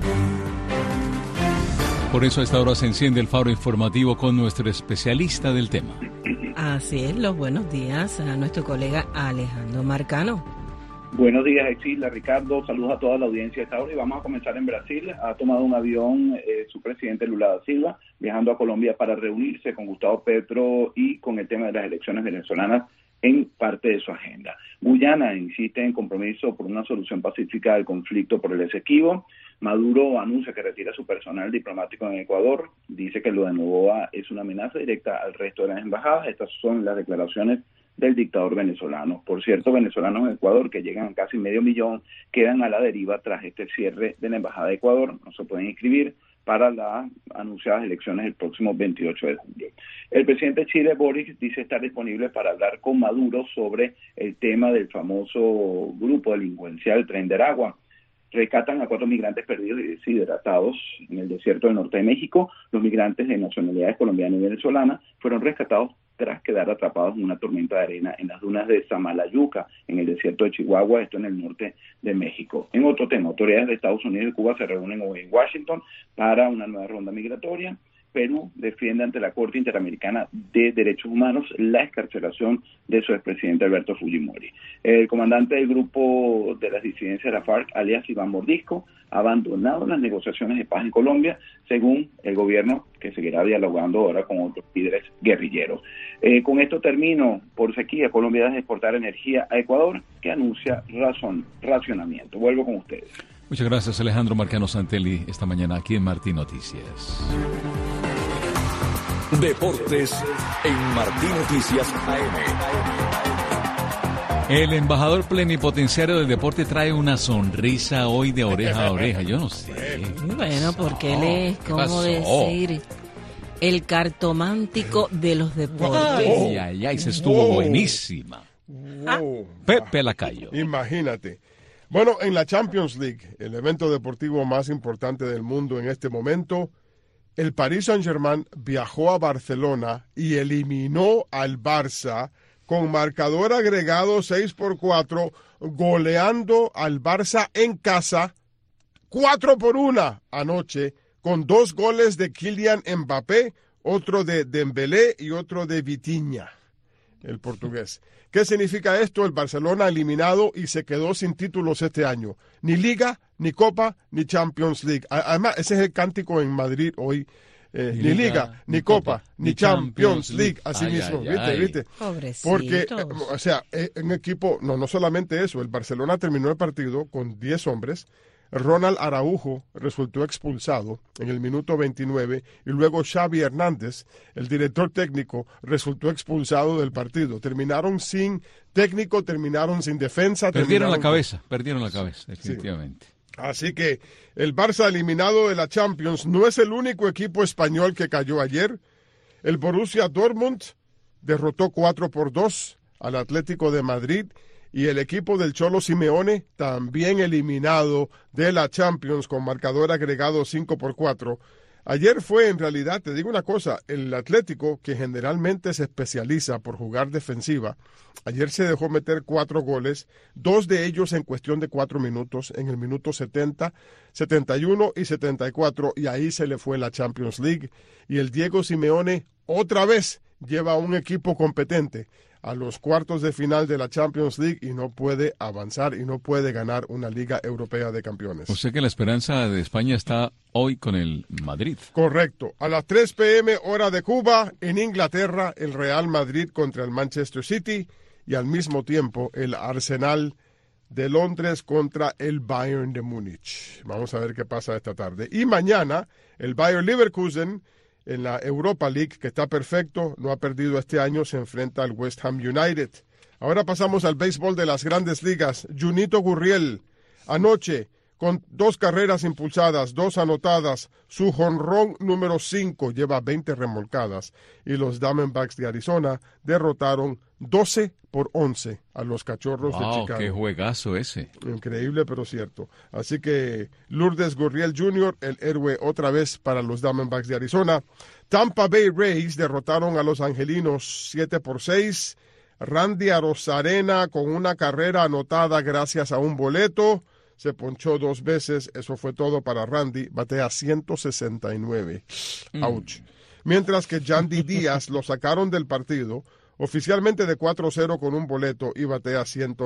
Por eso a esta hora se enciende el faro informativo con nuestro especialista del tema. Así es, los buenos días a nuestro colega Alejandro Marcano. Buenos días, Exila, Ricardo, saludos a toda la audiencia de esta hora y vamos a comenzar en Brasil. Ha tomado un avión su presidente Lula da Silva, viajando a Colombia para reunirse con Gustavo Petro y con el tema de las elecciones venezolanas en parte de su agenda. Guyana insiste en compromiso por una solución pacífica del conflicto por el Esequibo. Maduro anuncia que retira su personal diplomático en Ecuador. Dice que lo de Noboa es una amenaza directa al resto de las embajadas. Estas son las declaraciones del dictador venezolano. Por cierto, venezolanos en Ecuador, que llegan a casi 500,000, quedan a la deriva tras este cierre de la embajada de Ecuador. No se pueden inscribir para las anunciadas elecciones el próximo 28 de julio. El presidente de Chile, Boric, dice estar disponible para hablar con Maduro sobre el tema del famoso grupo delincuencial Tren de Aragua. Rescatan a 4 migrantes perdidos y deshidratados en el desierto del norte de México. Los migrantes de nacionalidades colombiana y venezolana fueron rescatados tras quedar atrapados en una tormenta de arena en las dunas de Samalayuca, en el desierto de Chihuahua, esto en el norte de México. En otro tema, autoridades de Estados Unidos y Cuba se reúnen hoy en Washington para una nueva ronda migratoria. Perú defiende ante la Corte Interamericana de Derechos Humanos la excarcelación de su expresidente Alberto Fujimori. El comandante del grupo de las disidencias de la FARC, alias Iván Mordisco, ha abandonado las negociaciones de paz en Colombia, según el gobierno, que seguirá dialogando ahora con otros líderes guerrilleros. Con esto termino. Por sequía, Colombia deja de exportar energía a Ecuador, que anuncia racionamiento. Vuelvo con ustedes. Muchas gracias, Alejandro Marcano Santelli, esta mañana aquí en Martí Noticias. Deportes en Martí Noticias AM. El embajador plenipotenciario del deporte trae una sonrisa hoy de oreja a oreja. Yo no sé. Bueno, porque él es, ¿cómo decir? El cartomántico de los deportes. Ay, se estuvo buenísima. Pepe Lacayo. Imagínate. Bueno, en la Champions League, el evento deportivo más importante del mundo en este momento, el Paris Saint-Germain viajó a Barcelona y eliminó al Barça con marcador agregado 6-4, goleando al Barça en casa 4-1 anoche, con 2 goles de Kylian Mbappé, otro de Dembélé y otro de Vitinha, el portugués. ¿Qué significa esto? El Barcelona eliminado y se quedó sin títulos este año. Ni Liga, ni Copa, ni Champions League. Además, ese es el cántico en Madrid hoy. Ni Liga, ni Copa, ni Champions League. Así mismo, ¿viste? Pobrecitos. Porque, o sea, en equipo, no solamente eso, el Barcelona terminó el partido con 10 hombres. Ronald Araujo resultó expulsado en el minuto 29 y luego Xavi Hernández, el director técnico, resultó expulsado del partido. Terminaron sin técnico, terminaron sin defensa. Perdieron la cabeza, definitivamente. Sí. Así que el Barça eliminado de la Champions no es el único equipo español que cayó ayer. El Borussia Dortmund derrotó 4-2 al Atlético de Madrid. Y el equipo del Cholo Simeone también eliminado de la Champions con marcador agregado 5-4. Ayer fue, en realidad, te digo una cosa, el Atlético, que generalmente se especializa por jugar defensiva, ayer se dejó meter 4 goles, 2 de ellos en cuestión de 4 minutos, en el minuto 70, 71 y 74, y ahí se le fue la Champions League. Y el Diego Simeone otra vez lleva a un equipo competente a los cuartos de final de la Champions League y no puede avanzar y no puede ganar una Liga Europea de Campeones. O sea que la esperanza de España está hoy con el Madrid. Correcto. A las 3 p.m. hora de Cuba, en Inglaterra, el Real Madrid contra el Manchester City y al mismo tiempo el Arsenal de Londres contra el Bayern de Múnich. Vamos a ver qué pasa esta tarde. Y mañana, el Bayer Leverkusen en la Europa League, que está perfecto, no ha perdido este año, se enfrenta al West Ham United. Ahora pasamos al béisbol de las Grandes Ligas. Junito Gurriel, anoche, con 2 carreras impulsadas, 2 anotadas, su jonrón número 5, lleva 20 remolcadas, y los Diamondbacks de Arizona derrotaron 12-11 a los Cachorros de Chicago. ¡Qué juegazo ese! Increíble, pero cierto. Así que Lourdes Gurriel Jr., el héroe otra vez para los Diamondbacks de Arizona. Tampa Bay Rays derrotaron a los Angelinos 7-6. Randy Arozarena con una carrera anotada gracias a un boleto. Se ponchó 2 veces, eso fue todo para Randy, batea 169. Ouch. Mientras que Yandy Díaz lo sacaron del partido, oficialmente de 4-0 con un boleto y batea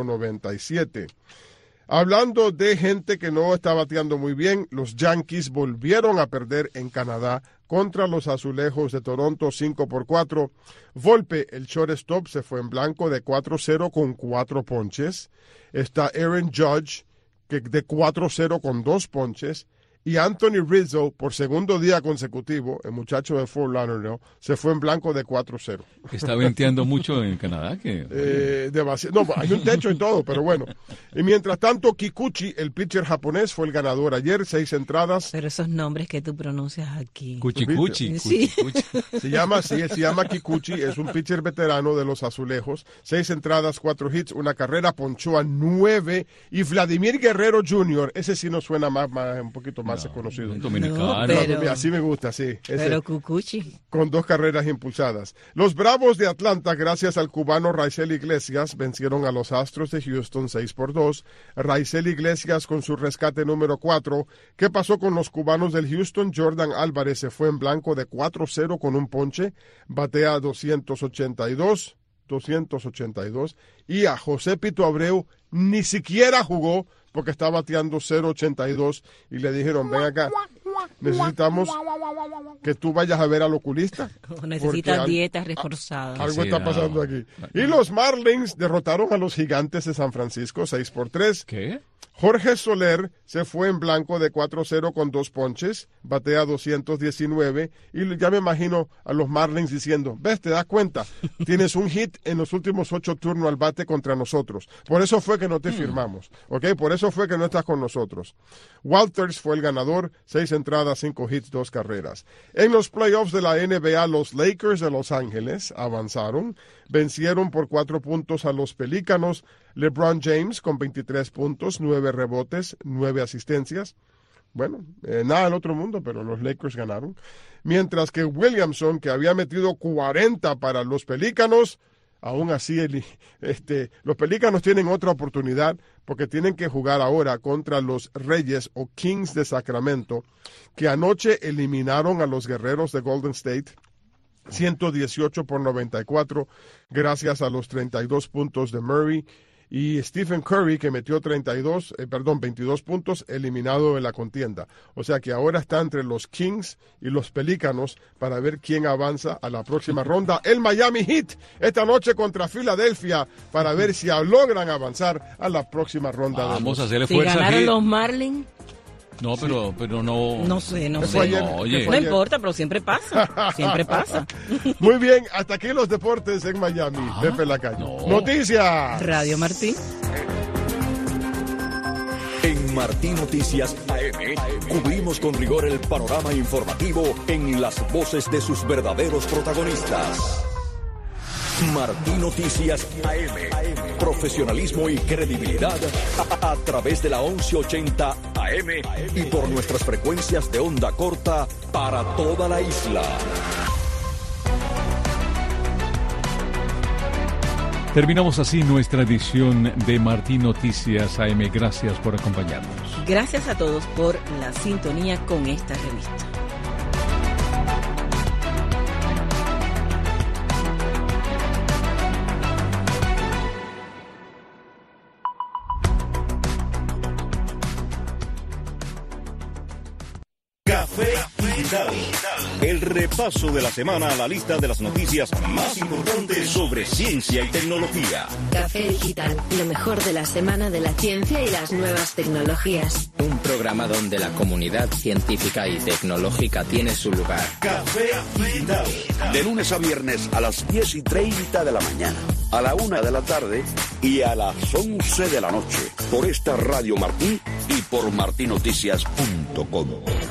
197. Hablando de gente que no está bateando muy bien, los Yankees volvieron a perder en Canadá contra los Azulejos de Toronto 5-4. Volpe, el shortstop, se fue en blanco de 4-0 con 4 ponches. Está Aaron Judge, que de 4-0 con 2 ponches. Y Anthony Rizzo, por segundo día consecutivo, el muchacho de Fort Lauderdale, se fue en blanco de 4-0. ¿Está venteando mucho en Canadá? No, hay un techo y todo, pero bueno. Y mientras tanto, Kikuchi, el pitcher japonés, fue el ganador ayer, 6 entradas. Pero esos nombres que tú pronuncias aquí. Cuchicuchi. Sí. Se llama Kikuchi, es un pitcher veterano de los Azulejos. 6 entradas, 4 hits, una carrera, ponchó a 9. Y Vladimir Guerrero Jr., ese sí nos suena un poquito más conocido. Dominicano. Así me gusta, sí. Pero Cucuchi. Con 2 carreras impulsadas. Los Bravos de Atlanta, gracias al cubano Raisel Iglesias, vencieron a los Astros de Houston 6-2. Raisel Iglesias con su rescate número 4. ¿Qué pasó con los cubanos del Houston? Jordan Álvarez se fue en blanco de 4-0 con un ponche. Batea 282. Y a José Pito Abreu ni siquiera jugó porque está bateando 0.82 y le dijeron, ven acá, necesitamos que tú vayas a ver al oculista. Necesitas dietas reforzadas. Algo está pasando aquí. Y los Marlins derrotaron a los Gigantes de San Francisco 6-3. ¿Qué? Jorge Soler se fue en blanco de 4-0 con 2 ponches, batea 219, y ya me imagino a los Marlins diciendo, ves, te das cuenta, tienes un hit en los últimos 8 turnos al bate contra nosotros. Por eso fue que no te firmamos, ¿ok? Por eso fue que no estás con nosotros. Walters fue el ganador, 6 entradas, 5 hits, 2 carreras. En los playoffs de la NBA, los Lakers de Los Ángeles avanzaron, vencieron por 4 puntos a los Pelícanos. LeBron James con 23 puntos, 9 rebotes, 9 asistencias. Bueno, nada del otro mundo, pero los Lakers ganaron. Mientras que Williamson, que había metido 40 para los Pelícanos, aún así los Pelícanos tienen otra oportunidad porque tienen que jugar ahora contra los Reyes o Kings de Sacramento, que anoche eliminaron a los Guerreros de Golden State 118-94, gracias a los 32 puntos de Murray. Y Stephen Curry, que metió 22 puntos, eliminado de la contienda. O sea que ahora está entre los Kings y los Pelícanos para ver quién avanza a la próxima ronda. El Miami Heat esta noche contra Filadelfia para ver si logran avanzar a la próxima ronda. Vamos a hacerle fuerza. Si ganaron los Marlins. No, pero no. No sé. Ayer, no importa, pero siempre pasa. Siempre pasa. Muy bien, hasta aquí los deportes en Miami. Pepe Lacayo. No. Noticias. Radio Martí. En Martí Noticias AM cubrimos con rigor el panorama informativo en las voces de sus verdaderos protagonistas. Martí Noticias AM. Profesionalismo y credibilidad a través de la 1180 AM y por nuestras frecuencias de onda corta para toda la isla. Terminamos así nuestra edición de Martí Noticias AM. Gracias por acompañarnos. Gracias a todos por la sintonía con esta revista. Café Digital. El repaso de la semana a la lista de las noticias más importantes sobre ciencia y tecnología. Café Digital, lo mejor de la semana de la ciencia y las nuevas tecnologías. Un programa donde la comunidad científica y tecnológica tiene su lugar. Café Digital. De lunes a viernes a las 10:30 de la mañana, a la 1 de la tarde y a las 11 de la noche. Por esta Radio Martí y por martinoticias.com.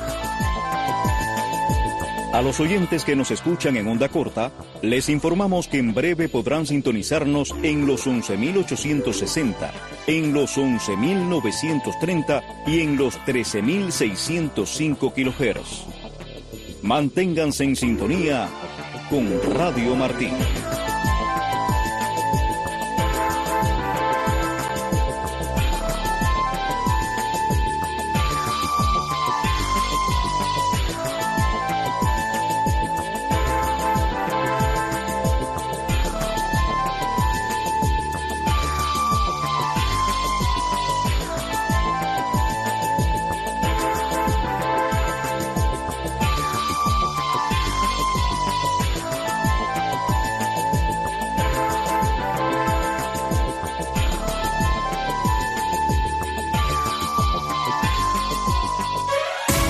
A los oyentes que nos escuchan en onda corta, les informamos que en breve podrán sintonizarnos en los 11.860, en los 11.930 y en los 13.605 kHz. Manténganse en sintonía con Radio Martí.